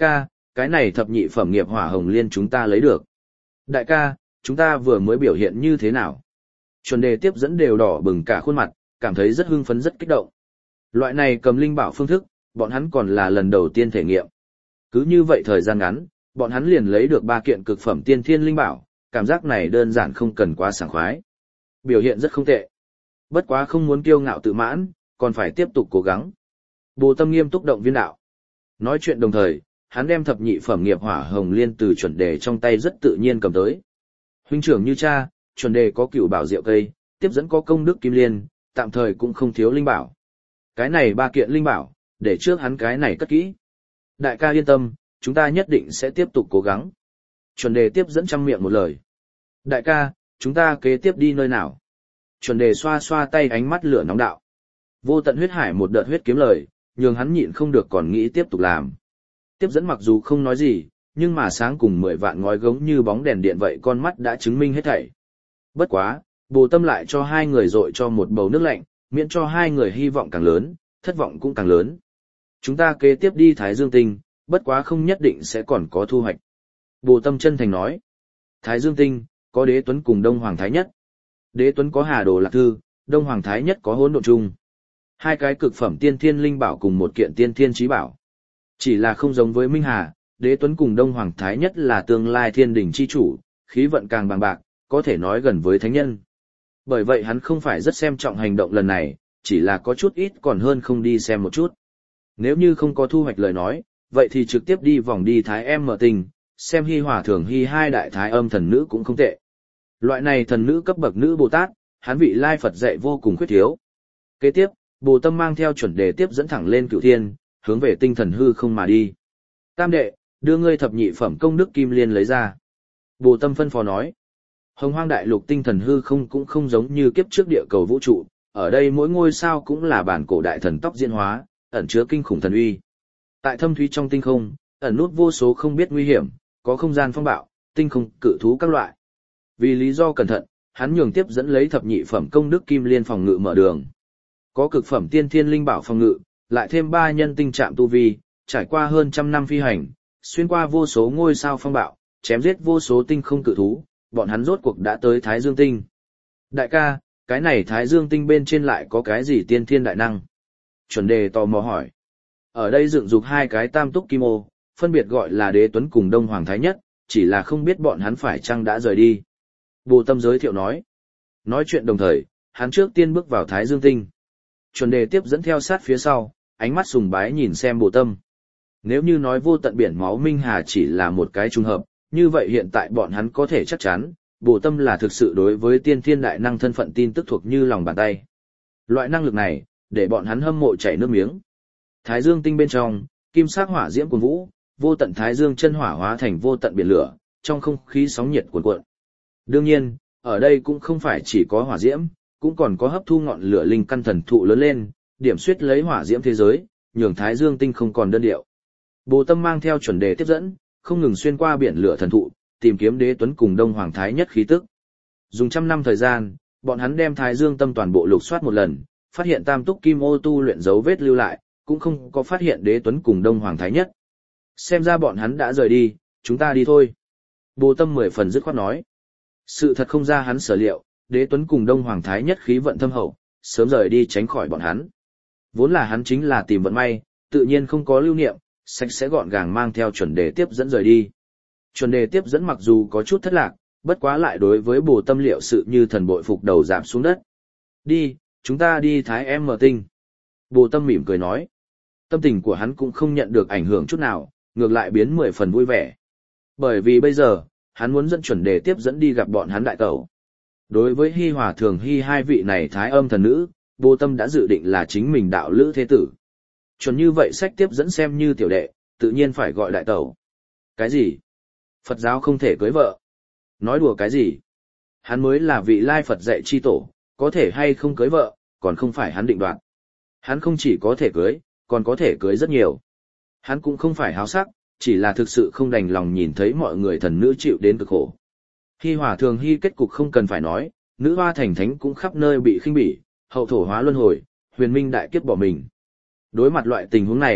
cái này thập nhị phẩm nghiệp hỏa hồng liên chúng ta lấy được. Đại ca, chúng ta vừa mới biểu hiện như thế nào? Chuẩn đề tiếp dẫn đều đỏ bừng cả khuôn mặt, cảm thấy rất hưng phấn rất kích động. Loại này cầm linh bảo phương thức, bọn hắn còn là lần đầu tiên thể nghiệm. Cứ như vậy thời gian ngắn, bọn hắn liền lấy được ba kiện cực phẩm tiên thiên linh bảo, cảm giác này đơn giản không cần quá sảng khoái. Biểu hiện rất không tệ. Bất quá không muốn kiêu ngạo tự mãn, còn phải tiếp tục cố gắng. Bồ Tâm nghiêm túc động viên đạo. Nói chuyện đồng thời, hắn đem thập nhị phẩm nghiệp hỏa hồng liên từ chuẩn đề trong tay rất tự nhiên cầm tới. Huynh trưởng như cha, chuẩn đề có cựu bảo diệu cây, tiếp dẫn có công đức kim liên, tạm thời cũng không thiếu linh bảo. Cái này ba kiện linh bảo, để trước hắn cái này cất kỹ. Đại ca yên tâm, chúng ta nhất định sẽ tiếp tục cố gắng. Chuẩn đề tiếp dẫn trăm miệng một lời. Đại ca, chúng ta kế tiếp đi nơi nào? Chuẩn đề xoa xoa tay ánh mắt lửa nóng đạo. Vô tận huyết hải một đợt huyết kiếm lời, nhường hắn nhịn không được còn nghĩ tiếp tục làm. Tiếp dẫn mặc dù không nói gì, nhưng mà sáng cùng mười vạn ngói gống như bóng đèn điện vậy con mắt đã chứng minh hết thảy. Bất quá, Bồ Tâm lại cho hai người dội cho một bầu nước lạnh, miễn cho hai người hy vọng càng lớn, thất vọng cũng càng lớn. Chúng ta kế tiếp đi Thái Dương Tinh, bất quá không nhất định sẽ còn có thu hoạch. Bồ Tâm chân thành nói. Thái Dương Tinh, có Đế Tuấn cùng Đông Hoàng Thái Nhất. Đế Tuấn có Hà Đồ Lạc Thư, Đông Hoàng Thái Nhất có Hỗn Độn Trung. Hai cái cực phẩm tiên thiên linh bảo cùng một kiện tiên thiên chí bảo. Chỉ là không giống với Minh Hà, Đế Tuấn cùng Đông Hoàng Thái Nhất là tương lai thiên đỉnh chi chủ, khí vận càng bằng bạc, có thể nói gần với thánh nhân. Bởi vậy hắn không phải rất xem trọng hành động lần này, chỉ là có chút ít còn hơn không đi xem một chút. Nếu như không có thu hoạch lời nói, vậy thì trực tiếp đi vòng đi Thái Em mở tình, xem Hi Hòa Thường Hi hai đại thái âm thần nữ cũng không tệ. Loại này thần nữ cấp bậc nữ Bồ Tát, hắn vị lai Phật dạy vô cùng khuyết thiếu. Kế tiếp, Bồ Tâm mang theo chuẩn đề tiếp dẫn thẳng lên Cửu Thiên, hướng về tinh thần hư không mà đi. Tam đệ, đưa ngươi thập nhị phẩm công đức kim liên lấy ra. Bồ Tâm phân phó nói. Hồng Hoang đại lục tinh thần hư không cũng không giống như kiếp trước địa cầu vũ trụ, ở đây mỗi ngôi sao cũng là bản cổ đại thần tóc diễn hóa, ẩn chứa kinh khủng thần uy. Tại thâm thúy trong tinh không, ẩn nút vô số không biết nguy hiểm, có không gian phong bạo, tinh không cự thú các loại. Vì lý do cẩn thận, hắn nhường tiếp dẫn lấy thập nhị phẩm công đức kim liên phòng ngự mở đường. Có cực phẩm tiên thiên linh bảo phòng ngự, lại thêm ba nhân tinh trạm tu vi, trải qua hơn trăm năm phi hành, xuyên qua vô số ngôi sao phong bạo, chém giết vô số tinh không cự thú, bọn hắn rốt cuộc đã tới Thái Dương Tinh. Đại ca, cái này Thái Dương Tinh bên trên lại có cái gì tiên thiên đại năng? Chuẩn đề tò mò hỏi. Ở đây dựng dục hai cái tam túc kim ô, phân biệt gọi là Đế Tuấn cùng Đông Hoàng Thái Nhất, chỉ là không biết bọn hắn phải chăng đã rời đi. Bồ Tâm giới thiệu nói. Nói chuyện đồng thời, hắn trước tiên bước vào Thái Dương Tinh. Chuẩn đề tiếp dẫn theo sát phía sau, ánh mắt sùng bái nhìn xem Bồ Tâm. Nếu như nói vô tận biển máu Minh Hà chỉ là một cái trùng hợp, như vậy hiện tại bọn hắn có thể chắc chắn, Bồ Tâm là thực sự đối với tiên thiên đại năng thân phận tin tức thuộc như lòng bàn tay. Loại năng lực này, để bọn hắn hâm mộ chảy nước miếng. Thái Dương Tinh bên trong, kim sắc hỏa diễm cuồn vũ, vô tận Thái Dương chân hỏa hóa thành vô tận biển lửa, trong không khí sóng nhiệt cuồn cuộn. Đương nhiên, ở đây cũng không phải chỉ có hỏa diễm, cũng còn có hấp thu ngọn lửa linh căn thần thụ lớn lên, điểm xuyết lấy hỏa diễm thế giới, nhường Thái Dương Tinh không còn đơn điệu. Bồ Tâm mang theo chuẩn đề tiếp dẫn, không ngừng xuyên qua biển lửa thần thụ, tìm kiếm Đế Tuấn cùng Đông Hoàng Thái Nhất khí tức. Dùng trăm năm thời gian, bọn hắn đem Thái Dương Tâm toàn bộ lục soát một lần, phát hiện tam túc kim ô tu luyện dấu vết lưu lại, cũng không có phát hiện Đế Tuấn cùng Đông Hoàng Thái Nhất. Xem ra bọn hắn đã rời đi, chúng ta đi thôi. Bồ Tâm mười phần dứt khoát nói. Sự thật không ra hắn sở liệu, Đế Tuấn cùng Đông Hoàng Thái Nhất khí vận thâm hậu, sớm rời đi tránh khỏi bọn hắn. Vốn là hắn chính là tìm vận may, tự nhiên không có lưu niệm, sạch sẽ gọn gàng mang theo chuẩn đề tiếp dẫn rời đi. Chuẩn đề tiếp dẫn mặc dù có chút thất lạc, bất quá lại đối với Bồ Tâm liệu sự như thần bội phục đầu giảm xuống đất. Đi, chúng ta đi Thái Em mở tinh. Bồ Tâm mỉm cười nói. Tâm tình của hắn cũng không nhận được ảnh hưởng chút nào, ngược lại biến mười phần vui vẻ. Bởi vì bây giờ, hắn muốn dẫn chuẩn đề tiếp dẫn đi gặp bọn hắn đại tẩu. Đối với Hi Hòa Thường Hi hai vị này thái âm thần nữ, Bồ Tâm đã dự định là chính mình đạo lữ thế tử. Chuẩn như vậy sách tiếp dẫn xem như tiểu đệ, tự nhiên phải gọi đại tẩu. Cái gì? Phật giáo không thể cưới vợ. Nói đùa cái gì? Hắn mới là vị lai Phật dạy chi tổ, có thể hay không cưới vợ, còn không phải hắn định đoạt. Hắn không chỉ có thể cưới, còn có thể cưới rất nhiều. Hắn cũng không phải háo sắc, chỉ là thực sự không đành lòng nhìn thấy mọi người thần nữ chịu đến cực khổ. Hi Hòa Thường Hi kết cục không cần phải nói, nữ hoa thành thánh cũng khắp nơi bị khinh bỉ, hậu thổ hóa luân hồi, huyền minh đại kiếp bỏ mình. Đối mặt loại tình huống này,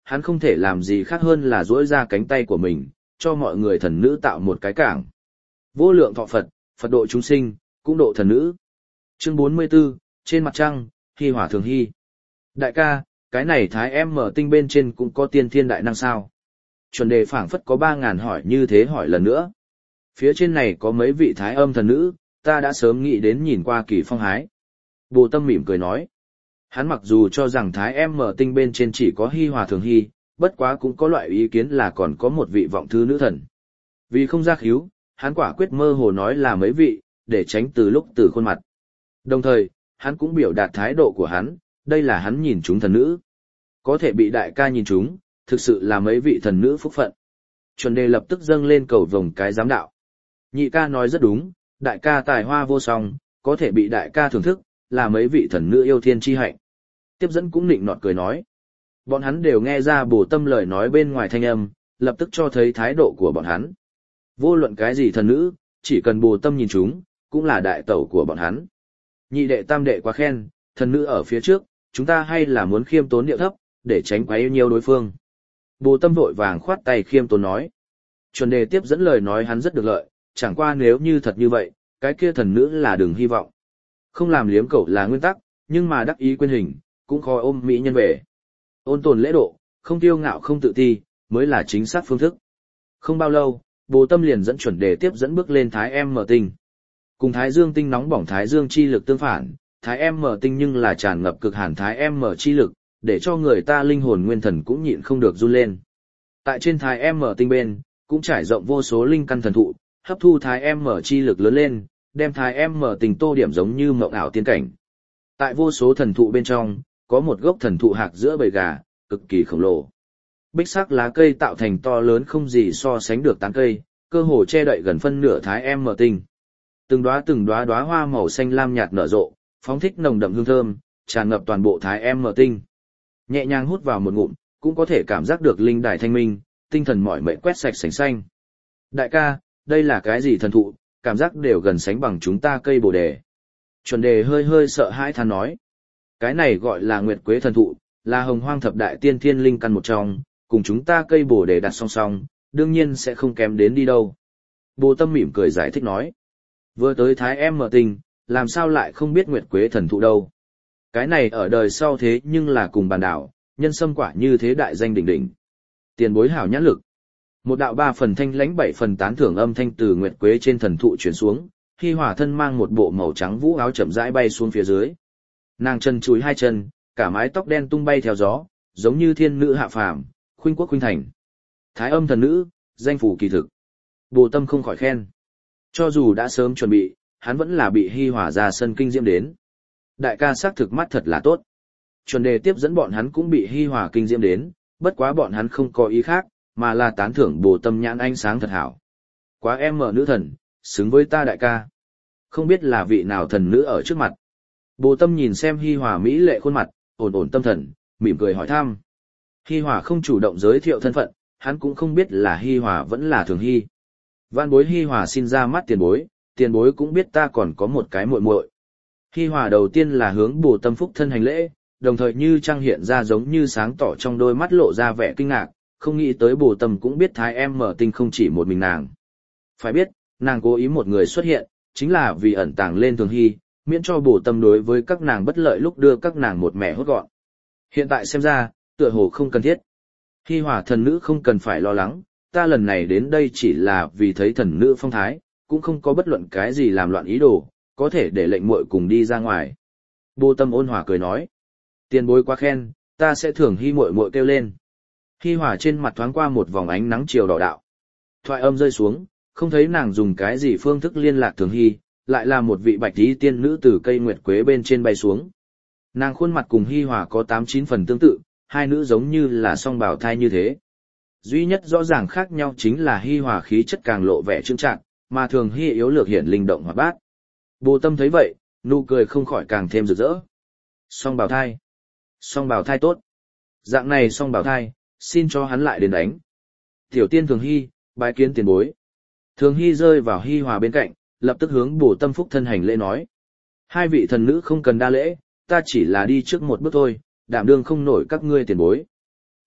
hắn không thể làm gì khác hơn là duỗi ra cánh tay của mình, cho mọi người thần nữ tạo một cái cảng. Vô lượng thọ Phật, Phật độ chúng sinh, cũng độ thần nữ. Chương bốn mươi 44, trên mặt trăng, Hi Hỏa Thường Hy. Đại ca, cái này Thái em mở tinh bên trên cũng có tiên thiên đại năng sao? Chuẩn đề phảng phất có ba ngàn hỏi như thế hỏi lần nữa. Phía trên này có mấy vị Thái âm thần nữ, ta đã sớm nghĩ đến nhìn qua kỳ phong hái. Bồ Tâm mỉm cười nói. Hắn mặc dù cho rằng Thái em mở tinh bên trên chỉ có Hi Hòa Thường Hy, bất quá cũng có loại ý kiến là còn có một vị vọng thư nữ thần. Vì không ra khíu, hắn quả quyết mơ hồ nói là mấy vị, để tránh từ lúc từ khuôn mặt. Đồng thời, hắn cũng biểu đạt thái độ của hắn, đây là hắn nhìn chúng thần nữ. Có thể bị đại ca nhìn chúng, thực sự là mấy vị thần nữ phúc phận. Chuẩn đề lập tức dâng lên cầu vồng cái giám đạo. Nhị ca nói rất đúng, đại ca tài hoa vô song, có thể bị đại ca thưởng thức, là mấy vị thần nữ yêu thiên chi hạnh. Tiếp dẫn cũng nịnh nọt cười nói. Bọn hắn đều nghe ra Bồ Tâm lời nói bên ngoài thanh âm, lập tức cho thấy thái độ của bọn hắn. Vô luận cái gì thần nữ, chỉ cần Bồ Tâm nhìn chúng, cũng là đại tẩu của bọn hắn. Nhị đệ tam đệ quá khen, thần nữ ở phía trước, chúng ta hay là muốn khiêm tốn điệu thấp, để tránh quá yêu nhiều đối phương. Bồ Tâm vội vàng khoát tay khiêm tốn nói. Chuẩn đề tiếp dẫn lời nói hắn rất được lợi, chẳng qua nếu như thật như vậy, cái kia thần nữ là đừng hy vọng. Không làm liếm cẩu là nguyên tắc, nhưng mà đắc ý quên hình, cũng khó ôm mỹ nhân về. Ôn tồn lễ độ, không tiêu ngạo không tự ti, mới là chính xác phương thức. Không bao lâu, Bồ Tâm liền dẫn chuẩn đề tiếp dẫn bước lên Thái em mở tinh. Cùng Thái Dương tinh nóng bỏng Thái Dương chi lực tương phản, Thái em mở tinh nhưng là tràn ngập cực hàn Thái em mở chi lực, để cho người ta linh hồn nguyên thần cũng nhịn không được run lên. Tại trên Thái em mở tinh bên, cũng trải rộng vô số linh căn thần thụ, hấp thu Thái em mở chi lực lớn lên, đem Thái em mở tinh tô điểm giống như mộng ảo tiên cảnh. Tại vô số thần thụ bên trong, có một gốc thần thụ hạc giữa bầy gà, cực kỳ khổng lồ. Bích sắc lá cây tạo thành to lớn không gì so sánh được tán cây, cơ hồ che đậy gần phân nửa Thái em mở tinh. Từng đóa từng đóa đóa hoa màu xanh lam nhạt nở rộ, phóng thích nồng đậm hương thơm, tràn ngập toàn bộ Thái em mở tinh. Nhẹ nhàng hút vào một ngụm, cũng có thể cảm giác được linh đài thanh minh, tinh thần mỏi mệt quét sạch sành xanh. Đại ca, đây là cái gì thần thụ, cảm giác đều gần sánh bằng chúng ta cây bồ đề. Chuẩn đề hơi hơi sợ hãi than nói. Cái này gọi là nguyệt quế thần thụ, là hồng hoang thập đại tiên thiên linh căn một trong, cùng chúng ta cây bồ đề đặt song song, đương nhiên sẽ không kém đến đi đâu. Bồ Tâm mỉm cười giải thích nói. Vừa tới Thái em mở tinh, làm sao lại không biết nguyệt quế thần thụ đâu. Cái này ở đời sau thế nhưng là cùng bàn đảo, nhân sâm quả như thế đại danh đỉnh đỉnh. Tiền bối hảo nhãn lực. Một đạo ba phần thanh lãnh bảy phần tán thưởng âm thanh từ nguyệt quế trên thần thụ truyền xuống, Hi Hỏa thân mang một bộ màu trắng vũ áo chậm rãi bay xuống phía dưới. Nàng chân chúi hai chân, cả mái tóc đen tung bay theo gió, giống như thiên nữ hạ phàm, khuynh quốc khuynh thành. Thái âm thần nữ, danh phủ kỳ thực. Bồ Tâm không khỏi khen. Cho dù đã sớm chuẩn bị, hắn vẫn là bị Hi Hỏa ra sân kinh diễm đến. Đại ca xác thực mắt thật là tốt. Chuẩn đề tiếp dẫn bọn hắn cũng bị Hi Hỏa kinh diễm đến, bất quá bọn hắn không có ý khác, mà là tán thưởng Bồ Tâm nhãn ánh sáng thật hảo. Quá em mở nữ thần, xứng với ta đại ca. Không biết là vị nào thần nữ ở trước mặt. Bồ Tâm nhìn xem Hi Hỏa mỹ lệ khuôn mặt, ổn ổn tâm thần, mỉm cười hỏi thăm. Hi Hỏa không chủ động giới thiệu thân phận, hắn cũng không biết là Hi Hỏa vẫn là Thường Hy. Vạn bối Hi Hỏa xin ra mắt tiền bối, tiền bối cũng biết ta còn có một cái muội muội. Hi Hỏa đầu tiên là hướng Bồ Tâm phúc thân hành lễ, đồng thời như trăng hiện ra giống như sáng tỏ trong đôi mắt lộ ra vẻ kinh ngạc, không nghĩ tới Bồ Tâm cũng biết Thái em mở tinh không chỉ một mình nàng. Phải biết, nàng cố ý một người xuất hiện, chính là vì ẩn tàng lên Thường Hy, miễn cho Bồ Tâm đối với các nàng bất lợi lúc đưa các nàng một mẻ hốt gọn. Hiện tại xem ra, tựa hồ không cần thiết. Hi Hỏa thần nữ không cần phải lo lắng, ta lần này đến đây chỉ là vì thấy thần nữ phong thái, cũng không có bất luận cái gì làm loạn ý đồ, có thể để lệnh muội cùng đi ra ngoài. Bồ Tâm ôn hòa cười nói, tiền bối quá khen, ta sẽ thưởng Hi muội muội kêu lên. Hi Hỏa trên mặt thoáng qua một vòng ánh nắng chiều đỏ đạo. Thoại âm rơi xuống, không thấy nàng dùng cái gì phương thức liên lạc Thường Hy, lại là một vị bạch tí tiên nữ từ cây nguyệt quế bên trên bay xuống. Nàng khuôn mặt cùng Hi Hỏa có tám chín phần tương tự, hai nữ giống như là song bào thai như thế. Duy nhất rõ ràng khác nhau chính là Hi Hỏa khí chất càng lộ vẻ trưng trạng, mà Thường Hy yếu lược hiển linh động hoạt bát. Bồ Tâm thấy vậy, nụ cười không khỏi càng thêm rực rỡ. Song bào thai, song bào thai tốt. Dạng này song bào thai, xin cho hắn lại đến đánh. Tiểu tiên Thường Hy, bái kiến tiền bối. Thường Hy rơi vào Hi Hỏa bên cạnh, lập tức hướng Bồ Tâm phúc thân hành lễ nói. Hai vị thần nữ không cần đa lễ, ta chỉ là đi trước một bước thôi, đảm đương không nổi các ngươi tiền bối.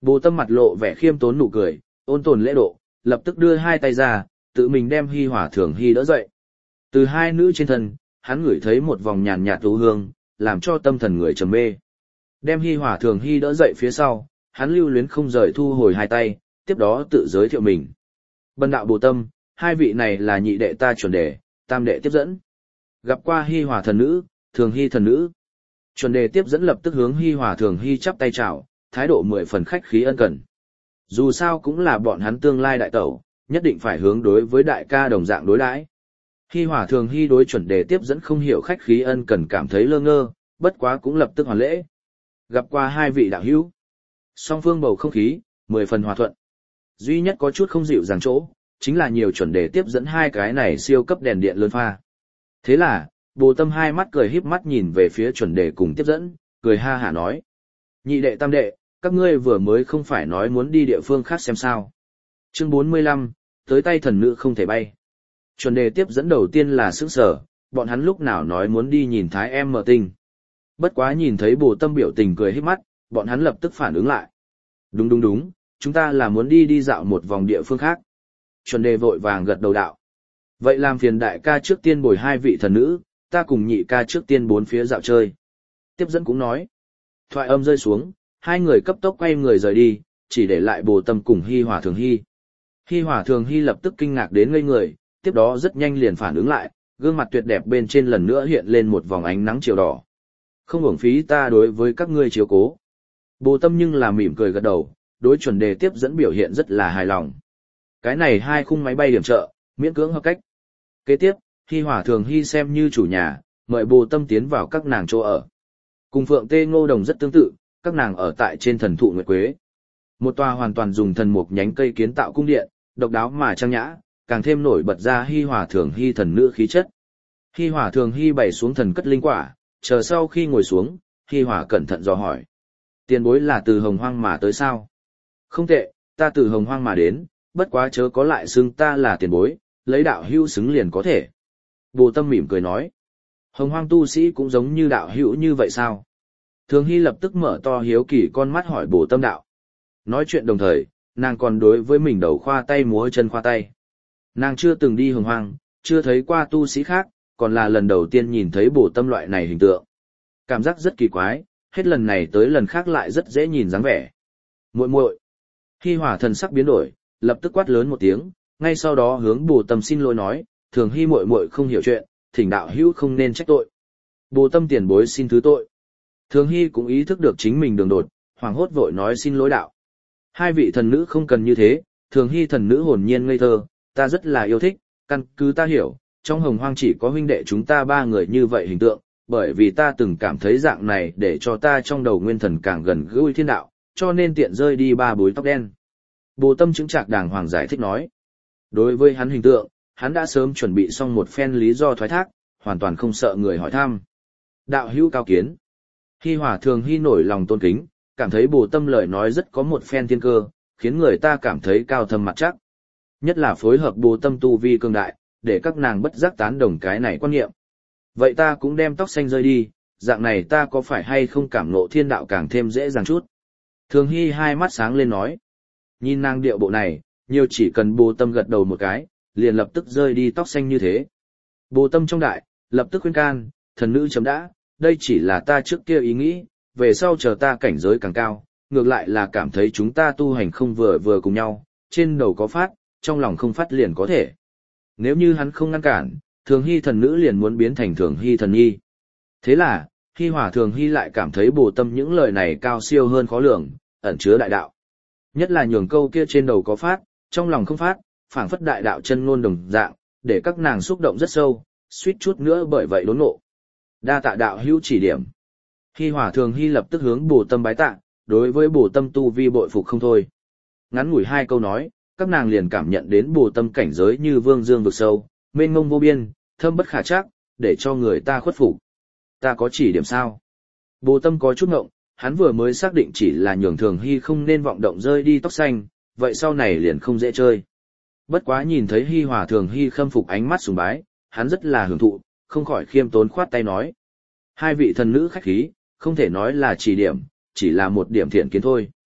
Bồ Tâm mặt lộ vẻ khiêm tốn nụ cười, ôn tồn lễ độ, lập tức đưa hai tay ra, tự mình đem Hi Hỏa Thường Hy đỡ dậy. Từ hai nữ trên thân, hắn ngửi thấy một vòng nhàn nhạt thú hương, làm cho tâm thần người trầm mê. Đem Hi Hỏa Thường Hy đỡ dậy phía sau, hắn lưu luyến không rời thu hồi hai tay, tiếp đó tự giới thiệu mình. Bần đạo Bồ Tâm, hai vị này là nhị đệ ta chuẩn đề, tam đệ tiếp dẫn. Gặp qua Hi Hỏa thần nữ, Thường Hy thần nữ. Chuẩn đề tiếp dẫn lập tức hướng Hi Hỏa Thường Hy chắp tay chào, thái độ mười phần khách khí ân cần. Dù sao cũng là bọn hắn tương lai đại tẩu, nhất định phải hướng đối với đại ca đồng dạng đối đãi. Hi Hỏa Thường Hy đối chuẩn đề tiếp dẫn không hiểu khách khí ân cần cảm thấy lơ ngơ, bất quá cũng lập tức hoàn lễ. Gặp qua hai vị đạo hữu. Song phương bầu không khí, mười phần hòa thuận. Duy nhất có chút không dịu dàng chỗ, chính là nhiều chuẩn đề tiếp dẫn hai cái này siêu cấp đèn điện lớn pha. Thế là, Bồ Tâm hai mắt cười híp mắt nhìn về phía chuẩn đề cùng tiếp dẫn, cười ha hả nói. Nhị đệ tam đệ, các ngươi vừa mới không phải nói muốn đi địa phương khác xem sao. Chương bốn mươi lăm, tới tay thần nữ không thể bay. Chuẩn đề tiếp dẫn đầu tiên là sững sờ, bọn hắn lúc nào nói muốn đi nhìn Thái Em Mở Tinh. Bất quá nhìn thấy Bồ Tâm biểu tình cười híp mắt, bọn hắn lập tức phản ứng lại. Đúng đúng đúng, chúng ta là muốn đi đi dạo một vòng địa phương khác. Chuẩn đề vội vàng gật đầu đạo. Vậy làm phiền đại ca trước tiên bồi hai vị thần nữ, ta cùng nhị ca trước tiên bốn phía dạo chơi. Tiếp dẫn cũng nói. Thoại âm rơi xuống, hai người cấp tốc quay người rời đi, chỉ để lại Bồ Tâm cùng Hi Hỏa Thường Hy. Hi Hỏa Thường Hy lập tức kinh ngạc đến ngây người, tiếp đó rất nhanh liền phản ứng lại, gương mặt tuyệt đẹp bên trên lần nữa hiện lên một vòng ánh nắng chiều đỏ. Không uổng phí ta đối với các ngươi chiếu cố. Bồ Tâm nhưng là mỉm cười gật đầu, đối chuẩn đề tiếp dẫn biểu hiện rất là hài lòng. Cái này hai khung máy bay điểm trợ, miễn cưỡng hợp cách. Kế tiếp, Hi Hỏa Thường Hy xem như chủ nhà, mời Bồ Tâm tiến vào các nàng chỗ ở. Cùng Phượng Tê Ngô Đồng rất tương tự, các nàng ở tại trên thần thụ Nguyệt Quế. Một tòa hoàn toàn dùng thần mục nhánh cây kiến tạo cung điện, độc đáo mà trang nhã, càng thêm nổi bật ra Hi Hỏa Thường Hy thần nữ khí chất. Hi Hỏa Thường Hy bày xuống thần cất linh quả, chờ sau khi ngồi xuống, Hi Hỏa cẩn thận dò hỏi. Tiền bối là từ Hồng Hoang mà tới sao? Không tệ, ta từ Hồng Hoang mà đến, bất quá chớ có lại xưng ta là tiền bối, lấy đạo hữu xứng liền có thể. Bồ Tâm mỉm cười nói. Hồng Hoang tu sĩ cũng giống như đạo hữu như vậy sao? Thường Hy lập tức mở to hiếu kỳ con mắt hỏi Bồ Tâm đạo. Nói chuyện đồng thời, nàng còn đối với mình đầu khoa tay múa chân khoa tay. Nàng chưa từng đi Hồng Hoang, chưa thấy qua tu sĩ khác, còn là lần đầu tiên nhìn thấy Bồ Tâm loại này hình tượng. Cảm giác rất kỳ quái, hết lần này tới lần khác lại rất dễ nhìn dáng vẻ. Muội muội. Hi Hỏa thần sắc biến đổi, lập tức quát lớn một tiếng, ngay sau đó hướng Bồ Tâm xin lỗi nói, Thường Hy muội muội không hiểu chuyện, thỉnh đạo hữu không nên trách tội. Bồ Tâm tiền bối xin thứ tội. Thường Hy cũng ý thức được chính mình đường đột, hoảng hốt vội nói xin lỗi đạo. Hai vị thần nữ không cần như thế, Thường Hy thần nữ hồn nhiên ngây thơ, ta rất là yêu thích, căn cứ ta hiểu, trong Hồng Hoang chỉ có huynh đệ chúng ta ba người như vậy hình tượng, bởi vì ta từng cảm thấy dạng này để cho ta trong đầu nguyên thần càng gần gũi thiên đạo, cho nên tiện rơi đi ba búi tóc đen. Bồ Tâm chứng trạc đàng hoàng giải thích nói. Đối với hắn hình tượng, hắn đã sớm chuẩn bị xong một phen lý do thoái thác, hoàn toàn không sợ người hỏi thăm. Đạo hữu cao kiến. Hi Hỏa Thường Hy nổi lòng tôn kính, cảm thấy Bồ Tâm lời nói rất có một phen thiên cơ, khiến người ta cảm thấy cao thâm mặt chắc. Nhất là phối hợp Bồ Tâm tu vi cường đại, để các nàng bất giác tán đồng cái này quan niệm. Vậy ta cũng đem tóc xanh rơi đi, dạng này ta có phải hay không cảm ngộ thiên đạo càng thêm dễ dàng chút. Thường Hy hai mắt sáng lên nói. Nhìn nàng điệu bộ này, nhiều chỉ cần Bồ Tâm gật đầu một cái, liền lập tức rơi đi tóc xanh như thế. Bồ Tâm trong đại, lập tức khuyên can, thần nữ chấm đã, đây chỉ là ta trước kia ý nghĩ, về sau chờ ta cảnh giới càng cao, ngược lại là cảm thấy chúng ta tu hành không vừa vừa cùng nhau, trên đầu có phát, trong lòng không phát liền có thể. Nếu như hắn không ngăn cản, Thường Hy thần nữ liền muốn biến thành Thường Hy thần nhi. Thế là, Hi Hỏa Thường Hy lại cảm thấy Bồ Tâm những lời này cao siêu hơn khó lường, ẩn chứa đại đạo. Nhất là nhường câu kia trên đầu có phát, trong lòng không phát, phảng phất đại đạo chân ngôn đồng dạng, để các nàng xúc động rất sâu, suýt chút nữa bởi vậy đốn ngộ. Đa tạ đạo hữu chỉ điểm. Hi Hỏa Thường Hy lập tức hướng Bồ Tâm bái tạ, đối với Bồ Tâm tu vi bội phục không thôi. Ngắn ngủi hai câu nói, các nàng liền cảm nhận đến Bồ Tâm cảnh giới như vương dương vực sâu, mênh mông vô biên, thâm bất khả trắc, để cho người ta khuất phục. Ta có chỉ điểm sao? Bồ Tâm có chút ngộng, hắn vừa mới xác định chỉ là nhường Thường Hy không nên vọng động rơi đi tóc xanh, vậy sau này liền không dễ chơi. Bất quá nhìn thấy Hi Hỏa Thường Hy khâm phục ánh mắt sùng bái, hắn rất là hưởng thụ, không khỏi khiêm tốn khoát tay nói. Hai vị thần nữ khách khí, không thể nói là chỉ điểm, chỉ là một điểm thiện kiến thôi.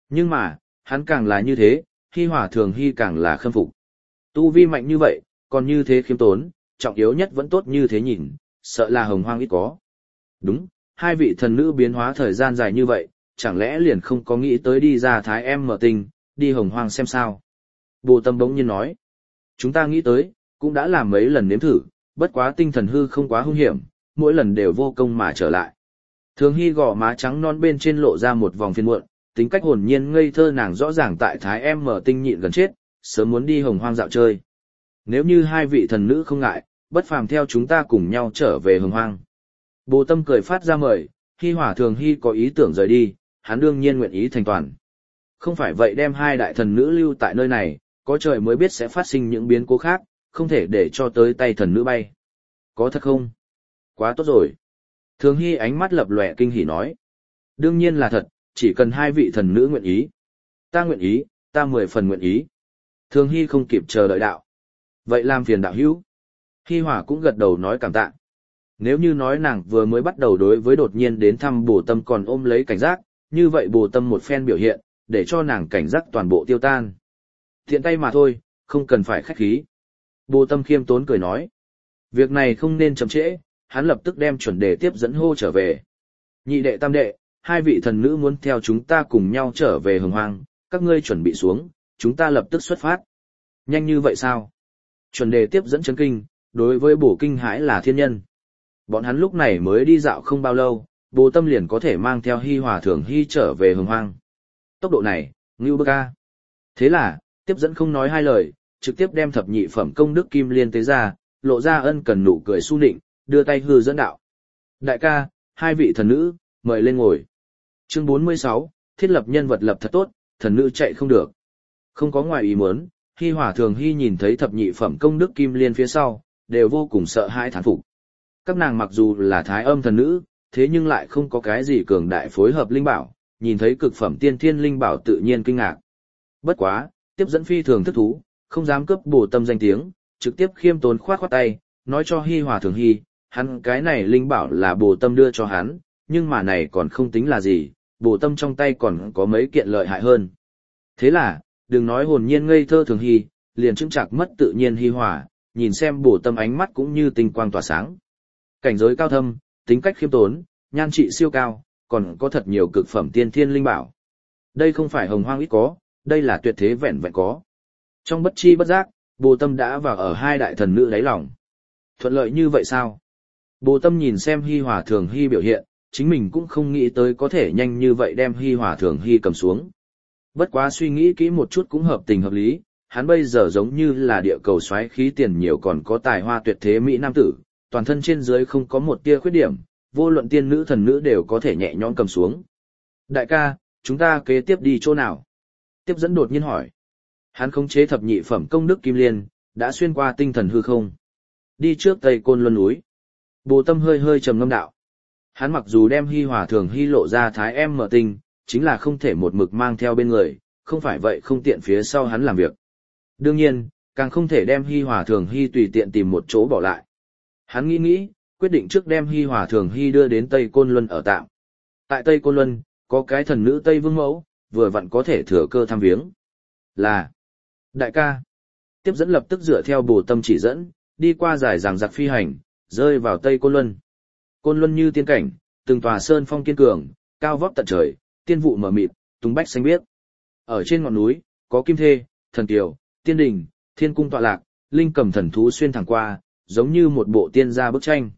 Nhưng mà, hắn càng là như thế, Hi Hòa Thường Hy càng là khâm phục. Tu vi mạnh như vậy, còn như thế khiêm tốn, trọng yếu nhất vẫn tốt như thế nhìn, sợ là hồng hoang ít có. Đúng, hai vị thần nữ biến hóa thời gian dài như vậy, chẳng lẽ liền không có nghĩ tới đi ra Thái Em mở tình, đi hồng hoang xem sao. Bồ Tâm bỗng nhiên nói, chúng ta nghĩ tới, cũng đã làm mấy lần nếm thử, bất quá tinh thần hư không quá hung hiểm, mỗi lần đều vô công mà trở lại. Thường Hy gò má trắng non bên trên lộ ra một vòng phiền muộn, tính cách hồn nhiên ngây thơ nàng rõ ràng tại Thái Em mở tinh nhịn gần chết, sớm muốn đi hồng hoang dạo chơi. Nếu như hai vị thần nữ không ngại, bất phàm theo chúng ta cùng nhau trở về hồng hoang. Bồ Tâm cười phát ra mời, Hi Hòa Thường Hy có ý tưởng rời đi, hắn đương nhiên nguyện ý thành toàn. Không phải vậy đem hai đại thần nữ lưu tại nơi này, có trời mới biết sẽ phát sinh những biến cố khác, không thể để cho tới tay thần nữ bay. Có thật không? Quá tốt rồi. Thường Hy ánh mắt lập lòe kinh hỉ nói. Đương nhiên là thật, chỉ cần hai vị thần nữ nguyện ý. Ta nguyện ý, ta mười phần nguyện ý. Thường Hy không kịp chờ đợi đạo. Vậy làm phiền đạo hữu. Hi Hòa cũng gật đầu nói cảm tạ. Nếu như nói nàng vừa mới bắt đầu đối với đột nhiên đến thăm Bồ Tâm còn ôm lấy cảnh giác, như vậy Bồ Tâm một phen biểu hiện, để cho nàng cảnh giác toàn bộ tiêu tan. Thiện tay mà thôi, không cần phải khách khí. Bồ Tâm khiêm tốn cười nói. Việc này không nên chậm trễ, hắn lập tức đem chuẩn đề tiếp dẫn hô trở về. Nhị đệ tam đệ, hai vị thần nữ muốn theo chúng ta cùng nhau trở về hồng hoang, các ngươi chuẩn bị xuống, chúng ta lập tức xuất phát. Nhanh như vậy sao? Chuẩn đề tiếp dẫn chấn kinh, đối với Bồ kinh hãi là thiên nhân. Bọn hắn lúc này mới đi dạo không bao lâu, Bồ Tâm liền có thể mang theo Hi Hòa Thường Hy trở về hồng hoang. Tốc độ này, ngưu bức ca. Thế là, tiếp dẫn không nói hai lời, trực tiếp đem thập nhị phẩm công đức kim liên tế ra, lộ ra ân cần nụ cười su nịnh, đưa tay hư dẫn đạo. Đại ca, hai vị thần nữ, mời lên ngồi. Chương bốn mươi sáu, thiết lập nhân vật lập thật tốt, thần nữ chạy không được. Không có ngoài ý muốn, Hi Hòa Thường Hy nhìn thấy thập nhị phẩm công đức kim liên phía sau, đều vô cùng sợ hãi thán phục. Các nàng mặc dù là thái âm thần nữ, thế nhưng lại không có cái gì cường đại phối hợp linh bảo, nhìn thấy cực phẩm tiên thiên linh bảo tự nhiên kinh ngạc. Bất quá, tiếp dẫn phi thường thức thú, không dám cướp Bồ Tâm danh tiếng, trực tiếp khiêm tốn khoát khoát tay, nói cho Hi Hòa Thường Hy, hắn cái này linh bảo là Bồ Tâm đưa cho hắn, nhưng mà này còn không tính là gì, Bồ Tâm trong tay còn có mấy kiện lợi hại hơn. Thế là, đừng nói hồn nhiên ngây thơ Thường Hy, liền chững chạc mất tự nhiên Hi Hòa, nhìn xem Bồ Tâm ánh mắt cũng như tinh quang tỏa sáng. Cảnh giới cao thâm, tính cách khiêm tốn, nhan trị siêu cao, còn có thật nhiều cực phẩm tiên thiên linh bảo. Đây không phải hồng hoang ít có, đây là tuyệt thế vẹn vẹn có. Trong bất chi bất giác, Bồ Tâm đã vào ở hai đại thần nữ đáy lòng. Thuận lợi như vậy sao? Bồ Tâm nhìn xem Hi Hòa Thường Hy biểu hiện, chính mình cũng không nghĩ tới có thể nhanh như vậy đem Hi Hòa Thường Hy cầm xuống. Bất quá suy nghĩ kỹ một chút cũng hợp tình hợp lý, hắn bây giờ giống như là địa cầu xoáy khí tiền nhiều còn có tài hoa tuyệt thế mỹ nam tử, toàn thân trên dưới không có một tia khuyết điểm, vô luận tiên nữ thần nữ đều có thể nhẹ nhõm cầm xuống. Đại ca, chúng ta kế tiếp đi chỗ nào? Tiếp dẫn đột nhiên hỏi. Hắn khống chế thập nhị phẩm công đức kim liên, đã xuyên qua tinh thần hư không. Đi trước Tây Côn Luân núi. Bồ Tâm hơi hơi trầm ngâm đạo. Hắn mặc dù đem Hi Hòa Thường Hy lộ ra thái em mở tinh, chính là không thể một mực mang theo bên người, không phải vậy không tiện phía sau hắn làm việc. Đương nhiên, càng không thể đem Hi Hòa Thường Hy tùy tiện tìm một chỗ bỏ lại. Hắn nghĩ nghĩ, quyết định trước đem Hi Hòa Thường Hy đưa đến Tây Côn Luân ở tạm. Tại Tây Côn Luân, có cái thần nữ Tây Vương Mẫu, vừa vặn có thể thừa cơ thăm viếng. Là, đại ca. Tiếp dẫn lập tức dựa theo Bồ Tâm chỉ dẫn, đi qua dài dằng dặc phi hành, rơi vào Tây Côn Luân. Côn Luân như tiên cảnh, từng tòa sơn phong kiên cường, cao vóc tận trời, tiên vụ mờ mịt, tùng bách xanh biếc. Ở trên ngọn núi, có kim thê, thần kiều, tiên đình, thiên cung tọa lạc, linh cầm thần thú xuyên thẳng qua, giống như một bộ tiên gia bức tranh.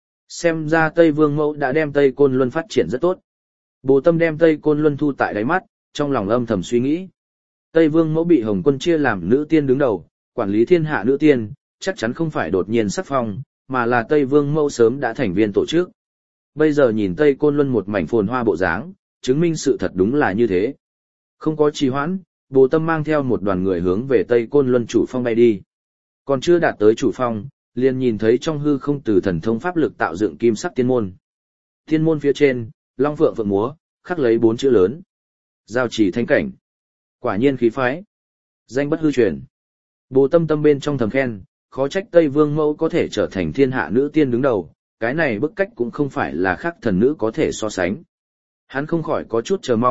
Xem ra Tây Vương Mẫu đã đem Tây Côn Luân phát triển rất tốt. Bồ Tâm đem Tây Côn Luân thu tại đáy mắt, trong lòng âm thầm suy nghĩ. Tây Vương Mẫu bị Hồng Quân chia làm nữ tiên đứng đầu, quản lý thiên hạ nữ tiên, chắc chắn không phải đột nhiên sắc phong, mà là Tây Vương Mẫu sớm đã thành viên tổ chức. Bây giờ nhìn Tây Côn Luân một mảnh phồn hoa bộ dáng, chứng minh sự thật đúng là như thế. Không có trì hoãn, Bồ Tâm mang theo một đoàn người hướng về Tây Côn Luân chủ phong bay đi. Còn chưa đạt tới chủ phong, liền nhìn thấy trong hư không từ thần thông pháp lực tạo dựng kim sắc tiên môn. Tiên môn phía trên, long phượng phượng múa, khắc lấy bốn chữ lớn. Giao chỉ thánh cảnh. Quả nhiên khí phái. Danh bất hư truyền. Bồ Tâm tâm bên trong thầm khen, khó trách Tây Vương Mẫu có thể trở thành thiên hạ nữ tiên đứng đầu, cái này bức cách cũng không phải là khác thần nữ có thể so sánh. Hắn không khỏi có chút chờ mong,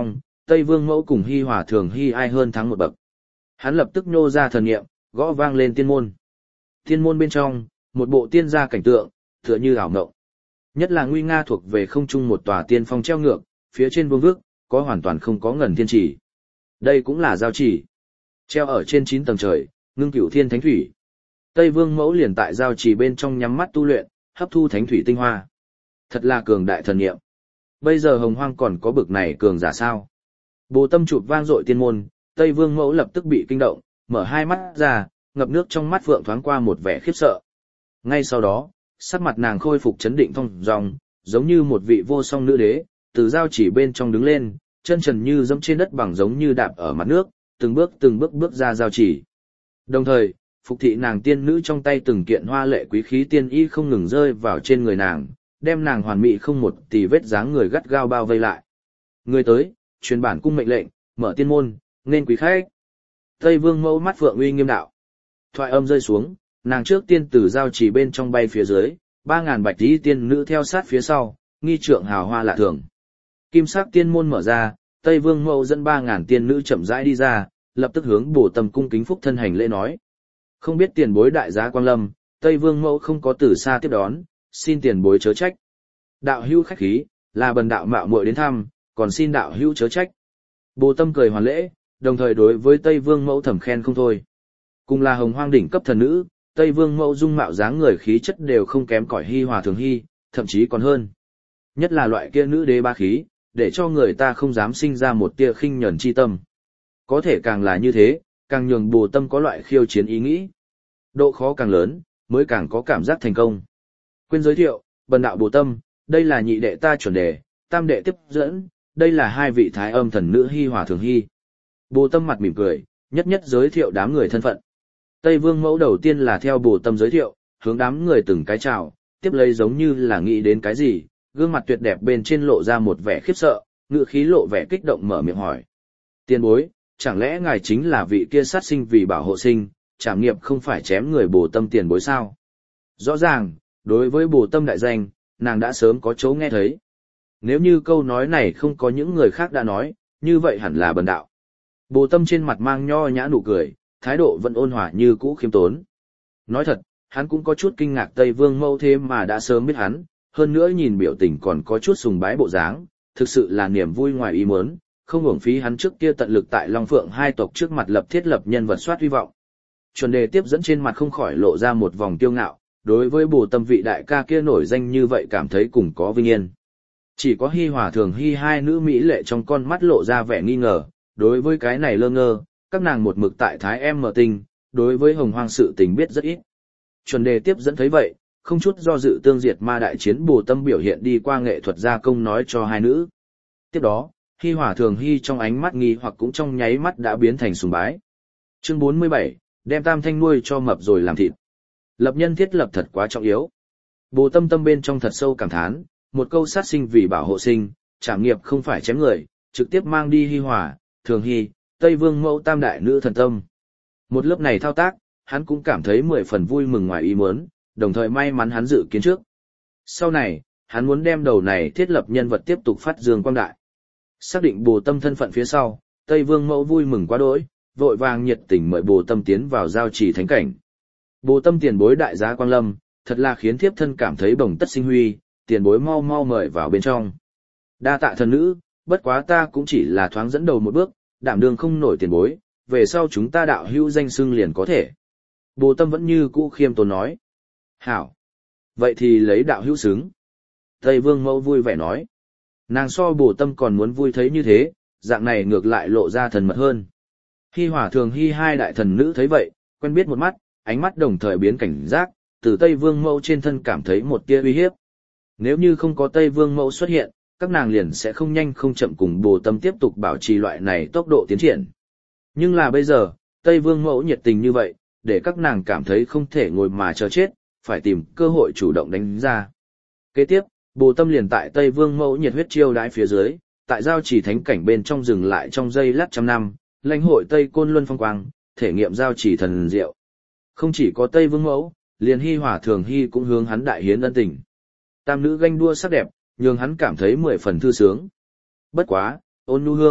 Tây Vương Mẫu cùng Hi Hòa Thường Hi ai hơn thắng một bậc. Hắn lập tức nhô ra thần niệm, gõ vang lên tiên môn. Tiên môn bên trong, một bộ tiên gia cảnh tượng, tựa như ảo ngộng. Nhất là nguy nga thuộc về không trung một tòa tiên phong treo ngược, phía trên vương vước, có hoàn toàn không có ngần thiên chỉ. Đây cũng là giao chỉ. Treo ở trên chín tầng trời, ngưng cửu thiên thánh thủy. Tây Vương Mẫu liền tại giao chỉ bên trong nhắm mắt tu luyện, hấp thu thánh thủy tinh hoa. Thật là cường đại thần niệm. Bây giờ Hồng Hoang còn có bực này cường giả sao? Bồ Tâm chụp vang dội tiên môn, Tây Vương Mẫu lập tức bị kinh động, mở hai mắt ra, ngập nước trong mắt vượng thoáng qua một vẻ khiếp sợ. Ngay sau đó, sắc mặt nàng khôi phục chấn định thong dong, giống như một vị vô song nữ đế, từ giao chỉ bên trong đứng lên, chân trần như dẫm trên đất bằng giống như đạp ở mặt nước, từng bước từng bước bước ra giao chỉ. Đồng thời, phục thị nàng tiên nữ trong tay từng kiện hoa lệ quý khí tiên y không ngừng rơi vào trên người nàng, đem nàng hoàn mỹ không một tì vết dáng người gắt gao bao vây lại. Người tới, truyền bản cung mệnh lệnh, mở tiên môn, nên quý khách. Tây Vương Mẫu mắt phượng uy nghiêm đạo. Thoại âm rơi xuống, nàng trước tiên từ giao chỉ bên trong bay phía dưới, ba ngàn bạch tí tiên nữ theo sát phía sau, nghi trượng hào hoa lạ thường. Kim sắc tiên môn mở ra, Tây Vương Mẫu dẫn ba ngàn tiên nữ chậm rãi đi ra, lập tức hướng Bồ Tâm cung kính phúc thân hành lễ nói. Không biết tiền bối đại giá quang lâm, Tây Vương Mẫu không có từ xa tiếp đón, xin tiền bối chớ trách. Đạo hữu khách khí, là bần đạo mạo muội đến thăm, còn xin đạo hữu chớ trách. Bồ Tâm cười hoàn lễ, đồng thời đối với Tây Vương Mẫu thầm khen không thôi. Cùng là Hồng Hoang đỉnh cấp thần nữ, Tây Vương Mẫu dung mạo dáng người khí chất đều không kém cỏi Hi Hòa Thường Hi, thậm chí còn hơn. Nhất là loại kia nữ đế ba khí, để cho người ta không dám sinh ra một tia khinh nhẫn chi tâm. Có thể càng là như thế, càng nhường Bồ Tâm có loại khiêu chiến ý nghĩ. Độ khó càng lớn, mới càng có cảm giác thành công. Quên giới thiệu, bần đạo Bồ Tâm, đây là nhị đệ ta chuẩn đề, tam đệ tiếp dẫn, đây là hai vị thái âm thần nữ Hi Hòa Thường Hi. Bồ Tâm mặt mỉm cười, nhất nhất giới thiệu đám người thân phận. Tây Vương Mẫu đầu tiên là theo Bồ Tâm giới thiệu, hướng đám người từng cái chào, tiếp lấy giống như là nghĩ đến cái gì, gương mặt tuyệt đẹp bên trên lộ ra một vẻ khiếp sợ, ngữ khí lộ vẻ kích động mở miệng hỏi. Tiên bối, chẳng lẽ ngài chính là vị kia sát sinh vì bảo hộ sinh, trảm nghiệp không phải chém người Bồ Tâm tiền bối sao? Rõ ràng, đối với Bồ Tâm đại danh, nàng đã sớm có chỗ nghe thấy. Nếu như câu nói này không có những người khác đã nói, như vậy hẳn là bần đạo. Bồ Tâm trên mặt mang nho nhã nụ cười, thái độ vẫn ôn hòa như cũ khiêm tốn. Nói thật, hắn cũng có chút kinh ngạc Tây Vương Mẫu thế mà đã sớm biết hắn, hơn nữa nhìn biểu tình còn có chút sùng bái bộ dáng, thực sự là niềm vui ngoài ý muốn, không uổng phí hắn trước kia tận lực tại Long Phượng hai tộc trước mặt lập thiết lập nhân vật soát hy vọng. Chuẩn đề tiếp dẫn trên mặt không khỏi lộ ra một vòng kiêu ngạo, đối với Bồ Tâm vị đại ca kia nổi danh như vậy cảm thấy cùng có vinh yên. Chỉ có Hi Hòa Thường Hi hai nữ mỹ lệ trong con mắt lộ ra vẻ nghi ngờ, đối với cái này lơ ngơ, các nàng một mực tại Thái Em mở tình, đối với Hồng Hoang sự tình biết rất ít. Chuẩn đề tiếp dẫn thấy vậy, không chút do dự tương diệt ma đại chiến Bồ Tâm biểu hiện đi qua nghệ thuật gia công nói cho hai nữ. Tiếp đó, Hi Hòa Thường Hi trong ánh mắt nghi hoặc cũng trong nháy mắt đã biến thành sùng bái. Chương bốn mươi bảy, đem Tam Thanh nuôi cho mập rồi làm thịt. Lập nhân thiết lập thật quá trọng yếu. Bồ Tâm tâm bên trong thật sâu cảm thán, một câu sát sinh vì bảo hộ sinh, trảm nghiệp không phải chém người, trực tiếp mang đi Hi Hòa, Thường Hi, Tây Vương Mẫu tam đại nữ thần tâm. Một lớp này thao tác, hắn cũng cảm thấy mười phần vui mừng ngoài ý muốn, đồng thời may mắn hắn dự kiến trước. Sau này, hắn muốn đem đầu này thiết lập nhân vật tiếp tục phát dương quang đại. Xác định Bồ Tâm thân phận phía sau, Tây Vương Mẫu vui mừng quá đỗi, vội vàng nhiệt tình mời Bồ Tâm tiến vào giao trì thánh cảnh. Bồ Tâm tiền bối đại giá quang lâm, thật là khiến thiếp thân cảm thấy bồng tất sinh huy, tiền bối mau mau mời vào bên trong. Đa tạ thần nữ, bất quá ta cũng chỉ là thoáng dẫn đầu một bước, đảm đương không nổi tiền bối, về sau chúng ta đạo hữu danh xưng liền có thể. Bồ Tâm vẫn như cũ khiêm tốn nói. Hảo. Vậy thì lấy đạo hữu xứng. Tây Vương Mẫu vui vẻ nói. Nàng so Bồ Tâm còn muốn vui thấy như thế, dạng này ngược lại lộ ra thần mật hơn. Hi Hòa Thường Hi hai đại thần nữ thấy vậy, quen biết một mắt, ánh mắt đồng thời biến cảnh giác, từ Tây Vương Mẫu trên thân cảm thấy một tia uy hiếp. Nếu như không có Tây Vương Mẫu xuất hiện, các nàng liền sẽ không nhanh không chậm cùng Bồ Tâm tiếp tục bảo trì loại này tốc độ tiến triển. Nhưng là bây giờ, Tây Vương Mẫu nhiệt tình như vậy, để các nàng cảm thấy không thể ngồi mà chờ chết, phải tìm cơ hội chủ động đánh ra. Kế tiếp, Bồ Tâm liền tại Tây Vương Mẫu nhiệt huyết chiêu đãi phía dưới, tại giao trì thánh cảnh bên trong dừng lại trong giây lát trăm năm, lãnh hội Tây Côn Luân phong quang, thể nghiệm giao trì thần diệu. Không chỉ có Tây Vương Mẫu, liền Hi Hòa Thường Hi cũng hướng hắn đại hiến ân tình. Tam nữ ganh đua sắc đẹp, nhường hắn cảm thấy mười phần thư sướng. Bất quá, Ôn Nhu Hương,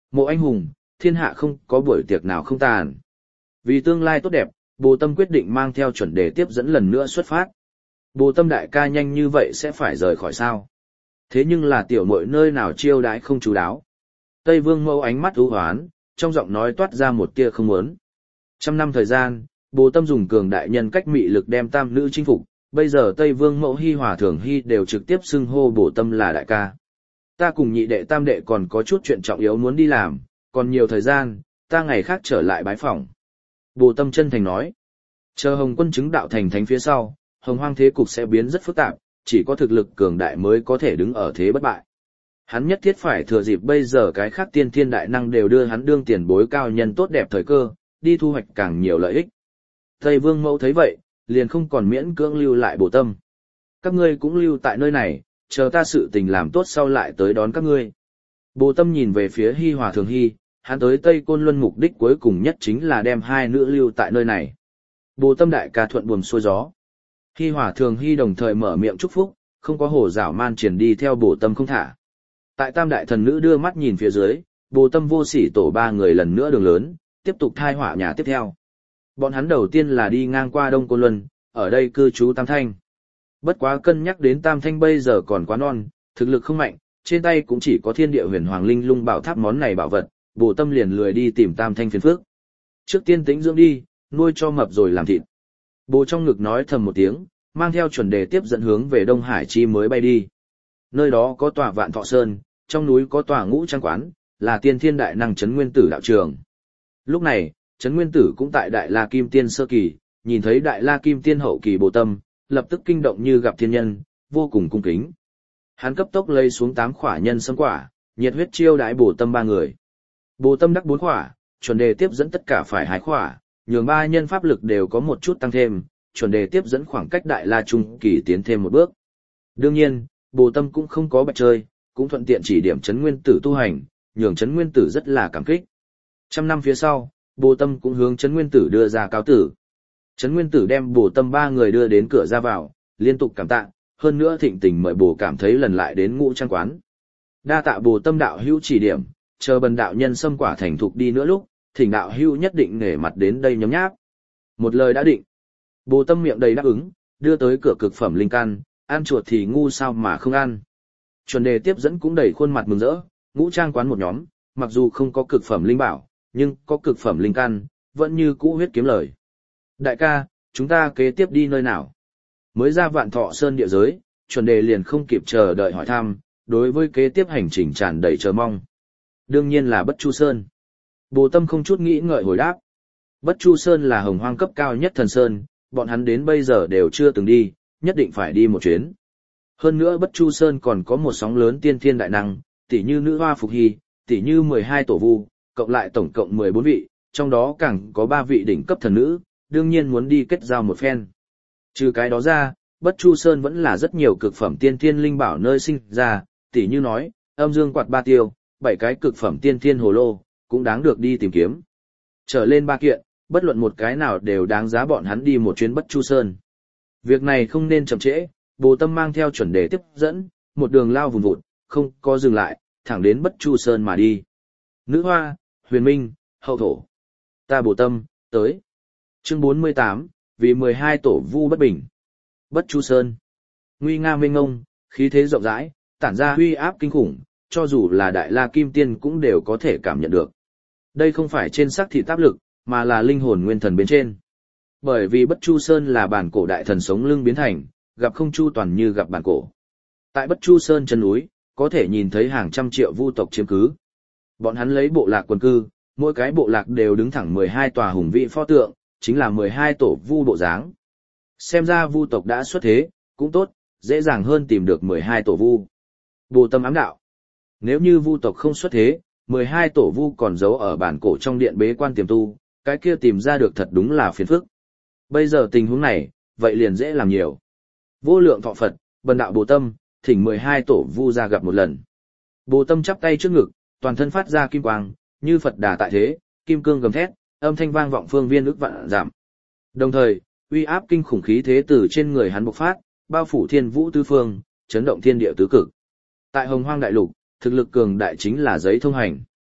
Mộ anh hùng, thiên hạ không có buổi tiệc nào không tàn. Vì tương lai tốt đẹp, Bồ Tâm quyết định mang theo chuẩn đề tiếp dẫn lần nữa xuất phát. Bồ Tâm đại ca nhanh như vậy sẽ phải rời khỏi sao? Thế nhưng là tiểu muội nơi nào chiêu đãi không chú đáo. Tây Vương Mẫu ánh mắt u hoán, trong giọng nói toát ra một tia không muốn. Trăm năm thời gian, Bồ Tâm dùng cường đại nhân cách mị lực đem tam nữ chinh phục, bây giờ Tây Vương Mẫu Hi Hòa Thường Hi đều trực tiếp xưng hô Bồ Tâm là đại ca. Ta cùng nhị đệ tam đệ còn có chút chuyện trọng yếu muốn đi làm, còn nhiều thời gian, ta ngày khác trở lại bái phỏng. Bồ Tâm chân thành nói, chờ Hồng Quân chứng đạo thành thánh phía sau, Hồng Hoang thế cục sẽ biến rất phức tạp, chỉ có thực lực cường đại mới có thể đứng ở thế bất bại. Hắn nhất thiết phải thừa dịp bây giờ cái khác tiên thiên đại năng đều đưa hắn đương tiền bối cao nhân tốt đẹp thời cơ, đi thu hoạch càng nhiều lợi ích. Tây Vương Mẫu thấy vậy, liền không còn miễn cưỡng lưu lại Bồ Tâm. Các ngươi cũng lưu tại nơi này, chờ ta sự tình làm tốt sau lại tới đón các ngươi. Bồ Tâm nhìn về phía Hi Hòa Thường Hi, hắn tới Tây Côn Luân mục đích cuối cùng nhất chính là đem hai nữ lưu tại nơi này. Bồ Tâm đại ca thuận buồm xuôi gió. Hi Hòa Thường Hi đồng thời mở miệng chúc phúc, không có hổ dảo man triển đi theo Bồ Tâm không thả. Tại tam đại thần nữ đưa mắt nhìn phía dưới, Bồ Tâm vô sỉ tổ ba người lần nữa đường lớn, tiếp tục thai họa nhà tiếp theo. Bọn hắn đầu tiên là đi ngang qua Đông Côn Luân, ở đây cư trú Tam Thanh. Bất quá cân nhắc đến Tam Thanh bây giờ còn quá non, thực lực không mạnh, trên tay cũng chỉ có Thiên Địa Huyền Hoàng Linh Lung Bảo Tháp món này bảo vật, Bồ Tâm liền lười đi tìm Tam Thanh phiền phức. Trước tiên tĩnh dưỡng đi, nuôi cho mập rồi làm thịt. Bồ trong ngực nói thầm một tiếng, mang theo chuẩn đề tiếp dẫn hướng về Đông Hải Chi mới bay đi. Nơi đó có tòa Vạn Thọ Sơn, trong núi có tòa Ngũ Trang Quán, là tiên thiên đại năng Trấn Nguyên Tử đạo trường. Lúc này, Trấn Nguyên Tử cũng tại Đại La Kim Tiên sơ kỳ, nhìn thấy Đại La Kim Tiên hậu kỳ Bồ Tâm, lập tức kinh động như gặp thiên nhân, vô cùng cung kính. Hắn cấp tốc lấy xuống tám khỏa nhân sâm quả, nhiệt huyết chiêu đãi Bồ Tâm ba người. Bồ Tâm đắc bốn khỏa, chuẩn đề tiếp dẫn tất cả phải hai khỏa, nhường ba nhân pháp lực đều có một chút tăng thêm, chuẩn đề tiếp dẫn khoảng cách Đại La Trung kỳ tiến thêm một bước. Đương nhiên, Bồ Tâm cũng không có bạch chơi, cũng thuận tiện chỉ điểm Trấn Nguyên Tử tu hành, nhường Trấn Nguyên Tử rất là cảm kích. Trăm năm phía sau, Bồ Tâm cũng hướng Trấn Nguyên Tử đưa ra cáo tử. Trấn Nguyên Tử đem Bồ Tâm ba người đưa đến cửa ra vào, liên tục cảm tạ, hơn nữa thịnh tình mời Bồ cảm thấy lần lại đến Ngũ Trang Quán. Đa tạ Bồ Tâm đạo hữu chỉ điểm, chờ bần đạo nhân xâm quả thành thục đi nữa lúc, thỉnh đạo hữu nhất định nể mặt đến đây nhấm nháp. Một lời đã định. Bồ Tâm miệng đầy đáp ứng, đưa tới cửa cực phẩm linh căn, ăn chuột thì ngu sao mà không ăn. Chuẩn đề tiếp dẫn cũng đầy khuôn mặt mừng rỡ, Ngũ Trang Quán một nhóm, mặc dù không có cực phẩm linh bảo, nhưng có cực phẩm linh căn, vẫn như cũ huyết kiếm lời. Đại ca, chúng ta kế tiếp đi nơi nào? Mới ra Vạn Thọ Sơn địa giới, chuẩn đề liền không kịp chờ đợi hỏi thăm, đối với kế tiếp hành trình tràn đầy chờ mong. Đương nhiên là Bất Chu Sơn. Bồ Tâm không chút nghĩ ngợi hồi đáp. Bất Chu Sơn là Hồng Hoang cấp cao nhất thần sơn, bọn hắn đến bây giờ đều chưa từng đi, nhất định phải đi một chuyến. Hơn nữa Bất Chu Sơn còn có một sóng lớn tiên thiên đại năng, tỷ như nữ hoa Phục Hy, tỷ như mười hai tổ vu, cộng lại tổng cộng mười bốn vị, trong đó càng có ba vị đỉnh cấp thần nữ, đương nhiên muốn đi kết giao một phen. Trừ cái đó ra, Bất Chu Sơn vẫn là rất nhiều cực phẩm tiên thiên linh bảo nơi sinh ra, tỷ như nói, âm dương quạt ba tiêu, bảy cái cực phẩm tiên thiên hồ lô, cũng đáng được đi tìm kiếm. Trở lên ba kiện, bất luận một cái nào đều đáng giá bọn hắn đi một chuyến Bất Chu Sơn. Việc này không nên chậm trễ, Bồ Tâm mang theo chuẩn đề tiếp dẫn, một đường lao vùn vụt, không có dừng lại, thẳng đến Bất Chu Sơn mà đi. Nữ hoa, huyền minh, hậu thổ. Ta Bồ Tâm, tới. Chương bốn mươi tám, vì mười hai tổ vu bất bình. Bất Chu Sơn. Nguy nga mênh ngông, khí thế rộng rãi, tản ra uy áp kinh khủng, cho dù là Đại La Kim Tiên cũng đều có thể cảm nhận được. Đây không phải trên xác thịt áp lực, mà là linh hồn nguyên thần bên trên. Bởi vì Bất Chu Sơn là bản cổ đại thần sống lưng biến thành, gặp không chu toàn như gặp bản cổ. Tại Bất Chu Sơn chân núi, có thể nhìn thấy hàng trăm triệu vu tộc chiếm cứ. Bọn hắn lấy bộ lạc quần cư, mỗi cái bộ lạc đều đứng thẳng mười hai tòa hùng vĩ pho tượng, chính là mười hai tổ vu bộ dáng. Xem ra vu tộc đã xuất thế, cũng tốt, dễ dàng hơn tìm được mười hai tổ vu. Bồ Tâm ám đạo. Nếu như vu tộc không xuất thế, mười hai tổ vu còn giấu ở bản cổ trong điện bế quan tiềm tu, cái kia tìm ra được thật đúng là phiền phức. Bây giờ tình huống này, vậy liền dễ làm nhiều. Vô lượng thọ Phật, bần đạo Bồ Tâm, thỉnh mười hai tổ vu ra gặp một lần. Bồ Tâm chắp tay trước ngực, toàn thân phát ra kim quang, như Phật đà tại thế, kim cương gầm thét, âm thanh vang vọng phương viên ức vạn giảm. Đồng thời, uy áp kinh khủng khí thế từ trên người hắn bộc phát, bao phủ thiên vũ tứ phương, chấn động thiên địa tứ cực. Tại Hồng Hoang đại lục, thực lực cường đại chính là giấy thông hành.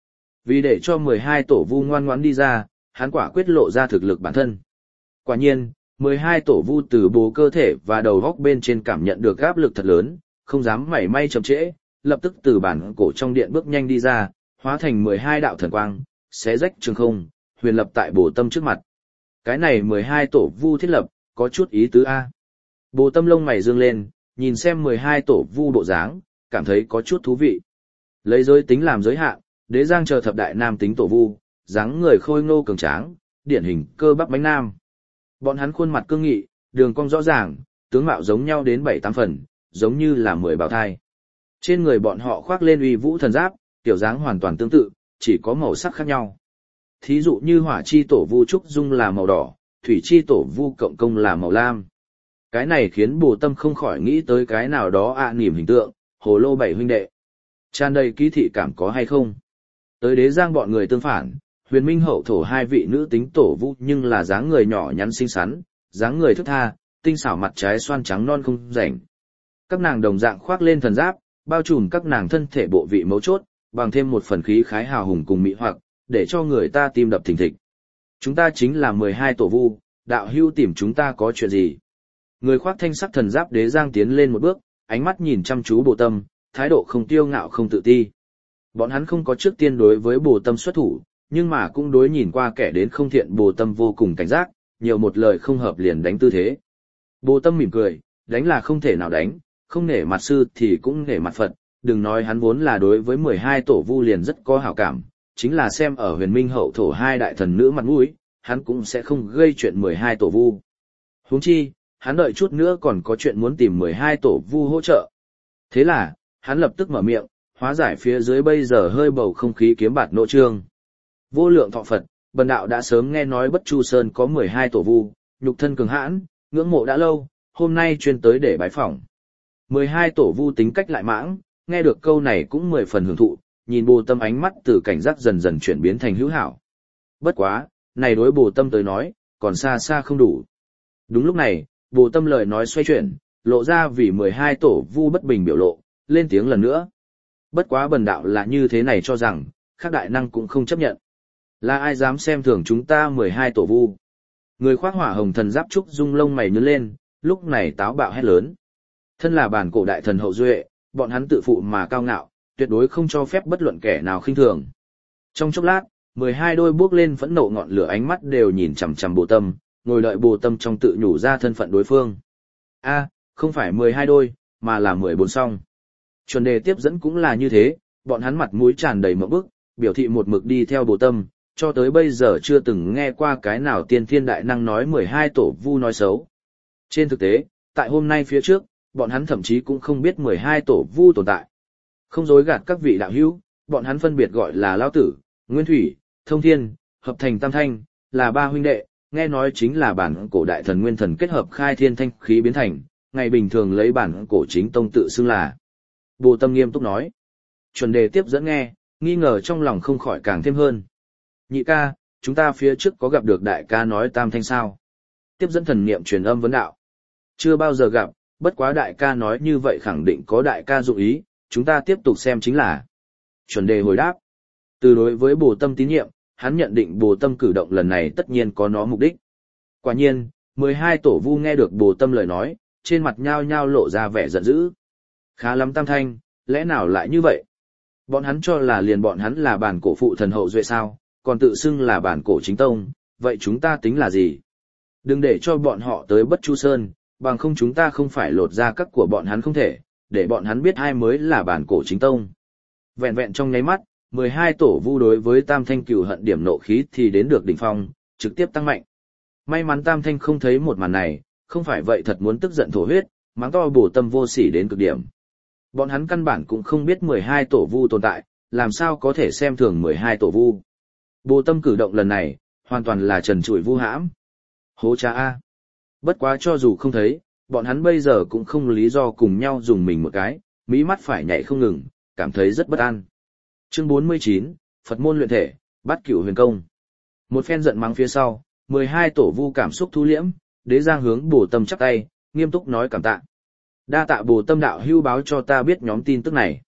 Vì để cho mười hai tổ vu ngoan ngoãn đi ra, hắn quả quyết lộ ra thực lực bản thân. Quả nhiên, mười hai tổ vu từ bố cơ thể và đầu góc bên trên cảm nhận được áp lực thật lớn, không dám mảy may chậm trễ, lập tức từ bản cổ trong điện bước nhanh đi ra, hóa thành mười hai đạo thần quang, xé rách trường không, huyền lập tại Bồ Tâm trước mặt. Cái này mười hai tổ vu thiết lập, có chút ý tứ A. Bồ Tâm lông mày dương lên, nhìn xem mười hai tổ vu bộ dáng, cảm thấy có chút thú vị. Lấy giới tính làm giới hạn, Đế Giang chờ thập đại nam tính tổ vu, dáng người khôi ngô cường tráng, điển hình cơ bắp bánh nam. Bọn hắn khuôn mặt cương nghị, đường cong rõ ràng, tướng mạo giống nhau đến bảy tám phần, giống như là mười bào thai. Trên người bọn họ khoác lên uy vũ thần giáp, tiểu dáng hoàn toàn tương tự, chỉ có màu sắc khác nhau. Thí dụ như hỏa chi tổ vu trúc dung là màu đỏ, thủy chi tổ vu cộng công là màu lam. Cái này khiến Bồ Tâm không khỏi nghĩ tới cái nào đó ạ à nỉm hình tượng, hồ lô bảy huynh đệ. Tràn đầy ký thị cảm có hay không? Tới Đế Giang bọn người tương phản, huyền minh hậu thổ hai vị nữ tính tổ vu nhưng là dáng người nhỏ nhắn xinh xắn, dáng người thức tha, tinh xảo mặt trái xoan trắng non không rảnh. Các nàng đồng dạng khoác lên thần giáp, bao trùm các nàng thân thể bộ vị mấu chốt, bằng thêm một phần khí khái hào hùng cùng mỹ hoặc, để cho người ta tim đập thình thịch. Chúng ta chính là mười hai tổ vu, đạo hưu tìm chúng ta có chuyện gì? Người khoác thanh sắc thần giáp Đế Giang tiến lên một bước, ánh mắt nhìn chăm chú Bồ Tâm, thái độ không tiêu ngạo không tự ti. Bọn hắn không có trước tiên đối với Bồ Tâm xuất thủ, nhưng mà cũng đối nhìn qua kẻ đến không thiện Bồ Tâm vô cùng cảnh giác, nhiều một lời không hợp liền đánh tư thế. Bồ Tâm mỉm cười, đánh là không thể nào đánh, không nể mặt sư thì cũng nể mặt Phật, đừng nói hắn vốn là đối với mười hai tổ vu liền rất có hảo cảm, chính là xem ở huyền minh hậu thổ hai đại thần nữ mặt mũi, hắn cũng sẽ không gây chuyện mười hai tổ vu. Huống chi, hắn đợi chút nữa còn có chuyện muốn tìm mười hai tổ vu hỗ trợ. Thế là, hắn lập tức mở miệng, hóa giải phía dưới bây giờ hơi bầu không khí kiếm bạt nộ trương. Vô lượng thọ Phật, bần đạo đã sớm nghe nói Bất Chu Sơn có mười hai tổ vu, nhục thân cường hãn, ngưỡng mộ đã lâu, hôm nay chuyên tới để bái phỏng. mười hai tổ vu tính cách lại mãng, nghe được câu này cũng mười phần hưởng thụ, nhìn Bồ Tâm ánh mắt từ cảnh giác dần dần chuyển biến thành hữu hảo. Bất quá, này đối Bồ Tâm tới nói, còn xa xa không đủ. Đúng lúc này, Bồ Tâm lời nói xoay chuyển, lộ ra vì mười hai tổ vu bất bình biểu lộ, lên tiếng lần nữa. Bất quá bần đạo là như thế này cho rằng, khác đại năng cũng không chấp nhận. Là ai dám xem thường chúng ta mười hai tổ vu? Người khoác hỏa hồng thần giáp trúc dung lông mày nhướng lên, lúc này táo bạo hét lớn. Thân là bản cổ đại thần hậu duệ, bọn hắn tự phụ mà cao ngạo, tuyệt đối không cho phép bất luận kẻ nào khinh thường. Trong chốc lát, mười hai đôi bước lên phẫn nộ ngọn lửa ánh mắt đều nhìn chằm chằm Bồ Tâm, ngồi đợi Bồ Tâm trong tự nhủ ra thân phận đối phương. A, không phải mười hai đôi, mà là mười bốn song. Chuẩn đề tiếp dẫn cũng là như thế, bọn hắn mặt mũi tràn đầy mộng bức, biểu thị một mực đi theo Bồ Tâm, cho tới bây giờ chưa từng nghe qua cái nào tiên thiên đại năng nói mười hai tổ vu nói xấu. Trên thực tế, tại hôm nay phía trước, bọn hắn thậm chí cũng không biết mười hai tổ vu tồn tại. Không dối gạt các vị đạo hữu, bọn hắn phân biệt gọi là Lao Tử, Nguyên Thủy, Thông Thiên, hợp thành Tam Thanh, là ba huynh đệ, nghe nói chính là bản cổ đại thần nguyên thần kết hợp khai thiên thanh khí biến thành, ngày bình thường lấy bản cổ chính tông tự xưng là. Bồ Tâm nghiêm túc nói. Chuẩn đề tiếp dẫn nghe, nghi ngờ trong lòng không khỏi càng thêm hơn. Nhị ca, chúng ta phía trước có gặp được đại ca nói Tam Thanh sao? Tiếp dẫn thần niệm truyền âm vấn đạo. Chưa bao giờ gặp, bất quá đại ca nói như vậy khẳng định có đại ca dụng ý, chúng ta tiếp tục xem chính là. Chuẩn đề hồi đáp. Từ đối với Bồ Tâm tín nhiệm, hắn nhận định Bồ Tâm cử động lần này tất nhiên có nó mục đích. Quả nhiên, mười hai tổ vu nghe được Bồ Tâm lời nói, trên mặt nhao nhao lộ ra vẻ giận dữ. Khá lắm Tam Thanh, lẽ nào lại như vậy? Bọn hắn cho là liền bọn hắn là bản cổ phụ thần hậu duệ sao, còn tự xưng là bản cổ chính tông, vậy chúng ta tính là gì? Đừng để cho bọn họ tới Bất Chu Sơn, bằng không chúng ta không phải lột ra các của bọn hắn không thể, để bọn hắn biết ai mới là bản cổ chính tông. Vẹn vẹn trong nháy mắt, mười hai tổ vu đối với Tam Thanh cừu hận điểm nộ khí thì đến được đỉnh phong, trực tiếp tăng mạnh. May mắn Tam Thanh không thấy một màn này, không phải vậy thật muốn tức giận thổ huyết, mắng to Bồ Tâm vô sỉ đến cực điểm. Bọn hắn căn bản cũng không biết mười hai tổ vu tồn tại, làm sao có thể xem thường mười hai tổ vu. Bồ Tâm cử động lần này, hoàn toàn là trần trụi vu hãm. Hố cha A. Bất quá cho dù không thấy, bọn hắn bây giờ cũng không lý do cùng nhau dùng mình một cái, mí mắt phải nhảy không ngừng, cảm thấy rất bất an. Chương bốn mươi chín, Phật môn luyện thể, Bát Cửu huyền công. Một phen giận mắng phía sau, mười hai tổ vu cảm xúc thu liễm, Đế Giang hướng Bồ Tâm chắp tay, nghiêm túc nói cảm tạ. Đa tạ Bồ Tâm đạo hưu báo cho ta biết nhóm tin tức này.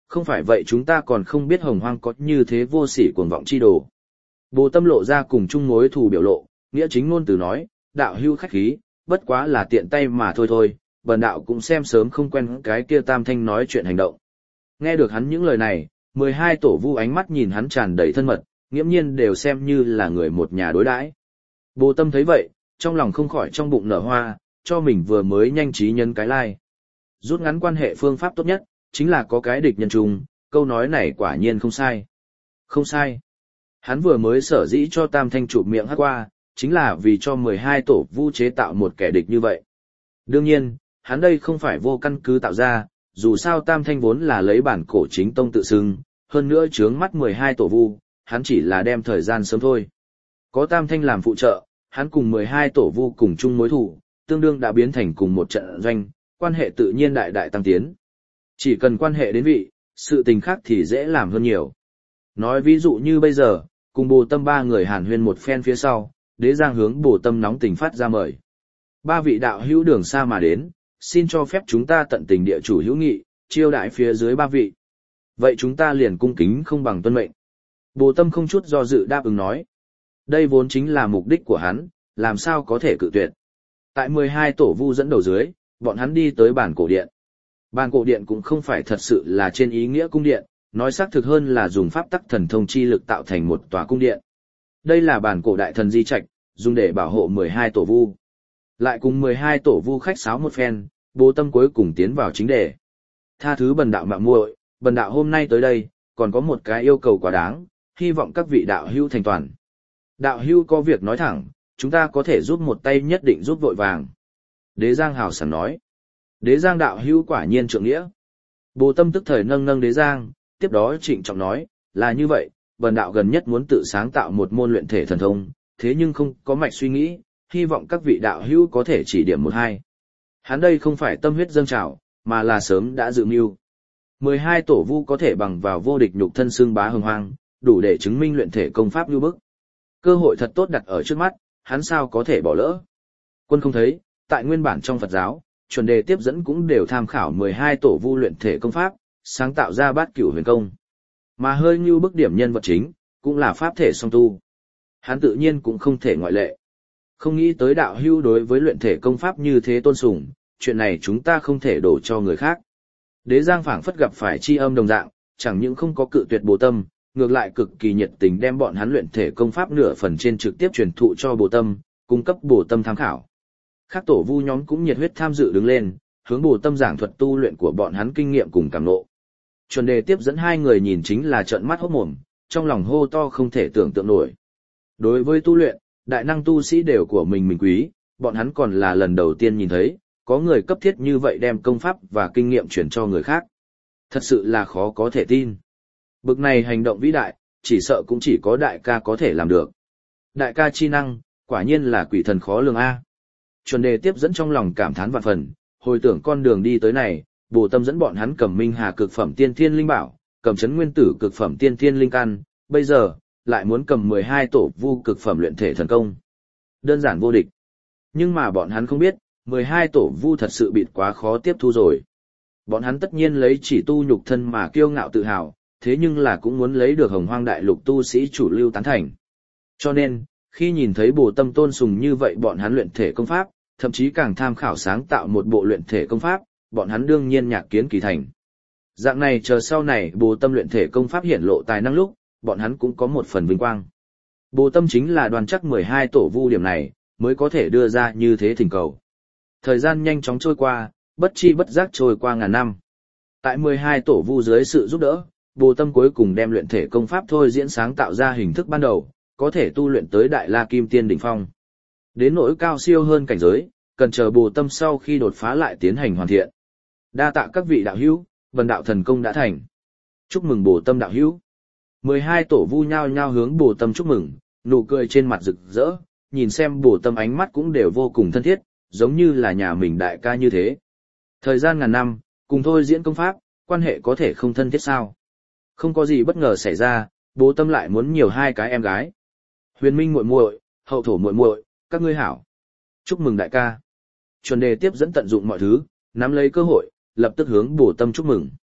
Không phải vậy chúng ta còn không biết Hồng Hoang có như thế vô sỉ cuồng vọng chi đồ. Bồ Tâm lộ ra cùng chung mối thù biểu lộ, nghĩa chính ngôn từ nói, đạo hưu khách khí, bất quá là tiện tay mà thôi thôi, bần đạo cũng xem sớm không quen cái kia Tam Thanh nói chuyện hành động. Nghe được hắn những lời này, mười hai tổ vu ánh mắt nhìn hắn tràn đầy thân mật, nghiễm nhiên đều xem như là người một nhà đối đãi. Bồ Tâm thấy vậy, trong lòng không khỏi trong bụng nở hoa, cho mình vừa mới nhanh trí nhân cái lai. Rút ngắn quan hệ phương pháp tốt nhất, chính là có cái địch nhân chung, câu nói này quả nhiên không sai. Không sai. Hắn vừa mới sở dĩ cho Tam Thanh chụp miệng hát qua, chính là vì cho mười hai tổ vu chế tạo một kẻ địch như vậy. Đương nhiên, hắn đây không phải vô căn cứ tạo ra, dù sao Tam Thanh vốn là lấy bản cổ chính tông tự xưng, hơn nữa chướng mắt mười hai tổ vu, hắn chỉ là đem thời gian sớm thôi. Có Tam Thanh làm phụ trợ, hắn cùng mười hai tổ vu cùng chung mối thủ, tương đương đã biến thành cùng một trận doanh, quan hệ tự nhiên đại đại tăng tiến. Chỉ cần quan hệ đến vị, sự tình khác thì dễ làm hơn nhiều. Nói ví dụ như bây giờ, cùng Bồ Tâm ba người hàn huyên một phen phía sau, Đế Giang hướng Bồ Tâm nóng tình phát ra mời. Ba vị đạo hữu đường xa mà đến, xin cho phép chúng ta tận tình địa chủ hữu nghị, chiêu đãi phía dưới ba vị. Vậy chúng ta liền cung kính không bằng tuân mệnh. Bồ Tâm không chút do dự đáp ứng nói. Đây vốn chính là mục đích của hắn, làm sao có thể cự tuyệt. Tại mười hai tổ vu dẫn đầu dưới, bọn hắn đi tới bản cổ điện. Bản cổ điện cũng không phải thật sự là trên ý nghĩa cung điện, nói xác thực hơn là dùng pháp tắc thần thông chi lực tạo thành một tòa cung điện. Đây là bản cổ đại thần di trạch, dùng để bảo hộ mười hai tổ vu. Lại cùng mười hai tổ vu khách sáo một phen, Bồ Tâm cuối cùng tiến vào chính đề. Tha thứ bần đạo mạo muội, bần đạo hôm nay tới đây, còn có một cái yêu cầu quá đáng, hy vọng các vị đạo hữu thành toàn. Đạo hữu có việc nói thẳng, chúng ta có thể giúp một tay nhất định giúp vội vàng. Đế Giang hào sảng nói. Đế Giang đạo hữu quả nhiên trượng nghĩa. Bồ Tâm tức thời nâng nâng Đế Giang, tiếp đó trịnh trọng nói, là như vậy, bần đạo gần nhất muốn tự sáng tạo một môn luyện thể thần thông, thế nhưng không có mạch suy nghĩ, hy vọng các vị đạo hữu có thể chỉ điểm một hai. Hắn đây không phải tâm huyết dâng trào, mà là sớm đã dự mưu. mười hai tổ vu có thể bằng vào vô địch nhục thân xương bá hồng hoang, đủ để chứng minh luyện thể công pháp như bức. Cơ hội thật tốt đặt ở trước mắt, hắn sao có thể bỏ lỡ. Quân không thấy, tại nguyên bản trong Phật giáo, chuẩn đề tiếp dẫn cũng đều tham khảo mười hai tổ vu luyện thể công pháp, sáng tạo ra bát cửu huyền công. Mà hơi như bức điểm nhân vật chính, cũng là pháp thể song tu. Hắn tự nhiên cũng không thể ngoại lệ. Không nghĩ tới đạo hưu đối với luyện thể công pháp như thế tôn sùng, chuyện này chúng ta không thể đổ cho người khác. Đế Giang phảng phất gặp phải chi âm đồng dạng, chẳng những không có cự tuyệt Bồ Tâm, ngược lại cực kỳ nhiệt tình đem bọn hắn luyện thể công pháp nửa phần trên trực tiếp truyền thụ cho Bồ Tâm, cung cấp Bồ Tâm tham khảo. Các tổ vu nhóm cũng nhiệt huyết tham dự đứng lên, hướng Bồ Tâm giảng thuật tu luyện của bọn hắn kinh nghiệm cùng cảm ngộ. Chuẩn đề tiếp dẫn hai người nhìn chính là trợn mắt hốt mồm, trong lòng hô to không thể tưởng tượng nổi. Đối với tu luyện, đại năng tu sĩ đều của mình mình quý, bọn hắn còn là lần đầu tiên nhìn thấy, có người cấp thiết như vậy đem công pháp và kinh nghiệm truyền cho người khác. Thật sự là khó có thể tin. Bực này hành động vĩ đại, chỉ sợ cũng chỉ có đại ca có thể làm được. Đại ca chi năng, quả nhiên là quỷ thần khó lường A. Chuẩn đề tiếp dẫn trong lòng cảm thán vạn phần, hồi tưởng con đường đi tới này, Bồ Tâm dẫn bọn hắn cầm Minh Hà cực phẩm tiên thiên linh bảo, cầm Chấn Nguyên Tử cực phẩm tiên thiên linh căn, bây giờ lại muốn cầm mười hai tổ vu cực phẩm luyện thể thần công. Đơn giản vô địch. Nhưng mà bọn hắn không biết, mười hai tổ vu thật sự bị quá khó tiếp thu rồi. Bọn hắn tất nhiên lấy chỉ tu nhục thân mà kiêu ngạo tự hào, thế nhưng là cũng muốn lấy được Hồng Hoang đại lục tu sĩ chủ lưu tán thành. Cho nên, khi nhìn thấy Bồ Tâm tôn sùng như vậy bọn hắn luyện thể công pháp, thậm chí càng tham khảo sáng tạo một bộ luyện thể công pháp, bọn hắn đương nhiên nhạc kiến kỳ thành. Dạng này chờ sau này Bồ Tâm luyện thể công pháp hiển lộ tài năng lúc, bọn hắn cũng có một phần vinh quang. Bồ Tâm chính là đoàn chắc mười hai tổ vu điểm này, mới có thể đưa ra như thế thỉnh cầu. Thời gian nhanh chóng trôi qua, bất chi bất giác trôi qua ngàn năm. Tại mười hai tổ vu dưới sự giúp đỡ, Bồ Tâm cuối cùng đem luyện thể công pháp thôi diễn sáng tạo ra hình thức ban đầu, có thể tu luyện tới Đại La Kim Tiên đỉnh phong. Đến nỗi cao siêu hơn cảnh giới, cần chờ Bồ Tâm sau khi đột phá lại tiến hành hoàn thiện. Đa tạ các vị đạo hữu, vần đạo thần công đã thành. Chúc mừng Bồ Tâm đạo hữu. mười hai tổ vu nhao nhao hướng Bồ Tâm chúc mừng, nụ cười trên mặt rực rỡ, nhìn xem Bồ Tâm ánh mắt cũng đều vô cùng thân thiết, giống như là nhà mình đại ca như thế. Thời gian ngàn năm, cùng thôi diễn công pháp, quan hệ có thể không thân thiết sao? Không có gì bất ngờ xảy ra, Bồ Tâm lại muốn nhiều hai cái em gái. Huyền Minh muội muội, Hậu Thổ muội muội, các ngươi hảo. Chúc mừng đại ca. Chuẩn đề tiếp dẫn tận dụng mọi thứ, nắm lấy cơ hội, lập tức hướng Bồ Tâm chúc mừng.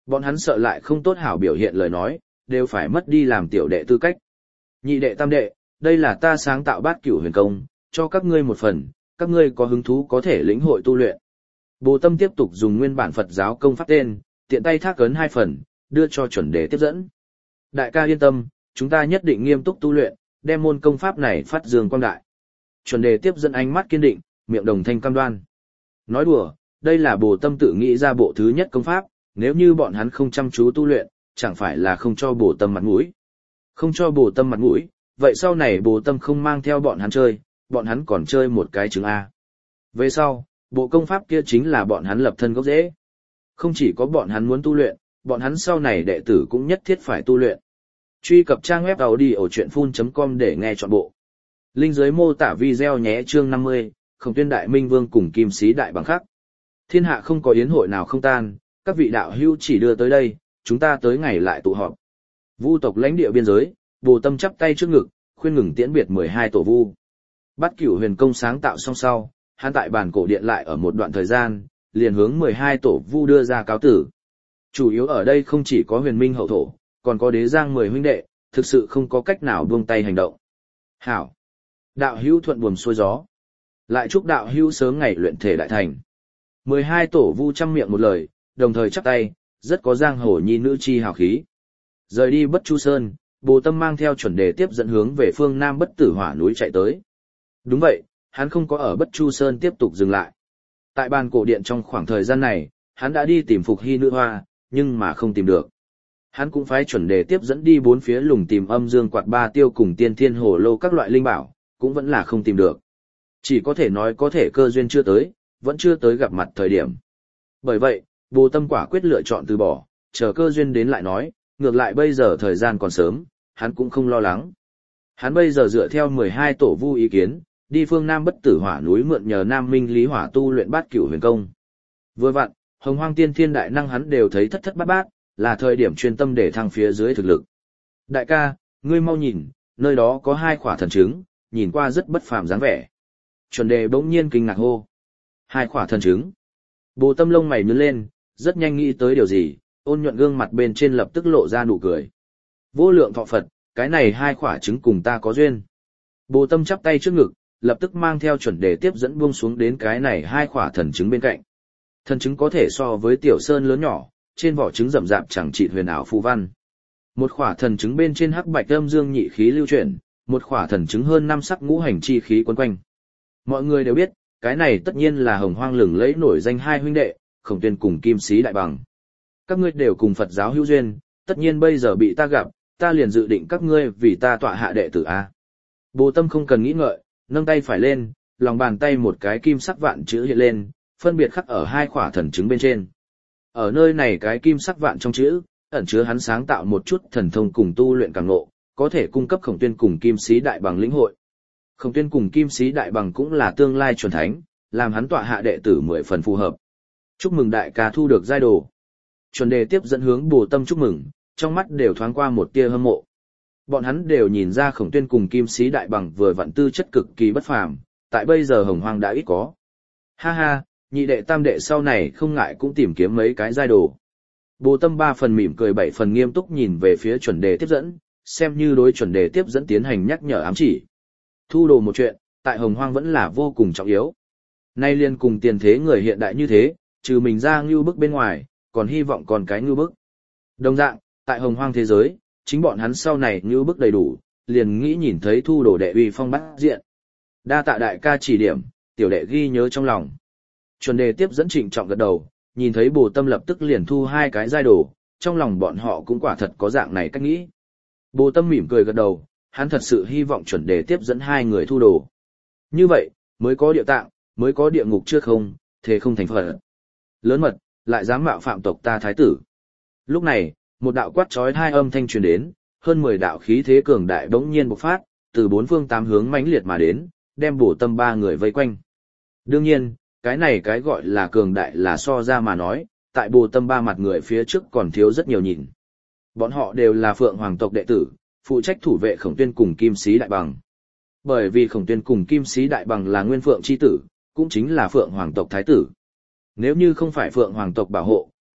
Bọn hắn sợ lại không tốt hảo biểu hiện lời nói, đều phải mất đi làm tiểu đệ tư cách. Nhị đệ tam đệ, đây là ta sáng tạo bát cửu huyền công, cho các ngươi một phần, các ngươi có hứng thú có thể lĩnh hội tu luyện. Bồ Tâm tiếp tục dùng nguyên bản Phật giáo công pháp tên, tiện tay thác ấn hai phần, đưa cho chuẩn đề tiếp dẫn. Đại ca yên tâm, chúng ta nhất định nghiêm túc tu luyện, đem môn công pháp này phát dương quang đại. Chuẩn đề tiếp dẫn ánh mắt kiên định, miệng đồng thanh cam đoan. Nói đùa, đây là Bồ Tâm tự nghĩ ra bộ thứ nhất công pháp, nếu như bọn hắn không chăm chú tu luyện, chẳng phải là không cho Bồ Tâm mặt mũi. Không cho Bồ Tâm mặt mũi, vậy sau này Bồ Tâm không mang theo bọn hắn chơi, bọn hắn còn chơi một cái trứng A. Về sau, bộ công pháp kia chính là bọn hắn lập thân gốc rễ. Không chỉ có bọn hắn muốn tu luyện, bọn hắn sau này đệ tử cũng nhất thiết phải tu luyện. Truy cập trang web audiochuyenphun chấm com để nghe trọn bộ. Link dưới mô tả video nhé. Chương năm mươi, Khổng Tuyên Đại Minh Vương cùng Kim Sĩ Đại Bằng khắc. Thiên hạ không có yến hội nào không tan, các vị đạo hữu chỉ đưa tới đây, chúng ta tới ngày lại tụ họp. Vu tộc lãnh địa biên giới, Bồ Tâm chắp tay trước ngực, khuyên ngừng tiễn biệt mười hai tổ vu. Bát Cửu Huyền Công sáng tạo xong sau, hắn tại bàn cổ điện lại ở một đoạn thời gian, liền hướng mười hai tổ vu đưa ra cáo tử. Chủ yếu ở đây không chỉ có Huyền Minh hậu thổ, còn có Đế Giang mười huynh đệ, thực sự không có cách nào buông tay hành động. Hảo! Đạo hữu thuận buồm xuôi gió. Lại chúc đạo hữu sớm ngày luyện thể đại thành. mười hai tổ vu trăm miệng một lời, đồng thời chắp tay, rất có giang hồ nhi nữ chi hào khí. Rời đi Bất Chu Sơn, Bồ Tâm mang theo chuẩn đề tiếp dẫn hướng về phương Nam Bất Tử Hỏa núi chạy tới. Đúng vậy, hắn không có ở Bất Chu Sơn tiếp tục dừng lại. Tại bàn cổ điện trong khoảng thời gian này, hắn đã đi tìm Phục Hy nữ hoa, nhưng mà không tìm được. Hắn cũng phái chuẩn đề tiếp dẫn đi bốn phía lùng tìm âm dương quạt ba tiêu cùng tiên thiên hồ lô các loại linh bảo, cũng vẫn là không tìm được. Chỉ có thể nói có thể cơ duyên chưa tới, vẫn chưa tới gặp mặt thời điểm. Bởi vậy, Bồ Tâm quả quyết lựa chọn từ bỏ, chờ cơ duyên đến lại nói, ngược lại bây giờ thời gian còn sớm, hắn cũng không lo lắng. Hắn bây giờ dựa theo mười hai tổ vu ý kiến, đi phương Nam Bất Tử Hỏa núi mượn nhờ Nam Minh Lý Hỏa tu luyện Bát Cửu Huyền Công. Vừa vặn, Hồng Hoang Tiên Thiên đại năng hắn đều thấy thất thất bát bát, là thời điểm chuyên tâm để thăng phía dưới thực lực. Đại ca, ngươi mau nhìn, nơi đó có hai khỏa thần trứng, nhìn qua rất bất phàm dáng vẻ. Chuẩn đề bỗng nhiên kinh ngạc hô. Hai khỏa thần trứng. Bồ Tâm lông mày nhướng lên, rất nhanh nghĩ tới điều gì, ôn nhuận gương mặt bên trên lập tức lộ ra nụ cười. Vô lượng thọ Phật, cái này hai khỏa trứng cùng ta có duyên. Bồ Tâm chắp tay trước ngực, lập tức mang theo chuẩn đề tiếp dẫn buông xuống đến cái này hai khỏa thần trứng bên cạnh. Thần trứng có thể so với tiểu sơn lớn nhỏ, trên vỏ trứng rậm rạp chẳng trị huyền ảo phù văn. Một khỏa thần trứng bên trên hắc bạch âm dương nhị khí lưu chuyển, một khỏa thần trứng hơn năm sắc ngũ hành chi khí quấn quanh. Mọi người đều biết, cái này tất nhiên là Hồng Hoang lừng lẫy nổi danh hai huynh đệ, Khổng Tuyên cùng Kim Sĩ Đại Bằng. Các ngươi đều cùng Phật giáo hữu duyên, tất nhiên bây giờ bị ta gặp, ta liền dự định các ngươi vì ta tọa hạ đệ tử a. Bồ Tâm không cần nghĩ ngợi, nâng tay phải lên, lòng bàn tay một cái kim sắc vạn chữ hiện lên, phân biệt khắc ở hai khỏa thần trứng bên trên. Ở nơi này cái kim sắc vạn trong chữ, ẩn chứa hắn sáng tạo một chút thần thông cùng tu luyện càng ngộ, có thể cung cấp Khổng Tuyên cùng Kim Sĩ Đại Bằng lĩnh hội. Khổng Tuyên cùng Kim Sĩ Đại Bằng cũng là tương lai chuẩn thánh, làm hắn tọa hạ đệ tử mười phần phù hợp. Chúc mừng đại ca thu được giai đồ. Chuẩn đề tiếp dẫn hướng Bồ Tâm chúc mừng, trong mắt đều thoáng qua một tia hâm mộ. Bọn hắn đều nhìn ra Khổng Tuyên cùng Kim Sĩ Đại Bằng vừa vặn tư chất cực kỳ bất phàm, tại bây giờ Hồng Hoang đã ít có. Ha ha, nhị đệ tam đệ sau này không ngại cũng tìm kiếm mấy cái giai đồ. Bồ Tâm ba phần mỉm cười bảy phần nghiêm túc nhìn về phía chuẩn đề tiếp dẫn, xem như đối chuẩn đề tiếp dẫn tiến hành nhắc nhở ám chỉ. Thu đồ một chuyện, tại Hồng Hoang vẫn là vô cùng trọng yếu. Nay liên cùng tiền thế người hiện đại như thế, trừ mình ra ngưu bức bên ngoài, còn hy vọng còn cái ngưu bức. Đồng dạng, tại Hồng Hoang thế giới, chính bọn hắn sau này ngưu bức đầy đủ, liền nghĩ nhìn thấy thu đồ đệ uy phong bát diện. Đa tạ đại ca chỉ điểm, tiểu đệ ghi nhớ trong lòng. Chuẩn đề tiếp dẫn trịnh trọng gật đầu, nhìn thấy Bồ Tâm lập tức liền thu hai cái giai đồ, trong lòng bọn họ cũng quả thật có dạng này cách nghĩ. Bồ Tâm mỉm cười gật đầu, hắn thật sự hy vọng chuẩn đề tiếp dẫn hai người thu đồ. Như vậy, mới có địa tạng, mới có địa ngục trước không, thế không thành Phật. Lớn mật, lại dám mạo phạm tộc ta thái tử. Lúc này, một đạo quát chói hai âm thanh truyền đến, hơn mười đạo khí thế cường đại bỗng nhiên bộc phát, từ bốn phương tám hướng mãnh liệt mà đến, đem Bồ Tâm ba người vây quanh. Đương nhiên, cái này cái gọi là cường đại là so ra mà nói, tại Bồ Tâm ba mặt người phía trước còn thiếu rất nhiều nhìn. Bọn họ đều là Phượng Hoàng tộc đệ tử, phụ trách thủ vệ Khổng Tuyên cùng Kim Sĩ Đại Bằng. Bởi vì Khổng Tuyên cùng Kim Sĩ Đại Bằng là Nguyên Phượng chi tử, cũng chính là Phượng Hoàng tộc thái tử. Nếu như không phải Phượng Hoàng tộc bảo hộ,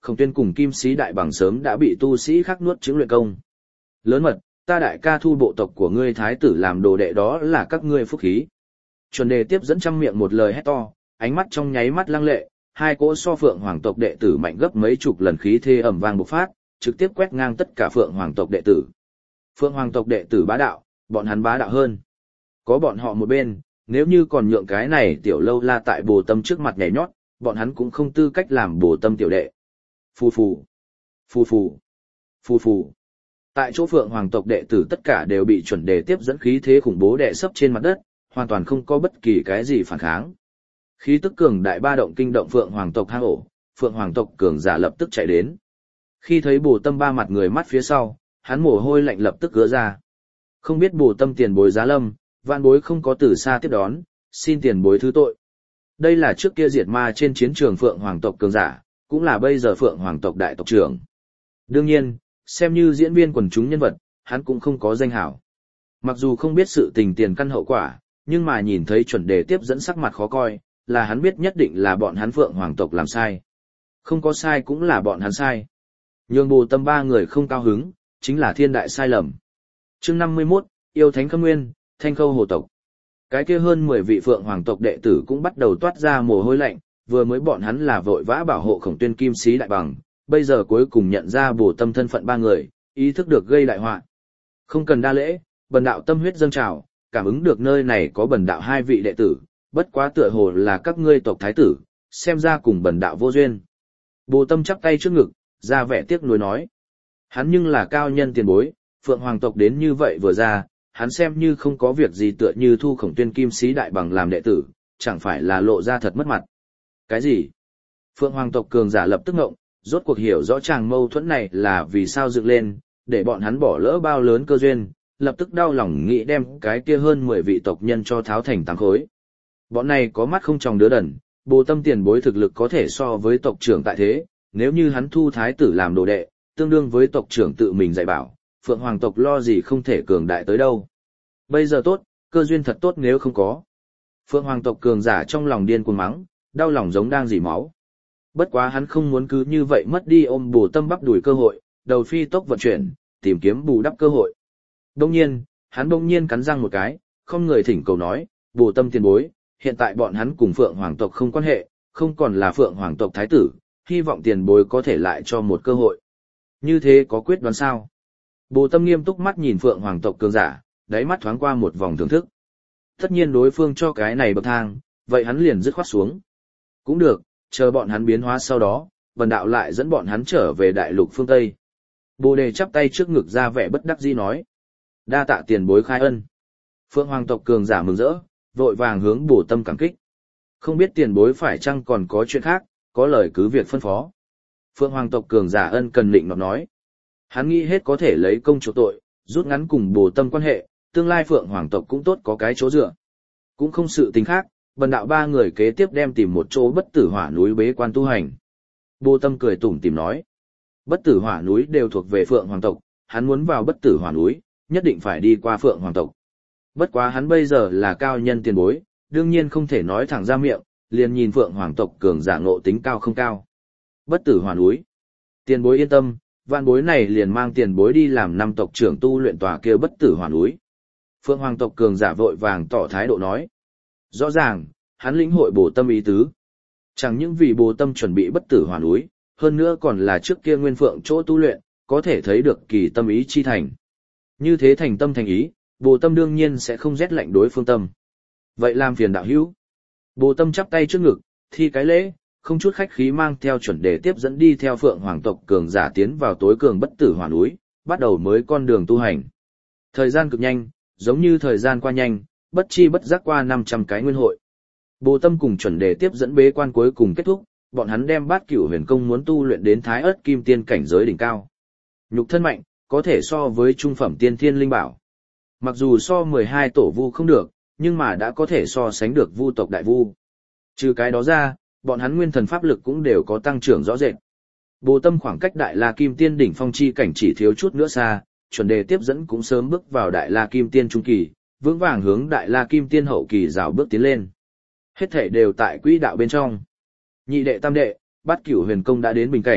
Khổng Tuyên cùng Kim Sĩ Đại Bằng sớm đã bị tu sĩ khác nuốt chửng luyện công. Lớn mật, ta đại ca thu bộ tộc của ngươi thái tử làm đồ đệ đó là các ngươi phúc khí. Chuẩn đề tiếp dẫn trăm miệng một lời hét to, ánh mắt trong nháy mắt lăng lệ, hai cỗ so phượng hoàng tộc đệ tử mạnh gấp mấy chục lần khí thế ầm vang bộc phát, trực tiếp quét ngang tất cả phượng hoàng tộc đệ tử. Phượng hoàng tộc đệ tử bá đạo, bọn hắn bá đạo hơn. Có bọn họ một bên, nếu như còn nhượng cái này tiểu lâu la tại bồ tâm trước mặt nhảy nhót, bọn hắn cũng không tư cách làm bồ tâm tiểu đệ. Phù phù, phù phù, phù phù. Tại chỗ phượng hoàng tộc đệ tử tất cả đều bị chuẩn đề tiếp dẫn khí thế khủng bố đè sấp trên mặt đất, hoàn toàn không có bất kỳ cái gì phản kháng. Khí tức cường đại ba động kinh động phượng hoàng tộc hang ổ, phượng hoàng tộc cường giả lập tức chạy đến. Khi thấy bồ tâm ba mặt người mắt phía sau, hắn mồ hôi lạnh lập tức gỡ ra. Không biết bồ tâm tiền bối giá lâm, vạn bối không có từ xa tiếp đón, xin tiền bối thứ tội. Đây là trước kia diệt ma trên chiến trường phượng hoàng tộc cường giả, cũng là bây giờ phượng hoàng tộc đại tộc trưởng. Đương nhiên, xem như diễn viên quần chúng nhân vật, hắn cũng không có danh hảo. Mặc dù không biết sự tình tiền căn hậu quả, nhưng mà nhìn thấy chuẩn đề tiếp dẫn sắc mặt khó coi, là hắn biết nhất định là bọn hắn phượng hoàng tộc làm sai. Không có sai cũng là bọn hắn sai. Nhường bồ tâm ba người không cao hứng, chính là thiên đại sai lầm. Chương năm mươi mốt, yêu thánh khâm nguyên, thanh khâu hồ tộc. Cái kia hơn mười vị phượng hoàng tộc đệ tử cũng bắt đầu toát ra mồ hôi lạnh, vừa mới bọn hắn là vội vã bảo hộ Khổng Tuyên Kim Sĩ Đại Bằng, bây giờ cuối cùng nhận ra bồ tâm thân phận ba người, ý thức được gây đại họa. Không cần đa lễ, bần đạo tâm huyết dâng trào, cảm ứng được nơi này có bần đạo hai vị đệ tử, bất quá tựa hồ là các ngươi tộc thái tử, xem ra cùng bần đạo vô duyên. Bồ tâm chắp tay trước ngực, ra vẻ tiếc nuối nói. Hắn nhưng là cao nhân tiền bối, phượng hoàng tộc đến như vậy vừa ra, hắn xem như không có việc gì tựa như thu Khổng Tuyên Kim Sĩ Đại Bằng làm đệ tử, chẳng phải là lộ ra thật mất mặt. Cái gì? Phượng hoàng tộc cường giả lập tức ngộng, rốt cuộc hiểu rõ chàng mâu thuẫn này là vì sao dựng lên, để bọn hắn bỏ lỡ bao lớn cơ duyên, lập tức đau lòng nghĩ đem cái kia hơn mười vị tộc nhân cho tháo thành tám khối. Bọn này có mắt không tròng đứa đần, bồ tâm tiền bối thực lực có thể so với tộc trưởng tại thế, nếu như hắn thu thái tử làm đồ đệ, tương đương với tộc trưởng tự mình dạy bảo, phượng hoàng tộc lo gì không thể cường đại tới đâu. Bây giờ tốt, cơ duyên thật tốt nếu không có. Phượng hoàng tộc cường giả trong lòng điên cuồng mắng, đau lòng giống đang rỉ máu. Bất quá hắn không muốn cứ như vậy mất đi ôm bồ tâm bắp đuổi cơ hội, đầu phi tốc vận chuyển, tìm kiếm bù đắp cơ hội. Đông nhiên, hắn đông nhiên cắn răng một cái, không người thỉnh cầu nói, bồ tâm tiền bối, hiện tại bọn hắn cùng phượng hoàng tộc không quan hệ, không còn là phượng hoàng tộc thái tử, hy vọng tiền bối có thể lại cho một cơ hội. Như thế có quyết đoán sao? Bồ tâm nghiêm túc mắt nhìn phượng hoàng tộc cường giả, đáy mắt thoáng qua một vòng thưởng thức. Tất nhiên đối phương cho cái này bậc thang, vậy hắn liền dứt khoát xuống. Cũng được, chờ bọn hắn biến hóa sau đó, bần đạo lại dẫn bọn hắn trở về đại lục phương Tây. Bồ đề chắp tay trước ngực ra vẻ bất đắc dĩ nói. Đa tạ tiền bối khai ân. Phượng hoàng tộc cường giả mừng rỡ, vội vàng hướng bồ tâm cảm kích. Không biết tiền bối phải chăng còn có chuyện khác, có lời cứ việc phân phó. Phượng hoàng tộc cường giả ân cần định nọt nói. Hắn nghĩ hết có thể lấy công chỗ tội, rút ngắn cùng bồ tâm quan hệ, tương lai phượng hoàng tộc cũng tốt có cái chỗ dựa. Cũng không sự tình khác, bần đạo ba người kế tiếp đem tìm một chỗ bất tử hỏa núi bế quan tu hành. Bồ tâm cười tủm tỉm nói. Bất tử hỏa núi đều thuộc về phượng hoàng tộc, hắn muốn vào bất tử hỏa núi, nhất định phải đi qua phượng hoàng tộc. Bất quá hắn bây giờ là cao nhân tiền bối, đương nhiên không thể nói thẳng ra miệng, liền nhìn phượng hoàng tộc cường giả ngộ tính cao không cao. Bất tử hỏa núi. Tiền bối yên tâm, vạn bối này liền mang tiền bối đi làm năm tộc trưởng tu luyện tòa kia bất tử hỏa núi. Phượng hoàng tộc cường giả vội vàng tỏ thái độ nói. Rõ ràng, hắn lĩnh hội bồ tâm ý tứ. Chẳng những vì bồ tâm chuẩn bị bất tử hỏa núi, hơn nữa còn là trước kia nguyên phượng chỗ tu luyện, có thể thấy được kỳ tâm ý chi thành. Như thế thành tâm thành ý, bồ tâm đương nhiên sẽ không rét lạnh đối phương tâm. Vậy làm phiền đạo hữu. Bồ tâm chắp tay trước ngực, thi cái lễ, không chút khách khí mang theo chuẩn đề tiếp dẫn đi theo phượng hoàng tộc cường giả tiến vào tối cường bất tử hỏa núi, bắt đầu mới con đường tu hành. Thời gian cực nhanh, giống như thời gian qua nhanh, bất chi bất giác qua năm trăm cái nguyên hội. Bồ tâm cùng chuẩn đề tiếp dẫn bế quan cuối cùng kết thúc, bọn hắn đem bát cửu huyền công muốn tu luyện đến thái ớt kim tiên cảnh giới đỉnh cao. Nhục thân mạnh, có thể so với trung phẩm tiên thiên linh bảo. Mặc dù so mười hai tổ vu không được, nhưng mà đã có thể so sánh được vu tộc đại vu. Trừ cái đó ra, bọn hắn nguyên thần pháp lực cũng đều có tăng trưởng rõ rệt. Bồ tâm khoảng cách đại la kim tiên đỉnh phong chi cảnh chỉ thiếu chút nữa xa, chuẩn đề tiếp dẫn cũng sớm bước vào đại la kim tiên trung kỳ, vững vàng hướng đại la kim tiên hậu kỳ rào bước tiến lên. Hết thể đều tại quỹ đạo bên trong. Nhị đệ tam đệ, bát cửu huyền công đã đến bình cảnh,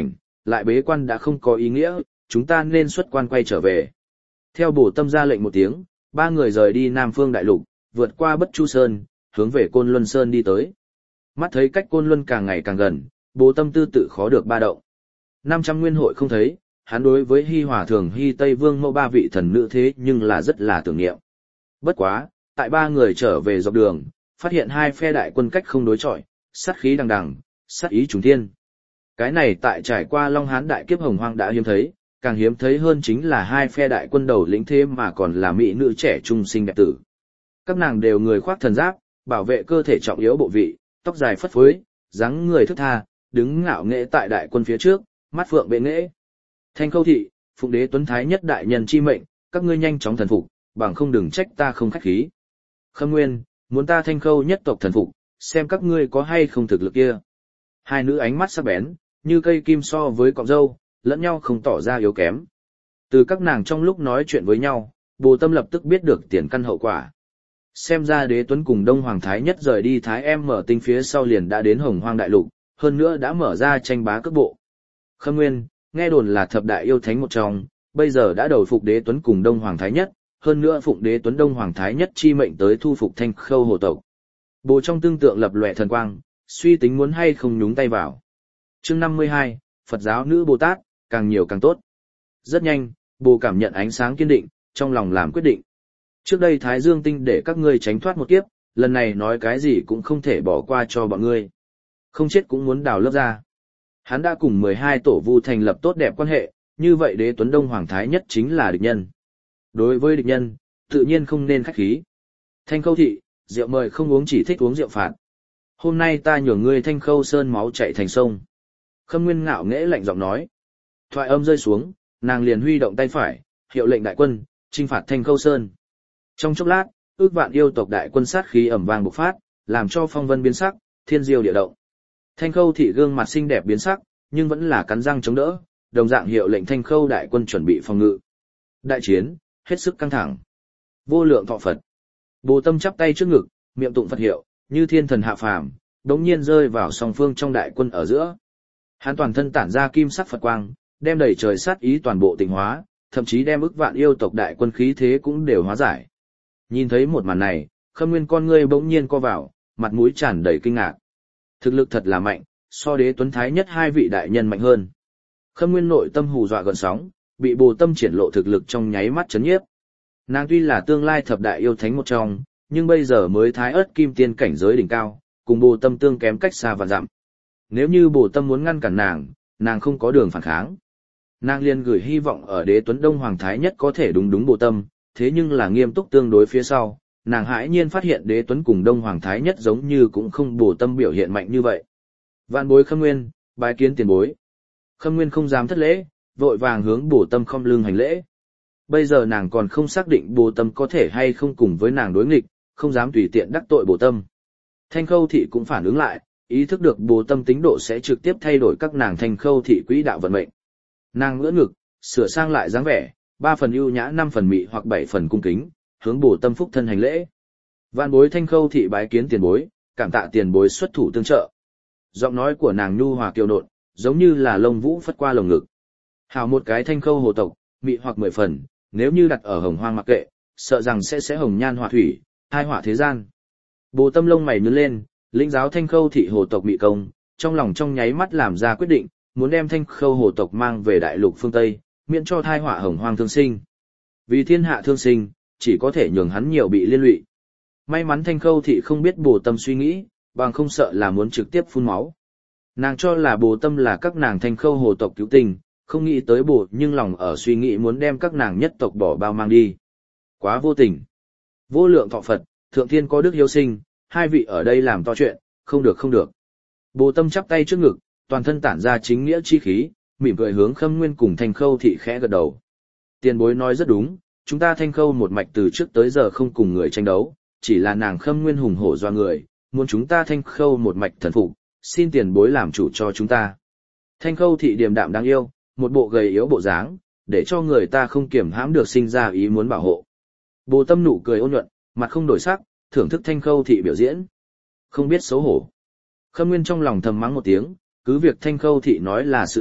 lại bế quan đã không có ý nghĩa, chúng ta nên xuất quan quay trở về. Theo bổ tâm ra lệnh một tiếng, ba người rời đi Nam Phương Đại Lục, vượt qua Bất Chu Sơn, hướng về Côn Luân Sơn đi tới. Mắt thấy cách Côn Luân càng ngày càng gần, bố tâm tư tự khó được ba động. năm trăm nguyên hội không thấy, hắn đối với Hi Hòa Thường Hi Tây Vương mẫu ba vị thần nữ thế nhưng là rất là tưởng niệm. Bất quá, tại ba người trở về dọc đường, phát hiện hai phe đại quân cách không đối chọi, sát khí đằng đằng, sát ý trùng thiên. Cái này tại trải qua Long Hán đại kiếp hồng hoang đã hiếm thấy, càng hiếm thấy hơn chính là hai phe đại quân đầu lĩnh thế mà còn là mỹ nữ trẻ trung xinh đẹp tử. Các nàng đều người khoác thần giáp, bảo vệ cơ thể trọng yếu bộ vị, tóc dài phất phới, dáng người thức tha, đứng ngạo nghễ tại đại quân phía trước, mắt phượng bệ nghễ. Thanh Khâu thị, Phụng Đế Tuấn Thái nhất đại nhân chi mệnh, các ngươi nhanh chóng thần phục, bằng không đừng trách ta không khách khí. Khâm Nguyên, muốn ta Thanh Khâu nhất tộc thần phục, xem các ngươi có hay không thực lực kia. Hai nữ ánh mắt sắc bén, như cây kim so với cọng râu, lẫn nhau không tỏ ra yếu kém. Từ các nàng trong lúc nói chuyện với nhau, Bồ Tâm lập tức biết được tiền căn hậu quả. Xem ra Đế Tuấn cùng Đông Hoàng Thái nhất rời đi Thái Em mở tinh phía sau liền đã đến Hồng Hoang Đại Lục, hơn nữa đã mở ra tranh bá cước bộ. Khâm Nguyên, nghe đồn là thập đại yêu thánh một trong, bây giờ đã đầu phục Đế Tuấn cùng Đông Hoàng Thái nhất, hơn nữa phụng Đế Tuấn Đông Hoàng Thái nhất chi mệnh tới thu phục Thanh Khâu hồ tộc. Bồ trong tương tượng lập lòe thần quang, suy tính muốn hay không nhúng tay vào. Chương năm mươi hai, Phật giáo nữ Bồ Tát, càng nhiều càng tốt. Rất nhanh, Bồ cảm nhận ánh sáng kiên định, trong lòng làm quyết định. Trước đây Thái Dương Tinh để các ngươi tránh thoát một kiếp, lần này nói cái gì cũng không thể bỏ qua cho bọn ngươi. Không chết cũng muốn đào lớp ra. Hắn đã cùng mười hai tổ vu thành lập tốt đẹp quan hệ, như vậy Đế Tuấn Đông Hoàng Thái nhất chính là địch nhân. Đối với địch nhân, tự nhiên không nên khách khí. Thanh Khâu thị, rượu mời không uống chỉ thích uống rượu phạt. Hôm nay ta nhường ngươi Thanh Khâu Sơn máu chảy thành sông. Khâm Nguyên ngạo nghễ lạnh giọng nói. Thoại âm rơi xuống, nàng liền huy động tay phải, hiệu lệnh đại quân, chinh phạt Thanh Khâu Sơn. Trong chốc lát, ước vạn yêu tộc đại quân sát khí ẩm vang bộc phát, làm cho phong vân biến sắc, thiên diêu địa động. Thanh Khâu thị gương mặt xinh đẹp biến sắc, nhưng vẫn là cắn răng chống đỡ, đồng dạng hiệu lệnh Thanh Khâu đại quân chuẩn bị phòng ngự. Đại chiến, hết sức căng thẳng. Vô lượng thọ Phật. Bồ Tâm chắp tay trước ngực, miệng tụng Phật hiệu, như thiên thần hạ phàm, đống nhiên rơi vào song phương trong đại quân ở giữa. Hắn toàn thân tản ra kim sắc Phật quang, đem đầy trời sát ý toàn bộ tịnh hóa, thậm chí đem ức vạn yêu tộc đại quân khí thế cũng đều hóa giải. Nhìn thấy một màn này, Khâm Nguyên con ngươi bỗng nhiên co vào, mặt mũi tràn đầy kinh ngạc. Thực lực thật là mạnh, so Đế Tuấn Thái nhất hai vị đại nhân mạnh hơn. Khâm Nguyên nội tâm hù dọa gần sóng, bị Bồ Tâm triển lộ thực lực trong nháy mắt chấn nhiếp. Nàng tuy là tương lai thập đại yêu thánh một trong, nhưng bây giờ mới thái ớt kim tiên cảnh giới đỉnh cao, cùng Bồ Tâm tương kém cách xa vạn dặm. Nếu như Bồ Tâm muốn ngăn cản nàng, nàng không có đường phản kháng. Nàng liền gửi hy vọng ở Đế Tuấn Đông Hoàng Thái nhất có thể đúng đúng Bồ Tâm, thế nhưng là nghiêm túc tương đối phía sau, nàng hãi nhiên phát hiện Đế Tuấn cùng Đông Hoàng Thái nhất giống như cũng không Bồ Tâm biểu hiện mạnh như vậy. Vạn bối Khâm Nguyên, bái kiến tiền bối. Khâm Nguyên không dám thất lễ, vội vàng hướng Bồ Tâm khom lưng hành lễ. Bây giờ nàng còn không xác định Bồ Tâm có thể hay không cùng với nàng đối nghịch, không dám tùy tiện đắc tội Bồ Tâm. Thanh Khâu thị cũng phản ứng lại, ý thức được Bồ Tâm tính độ sẽ trực tiếp thay đổi các nàng Thanh Khâu thị quỹ đạo vận mệnh. Nàng ngỡ ngực, sửa sang lại dáng vẻ, ba phần ưu nhã năm phần mị hoặc bảy phần cung kính, hướng Bồ Tâm phúc thân hành lễ. Vạn bối Thanh Khâu thị bái kiến tiền bối, cảm tạ tiền bối xuất thủ tương trợ. Giọng nói của nàng nhu hòa kiều nộn, giống như là lông vũ phất qua lồng ngực. Hào một cái Thanh Khâu hồ tộc, mị hoặc mười phần, nếu như đặt ở Hồng Hoang mặc kệ, sợ rằng sẽ sẽ hồng nhan họa thủy, hai họa thế gian. Bồ Tâm lông mày nhướng lên, lĩnh giáo Thanh Khâu thị hồ tộc mị công, trong lòng trong nháy mắt làm ra quyết định, muốn đem Thanh Khâu hồ tộc mang về đại lục phương Tây, miễn cho thai họa Hồng Hoang thương sinh. Vì thiên hạ thương sinh, chỉ có thể nhường hắn nhiều bị liên lụy. May mắn Thanh Khâu thị không biết Bồ Tâm suy nghĩ, bằng không sợ là muốn trực tiếp phun máu. Nàng cho là Bồ Tâm là các nàng Thanh Khâu hồ tộc cứu tình, không nghĩ tới Bồ nhưng lòng ở suy nghĩ muốn đem các nàng nhất tộc bỏ bao mang đi. Quá vô tình. Vô lượng thọ Phật, thượng thiên có đức hiếu sinh, hai vị ở đây làm to chuyện, không được không được. Bồ Tâm chắp tay trước ngực, toàn thân tản ra chính nghĩa chi khí, mỉm cười hướng Khâm Nguyên cùng Thanh Khâu thị khẽ gật đầu. Tiền bối nói rất đúng, chúng ta Thanh Khâu một mạch từ trước tới giờ không cùng người tranh đấu, chỉ là nàng Khâm Nguyên hùng hổ doa người, muốn chúng ta Thanh Khâu một mạch thần phục, xin tiền bối làm chủ cho chúng ta. Thanh Khâu thị điềm đạm đáng yêu, một bộ gầy yếu bộ dáng, để cho người ta không kiểm hãm được sinh ra ý muốn bảo hộ. Bồ Tâm nụ cười ôn nhuận, mặt không đổi sắc, thưởng thức Thanh Khâu thị biểu diễn. Không biết xấu hổ. Khâm Nguyên trong lòng thầm mắng một tiếng, cứ việc Thanh Khâu thị nói là sự thật,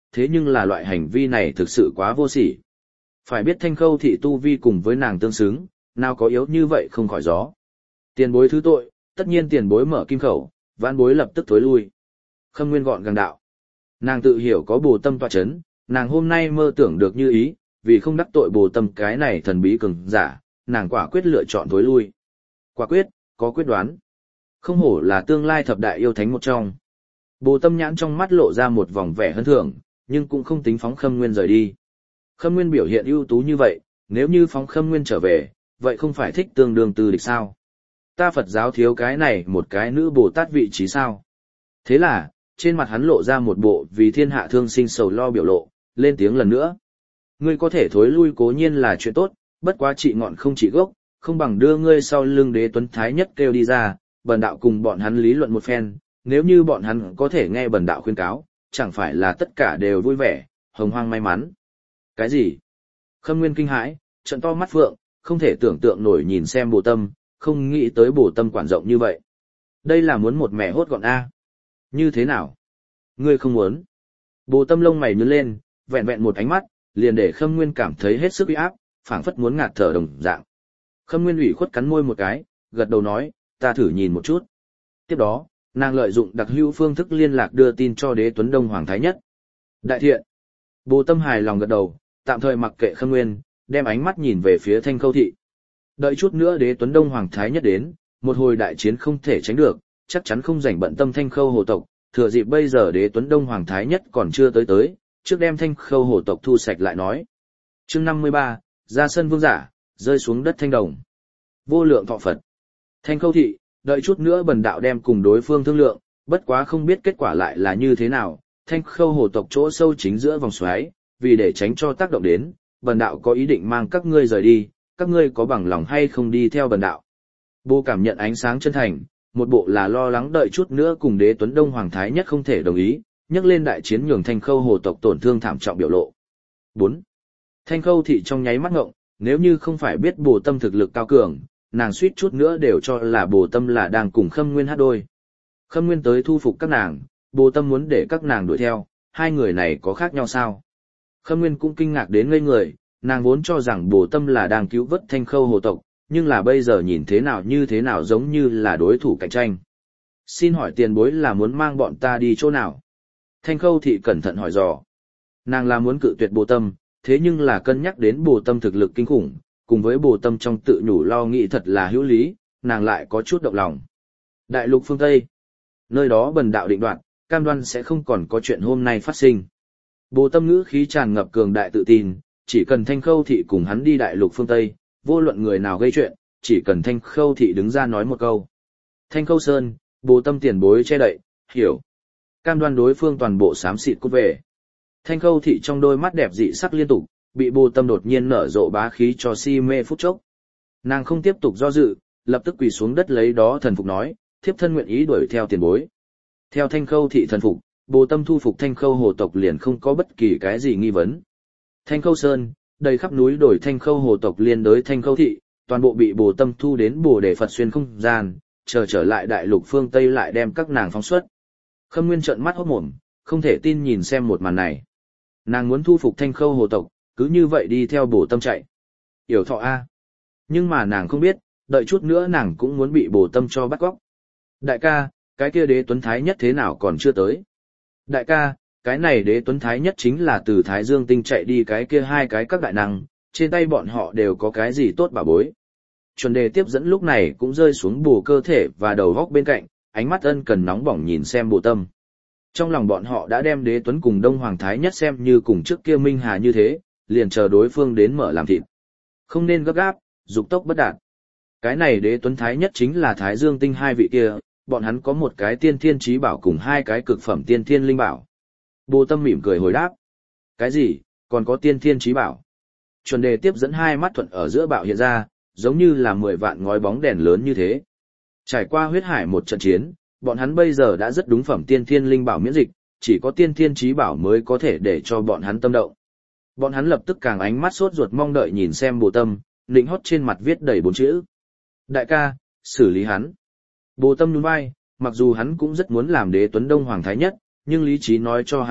thế nhưng là loại hành vi này thực sự quá vô sỉ. Phải biết Thanh Khâu thị tu vi cùng với nàng tương xứng, nào có yếu như vậy không khỏi gió. Tiền bối thứ tội, tất nhiên tiền bối mở kim khẩu, vãn bối lập tức thối lui. Khâm Nguyên gọn gàng đạo. Nàng tự hiểu có Bồ Tâm tọa chấn, nàng hôm nay mơ tưởng được như ý, vì không đắc tội Bồ Tâm cái này thần bí cường giả, nàng quả quyết lựa chọn thối lui. Quả quyết, có quyết đoán. Không hổ là tương lai thập đại yêu thánh một trong. Bồ Tâm nhãn trong mắt lộ ra một vòng vẻ hân thưởng, nhưng cũng không tính phóng Khâm Nguyên rời đi. Khâm Nguyên biểu hiện ưu tú như vậy, nếu như phóng Khâm Nguyên trở về, vậy không phải thích tương đương từ địch sao? Ta Phật giáo thiếu cái này một cái nữ Bồ Tát vị trí sao? Thế là, trên mặt hắn lộ ra một bộ vì thiên hạ thương sinh sầu lo biểu lộ, lên tiếng lần nữa. Ngươi có thể thối lui cố nhiên là chuyện tốt, bất quá trị ngọn không trị gốc, không bằng đưa ngươi sau lưng Đế Tuấn Thái Nhất kêu đi ra, bần đạo cùng bọn hắn lý luận một phen, nếu như bọn hắn có thể nghe bần đạo khuyên cáo, chẳng phải là tất cả đều vui vẻ, hồng hoang may mắn. Cái gì? Khâm Nguyên kinh hãi, trợn to mắt phượng, không thể tưởng tượng nổi nhìn xem Bồ Tâm, không nghĩ tới Bồ Tâm quản rộng như vậy. Đây là muốn một mẹ hốt gọn A. Như thế nào? Ngươi không muốn. Bồ Tâm lông mày nhướng lên, vẹn vẹn một ánh mắt, liền để Khâm Nguyên cảm thấy hết sức uy áp, phảng phất muốn ngạt thở đồng dạng. Khâm Nguyên ủy khuất cắn môi một cái, gật đầu nói, ta thử nhìn một chút. Tiếp đó, nàng lợi dụng đặc hữu phương thức liên lạc đưa tin cho Đế Tuấn Đông Hoàng Thái Nhất. Đại thiện. Bồ Tâm hài lòng gật đầu, tạm thời mặc kệ Khâm Nguyên, đem ánh mắt nhìn về phía Thanh Khâu thị. Đợi chút nữa Đế Tuấn Đông Hoàng Thái Nhất đến, một hồi đại chiến không thể tránh được, chắc chắn không rảnh bận tâm Thanh Khâu hồ tộc, thừa dịp bây giờ Đế Tuấn Đông Hoàng Thái Nhất còn chưa tới tới, trước đem Thanh Khâu hồ tộc thu sạch lại nói. Chương năm mươi ba, ra sân vương giả, rơi xuống đất thanh đồng. Vô lượng thọ Phật. Thanh Khâu thị, đợi chút nữa bần đạo đem cùng đối phương thương lượng, bất quá không biết kết quả lại là như thế nào. Thanh Khâu hồ tộc chỗ sâu chính giữa vòng xoáy, vì để tránh cho tác động đến, bần đạo có ý định mang các ngươi rời đi, các ngươi có bằng lòng hay không đi theo bần đạo. Bồ cảm nhận ánh sáng chân thành, một bộ là lo lắng đợi chút nữa cùng Đế Tuấn Đông Hoàng Thái Nhất không thể đồng ý, nhắc lên đại chiến nhường Thanh Khâu hồ tộc tổn thương thảm trọng biểu lộ. bốn. Thanh Khâu thị trong nháy mắt ngộng, nếu như không phải biết Bồ Tâm thực lực cao cường, nàng suýt chút nữa đều cho là Bồ Tâm là đang cùng Khâm Nguyên hát đôi. Khâm Nguyên tới thu phục các nàng, Bồ Tâm muốn để các nàng đuổi theo, hai người này có khác nhau sao? Khâm Nguyên cũng kinh ngạc đến ngây người, nàng vốn cho rằng Bồ Tâm là đang cứu vớt Thanh Khâu hồ tộc, nhưng là bây giờ nhìn thế nào như thế nào giống như là đối thủ cạnh tranh. Xin hỏi tiền bối là muốn mang bọn ta đi chỗ nào? Thanh Khâu thị cẩn thận hỏi dò. Nàng là muốn cự tuyệt Bồ Tâm, thế nhưng là cân nhắc đến Bồ Tâm thực lực kinh khủng, cùng với Bồ Tâm trong tự nhủ lo nghĩ thật là hữu lý, nàng lại có chút động lòng. Đại lục phương Tây. Nơi đó bần đạo định đoạt, cam đoan sẽ không còn có chuyện hôm nay phát sinh. Bồ Tâm ngữ khí tràn ngập cường đại tự tin, chỉ cần Thanh Khâu thị cùng hắn đi đại lục phương Tây, vô luận người nào gây chuyện, chỉ cần Thanh Khâu thị đứng ra nói một câu. Thanh Khâu Sơn, Bồ Tâm tiền bối che đậy, hiểu. Cam đoan đối phương toàn bộ xám xịt cút về. Thanh Khâu thị trong đôi mắt đẹp dị sắc liên tục, bị Bồ Tâm đột nhiên nở rộ bá khí cho si mê phút chốc. Nàng không tiếp tục do dự, lập tức quỳ xuống đất lấy đó thần phục nói, thiếp thân nguyện ý đuổi theo tiền bối. Theo Thanh Khâu thị thần phục, Bồ Tâm thu phục Thanh Khâu hồ tộc liền không có bất kỳ cái gì nghi vấn. Thanh Khâu Sơn, đầy khắp núi đồi Thanh Khâu hồ tộc liên đối Thanh Khâu thị, toàn bộ bị Bồ Tâm thu đến Bồ Đề Phật xuyên không gian, chờ trở lại đại lục phương Tây lại đem các nàng phóng xuất. Khâm Nguyên trợn mắt hốt mồm, không thể tin nhìn xem một màn này. Nàng muốn thu phục Thanh Khâu hồ tộc, cứ như vậy đi theo Bồ Tâm chạy. Yểu thọ A. Nhưng mà nàng không biết, đợi chút nữa nàng cũng muốn bị Bồ Tâm cho bắt cóc. Đại ca, cái kia Đế Tuấn Thái Nhất thế nào còn chưa tới? Đại ca, cái này Đế Tuấn Thái Nhất chính là từ Thái Dương Tinh chạy đi cái kia hai cái các đại năng, trên tay bọn họ đều có cái gì tốt bảo bối. Chuẩn đề tiếp dẫn lúc này cũng rơi xuống Bồ cơ thể và đầu góc bên cạnh, ánh mắt ân cần nóng bỏng nhìn xem Bồ Tâm. Trong lòng bọn họ đã đem Đế Tuấn cùng Đông Hoàng Thái Nhất xem như cùng trước kia Minh Hà như thế, liền chờ đối phương đến mở làm thịt. Không nên gấp gáp, dục tốc bất đạt. Cái này Đế Tuấn Thái Nhất chính là Thái Dương Tinh hai vị kia, bọn hắn có một cái tiên thiên trí bảo cùng hai cái cực phẩm tiên thiên linh bảo. Bồ Tâm mỉm cười hồi đáp. Cái gì, còn có tiên thiên trí bảo? Chuẩn đề tiếp dẫn hai mắt thuận ở giữa bạo hiện ra, giống như là mười vạn ngói bóng đèn lớn như thế. Trải qua huyết hải một trận chiến, bọn hắn bây giờ đã rất đúng phẩm tiên thiên linh bảo miễn dịch, chỉ có tiên thiên trí bảo mới có thể để cho bọn hắn tâm động. Bọn hắn lập tức càng ánh mắt sốt ruột mong đợi nhìn xem Bồ Tâm, lĩnh hót trên mặt viết đầy bốn chữ. Đại ca, xử lý hắn. Bồ Tâm nhún vai, mặc dù hắn cũng rất muốn làm Đế Tuấn Đông Hoàng Thái Nhất, nhưng lý trí nói cho hắn biết,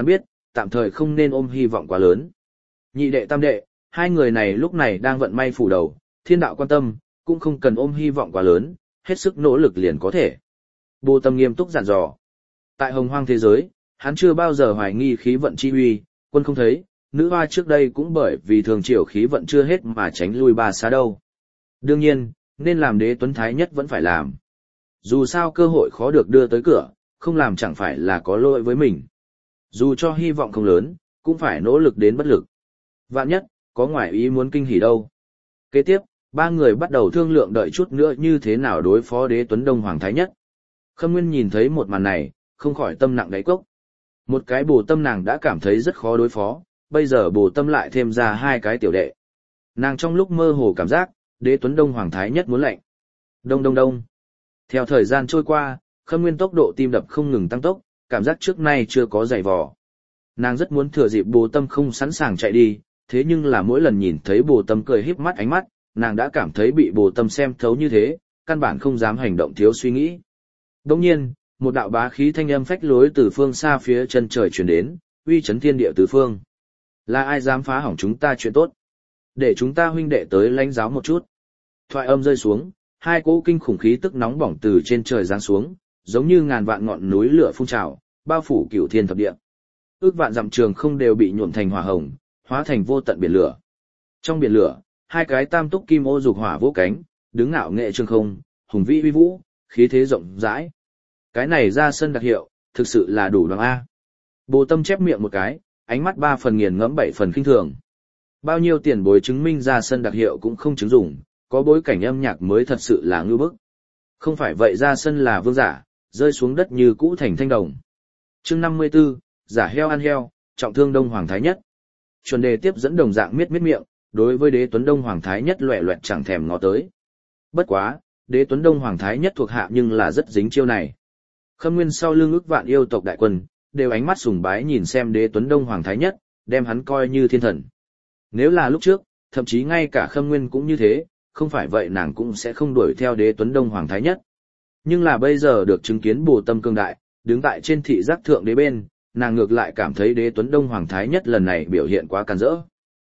tạm thời không nên ôm hy vọng quá lớn. Nhị đệ tam đệ, hai người này lúc này đang vận may phủ đầu, thiên đạo quan tâm, cũng không cần ôm hy vọng quá lớn, hết sức nỗ lực liền có thể. Bồ Tâm nghiêm túc dặn dò. Tại hồng hoang thế giới, hắn chưa bao giờ hoài nghi khí vận chi uy, quân không thấy, nữ hoa trước đây cũng bởi vì thường triều khí vận chưa hết mà tránh lui ba xá đâu. Đương nhiên, nên làm đế tuấn thái nhất vẫn phải làm. Dù sao cơ hội khó được đưa tới cửa, không làm chẳng phải là có lỗi với mình. Dù cho hy vọng không lớn, cũng phải nỗ lực đến bất lực. Vạn nhất, có ngoại ý muốn kinh hỉ đâu. Kế tiếp, ba người bắt đầu thương lượng đợi chút nữa như thế nào đối phó đế tuấn Đông Hoàng Thái Nhất. Khâm Nguyên nhìn thấy một màn này, không khỏi tâm nặng đáy cốc. Một cái Bồ Tâm nàng đã cảm thấy rất khó đối phó, bây giờ Bồ Tâm lại thêm ra hai cái tiểu đệ. Nàng trong lúc mơ hồ cảm giác, đế tuấn Đông Hoàng Thái Nhất muốn lệnh. Đông đông đông. Theo thời gian trôi qua, Khâm Nguyên tốc độ tim đập không ngừng tăng tốc, cảm giác trước nay chưa có dày vò. Nàng rất muốn thừa dịp Bồ Tâm không sẵn sàng chạy đi, thế nhưng là mỗi lần nhìn thấy Bồ Tâm cười híp mắt ánh mắt, nàng đã cảm thấy bị Bồ Tâm xem thấu như thế, căn bản không dám hành động thiếu suy nghĩ. Đồng nhiên, một đạo bá khí thanh âm phách lối từ phương xa phía chân trời truyền đến, uy chấn thiên địa tứ phương. Là ai dám phá hỏng chúng ta chuyện tốt? Để chúng ta huynh đệ tới lãnh giáo một chút. Thoại âm rơi xuống, hai cỗ kinh khủng khí tức nóng bỏng từ trên trời giáng xuống, giống như ngàn vạn ngọn núi lửa phun trào, bao phủ cửu thiên thập địa. Ước vạn dặm trường không đều bị nhuộm thành hỏa hồng, hóa thành vô tận biển lửa. Trong biển lửa, hai cái tam túc kim ô dục hỏa vỗ cánh, đứng ngạo nghệ trường không, hùng vĩ uy vũ, khí thế rộng rãi. Cái này ra sân đặc hiệu, thực sự là đủ đoàng a. Bồ Tâm chép miệng một cái, ánh mắt ba phần nghiền ngẫm bảy phần khinh thường. Bao nhiêu tiền bối chứng minh ra sân đặc hiệu cũng không chứng dụng, có bối cảnh âm nhạc mới thật sự là ngư bức. Không phải vậy ra sân là vương giả, rơi xuống đất như cũ thành thanh đồng. Chương năm mươi 54, giả heo ăn heo, trọng thương Đông Hoàng Thái Nhất. Chuẩn đề tiếp dẫn đồng dạng miết miết miệng, đối với đế tuấn Đông Hoàng Thái Nhất loẹ loẹt chẳng thèm ngó tới. Bất quá, đế tuấn Đông Hoàng Thái Nhất thuộc hạ nhưng là rất dính chiêu này. Khâm Nguyên sau lưng ức vạn yêu tộc đại quân, đều ánh mắt sùng bái nhìn xem đế tuấn Đông Hoàng Thái Nhất, đem hắn coi như thiên thần. Nếu là lúc trước, thậm chí ngay cả Khâm Nguyên cũng như thế, không phải vậy nàng cũng sẽ không đuổi theo đế tuấn Đông Hoàng Thái Nhất. Nhưng là bây giờ được chứng kiến Bồ Tâm cương đại, đứng tại trên thị giác thượng đế bên, nàng ngược lại cảm thấy đế tuấn Đông Hoàng Thái Nhất lần này biểu hiện quá càn rỡ.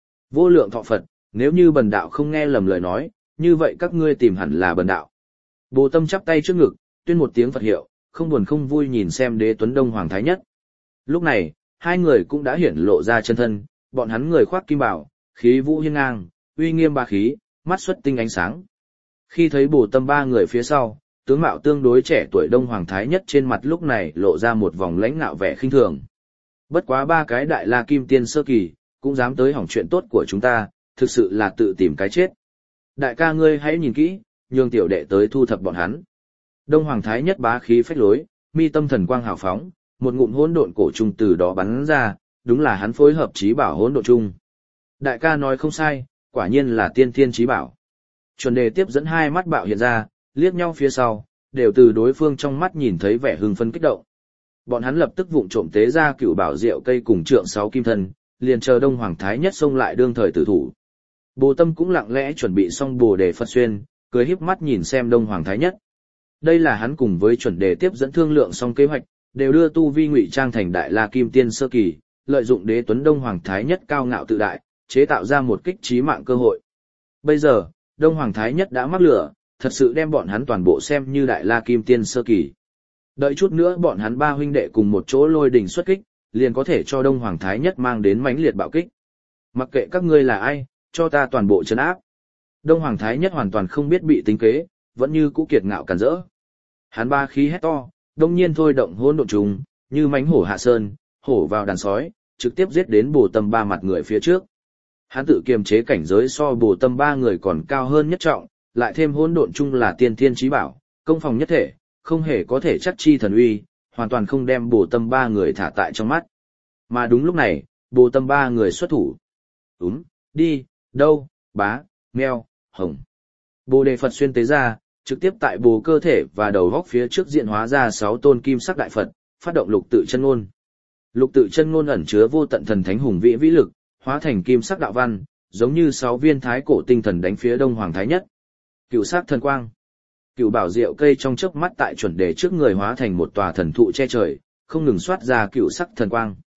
Vô lượng thọ Phật, nếu như bần đạo không nghe lầm lời nói, như vậy các ngươi tìm hẳn là bần đạo. Bồ Tâm chắp tay trước ngực, tuyên một tiếng Phật hiệu, không buồn không vui nhìn xem đế tuấn Đông Hoàng Thái Nhất. Lúc này, hai người cũng đã hiển lộ ra chân thân, bọn hắn người khoác kim bào, khí vũ hiên ngang, uy nghiêm ba khí, mắt xuất tinh ánh sáng. Khi thấy Bồ Tâm ba người phía sau, tướng mạo tương đối trẻ tuổi Đông Hoàng Thái Nhất trên mặt lúc này lộ ra một vòng lãnh ngạo vẻ khinh thường. Bất quá ba cái đại la kim tiên sơ kỳ, cũng dám tới hỏng chuyện tốt của chúng ta, thực sự là tự tìm cái chết. Đại ca ngươi hãy nhìn kỹ, nhường tiểu đệ tới thu thập bọn hắn. Đông Hoàng Thái Nhất bá khí phách lối, mi tâm thần quang hào phóng, một ngụm hỗn độn cổ trùng từ đó bắn ra, đúng là hắn phối hợp trí bảo hỗn độn chung. Đại ca nói không sai, quả nhiên là tiên thiên trí bảo. Chuẩn đề tiếp dẫn hai mắt bạo hiện ra, liếc nhau phía sau, đều từ đối phương trong mắt nhìn thấy vẻ hưng phấn kích động. Bọn hắn lập tức vụng trộm tế ra cựu bảo diệu cây cùng trượng sáu kim thân, liền chờ Đông Hoàng Thái Nhất xông lại đương thời tử thủ. Bồ Tâm cũng lặng lẽ chuẩn bị xong bồ đề Phật xuyên, cười híp mắt nhìn xem Đông Hoàng Thái Nhất. Đây là hắn cùng với chuẩn đề tiếp dẫn thương lượng xong kế hoạch, đều đưa tu vi ngụy trang thành đại la kim tiên sơ kỳ, lợi dụng đế tuấn Đông Hoàng Thái Nhất cao ngạo tự đại, chế tạo ra một kích trí mạng cơ hội. Bây giờ, Đông Hoàng Thái Nhất đã mắc lửa, thật sự đem bọn hắn toàn bộ xem như đại la kim tiên sơ kỳ. Đợi chút nữa bọn hắn ba huynh đệ cùng một chỗ lôi đình xuất kích, liền có thể cho Đông Hoàng Thái Nhất mang đến mãnh liệt bạo kích. Mặc kệ các ngươi là ai, cho ta toàn bộ trấn áp. Đông Hoàng Thái Nhất hoàn toàn không biết bị tính kế, vẫn như cũ kiệt ngạo càn rỡ. Hắn ba khí hét to, đông nhiên thôi động hỗn độn trùng, như mãnh hổ hạ sơn, hổ vào đàn sói, trực tiếp giết đến Bồ Tâm ba mặt người phía trước. Hắn tự kiềm chế cảnh giới so Bồ Tâm ba người còn cao hơn nhất trọng, lại thêm hỗn độn chung là tiên thiên chí bảo, công phòng nhất thể, không hề có thể chắc chi thần uy, hoàn toàn không đem Bồ Tâm ba người thả tại trong mắt. Mà đúng lúc này, Bồ Tâm ba người xuất thủ. Úm, đi, đâu, bá, meo, hồng. Bồ đề Phật xuyên tế ra, trực tiếp tại bồ cơ thể và đầu góc phía trước diện hóa ra sáu tôn kim sắc đại Phật, phát động lục tự chân ngôn. Lục tự chân ngôn ẩn chứa vô tận thần thánh hùng vĩ vĩ lực, hóa thành kim sắc đạo văn, giống như sáu viên thái cổ tinh thần đánh phía Đông Hoàng Thái Nhất. Cựu sắc thần quang. Cựu bảo diệu cây trong chớp mắt tại chuẩn đề trước người hóa thành một tòa thần thụ che trời, không ngừng xoát ra cựu sắc thần quang.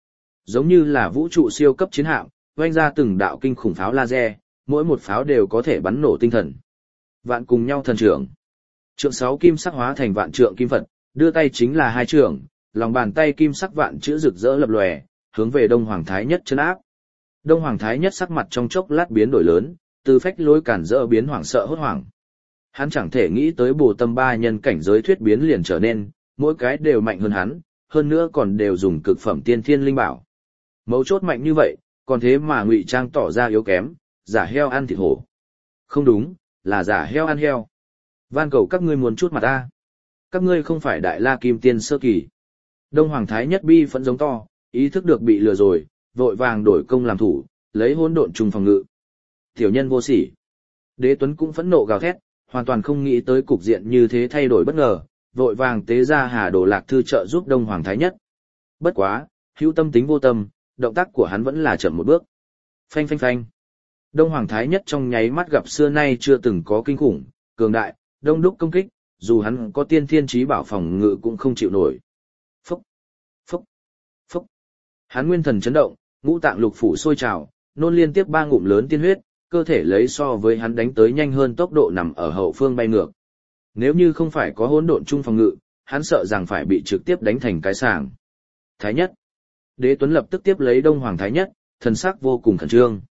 Giống như là vũ trụ siêu cấp chiến hạm, oanh ra từng đạo kinh khủng pháo laser, mỗi một pháo đều có thể bắn nổ tinh thần. Vạn cùng nhau thần trưởng. Trượng sáu kim sắc hóa thành vạn trượng kim Phật, đưa tay chính là hai trượng, lòng bàn tay kim sắc vạn chữ rực rỡ lập lòe, hướng về Đông Hoàng Thái Nhất chân áp. Đông Hoàng Thái Nhất sắc mặt trong chốc lát biến đổi lớn, từ phách lối cản rỡ biến hoảng sợ hốt hoảng. Hắn chẳng thể nghĩ tới Bồ Tâm ba nhân cảnh giới thuyết biến liền trở nên, mỗi cái đều mạnh hơn hắn, hơn nữa còn đều dùng cực phẩm tiên thiên linh bảo. Mấu chốt mạnh như vậy, còn thế mà ngụy trang tỏ ra yếu kém, giả heo ăn thịt hổ. Không đúng, là giả heo ăn heo. Van cầu các ngươi muốn chút mặt ta. Các ngươi không phải đại la kim tiên sơ kỳ. Đông Hoàng Thái Nhất bi phẫn giống to, ý thức được bị lừa rồi, vội vàng đổi công làm thủ, lấy hỗn độn trùng phòng ngự. Tiểu nhân vô sỉ. Đế Tuấn cũng phẫn nộ gào thét, hoàn toàn không nghĩ tới cục diện như thế thay đổi bất ngờ, vội vàng tế ra Hà Đồ Lạc Thư trợ giúp Đông Hoàng Thái Nhất. Bất quá, hữu tâm tính vô tâm, động tác của hắn vẫn là chậm một bước. Phanh phanh phanh. Đông Hoàng Thái Nhất trong nháy mắt gặp xưa nay chưa từng có kinh khủng, cường đại, đông đúc công kích, dù hắn có tiên thiên trí bảo phòng ngự cũng không chịu nổi. Phúc, phúc, phúc. Hắn nguyên thần chấn động, ngũ tạng lục phủ sôi trào, nôn liên tiếp ba ngụm lớn tiên huyết, cơ thể lấy so với hắn đánh tới nhanh hơn tốc độ nằm ở hậu phương bay ngược. Nếu như không phải có hỗn độn chung phòng ngự, hắn sợ rằng phải bị trực tiếp đánh thành cái sàng. Thái Nhất. Đế Tuấn lập tức tiếp lấy Đông Hoàng Thái Nhất, thần sắc vô cùng khẩn trương.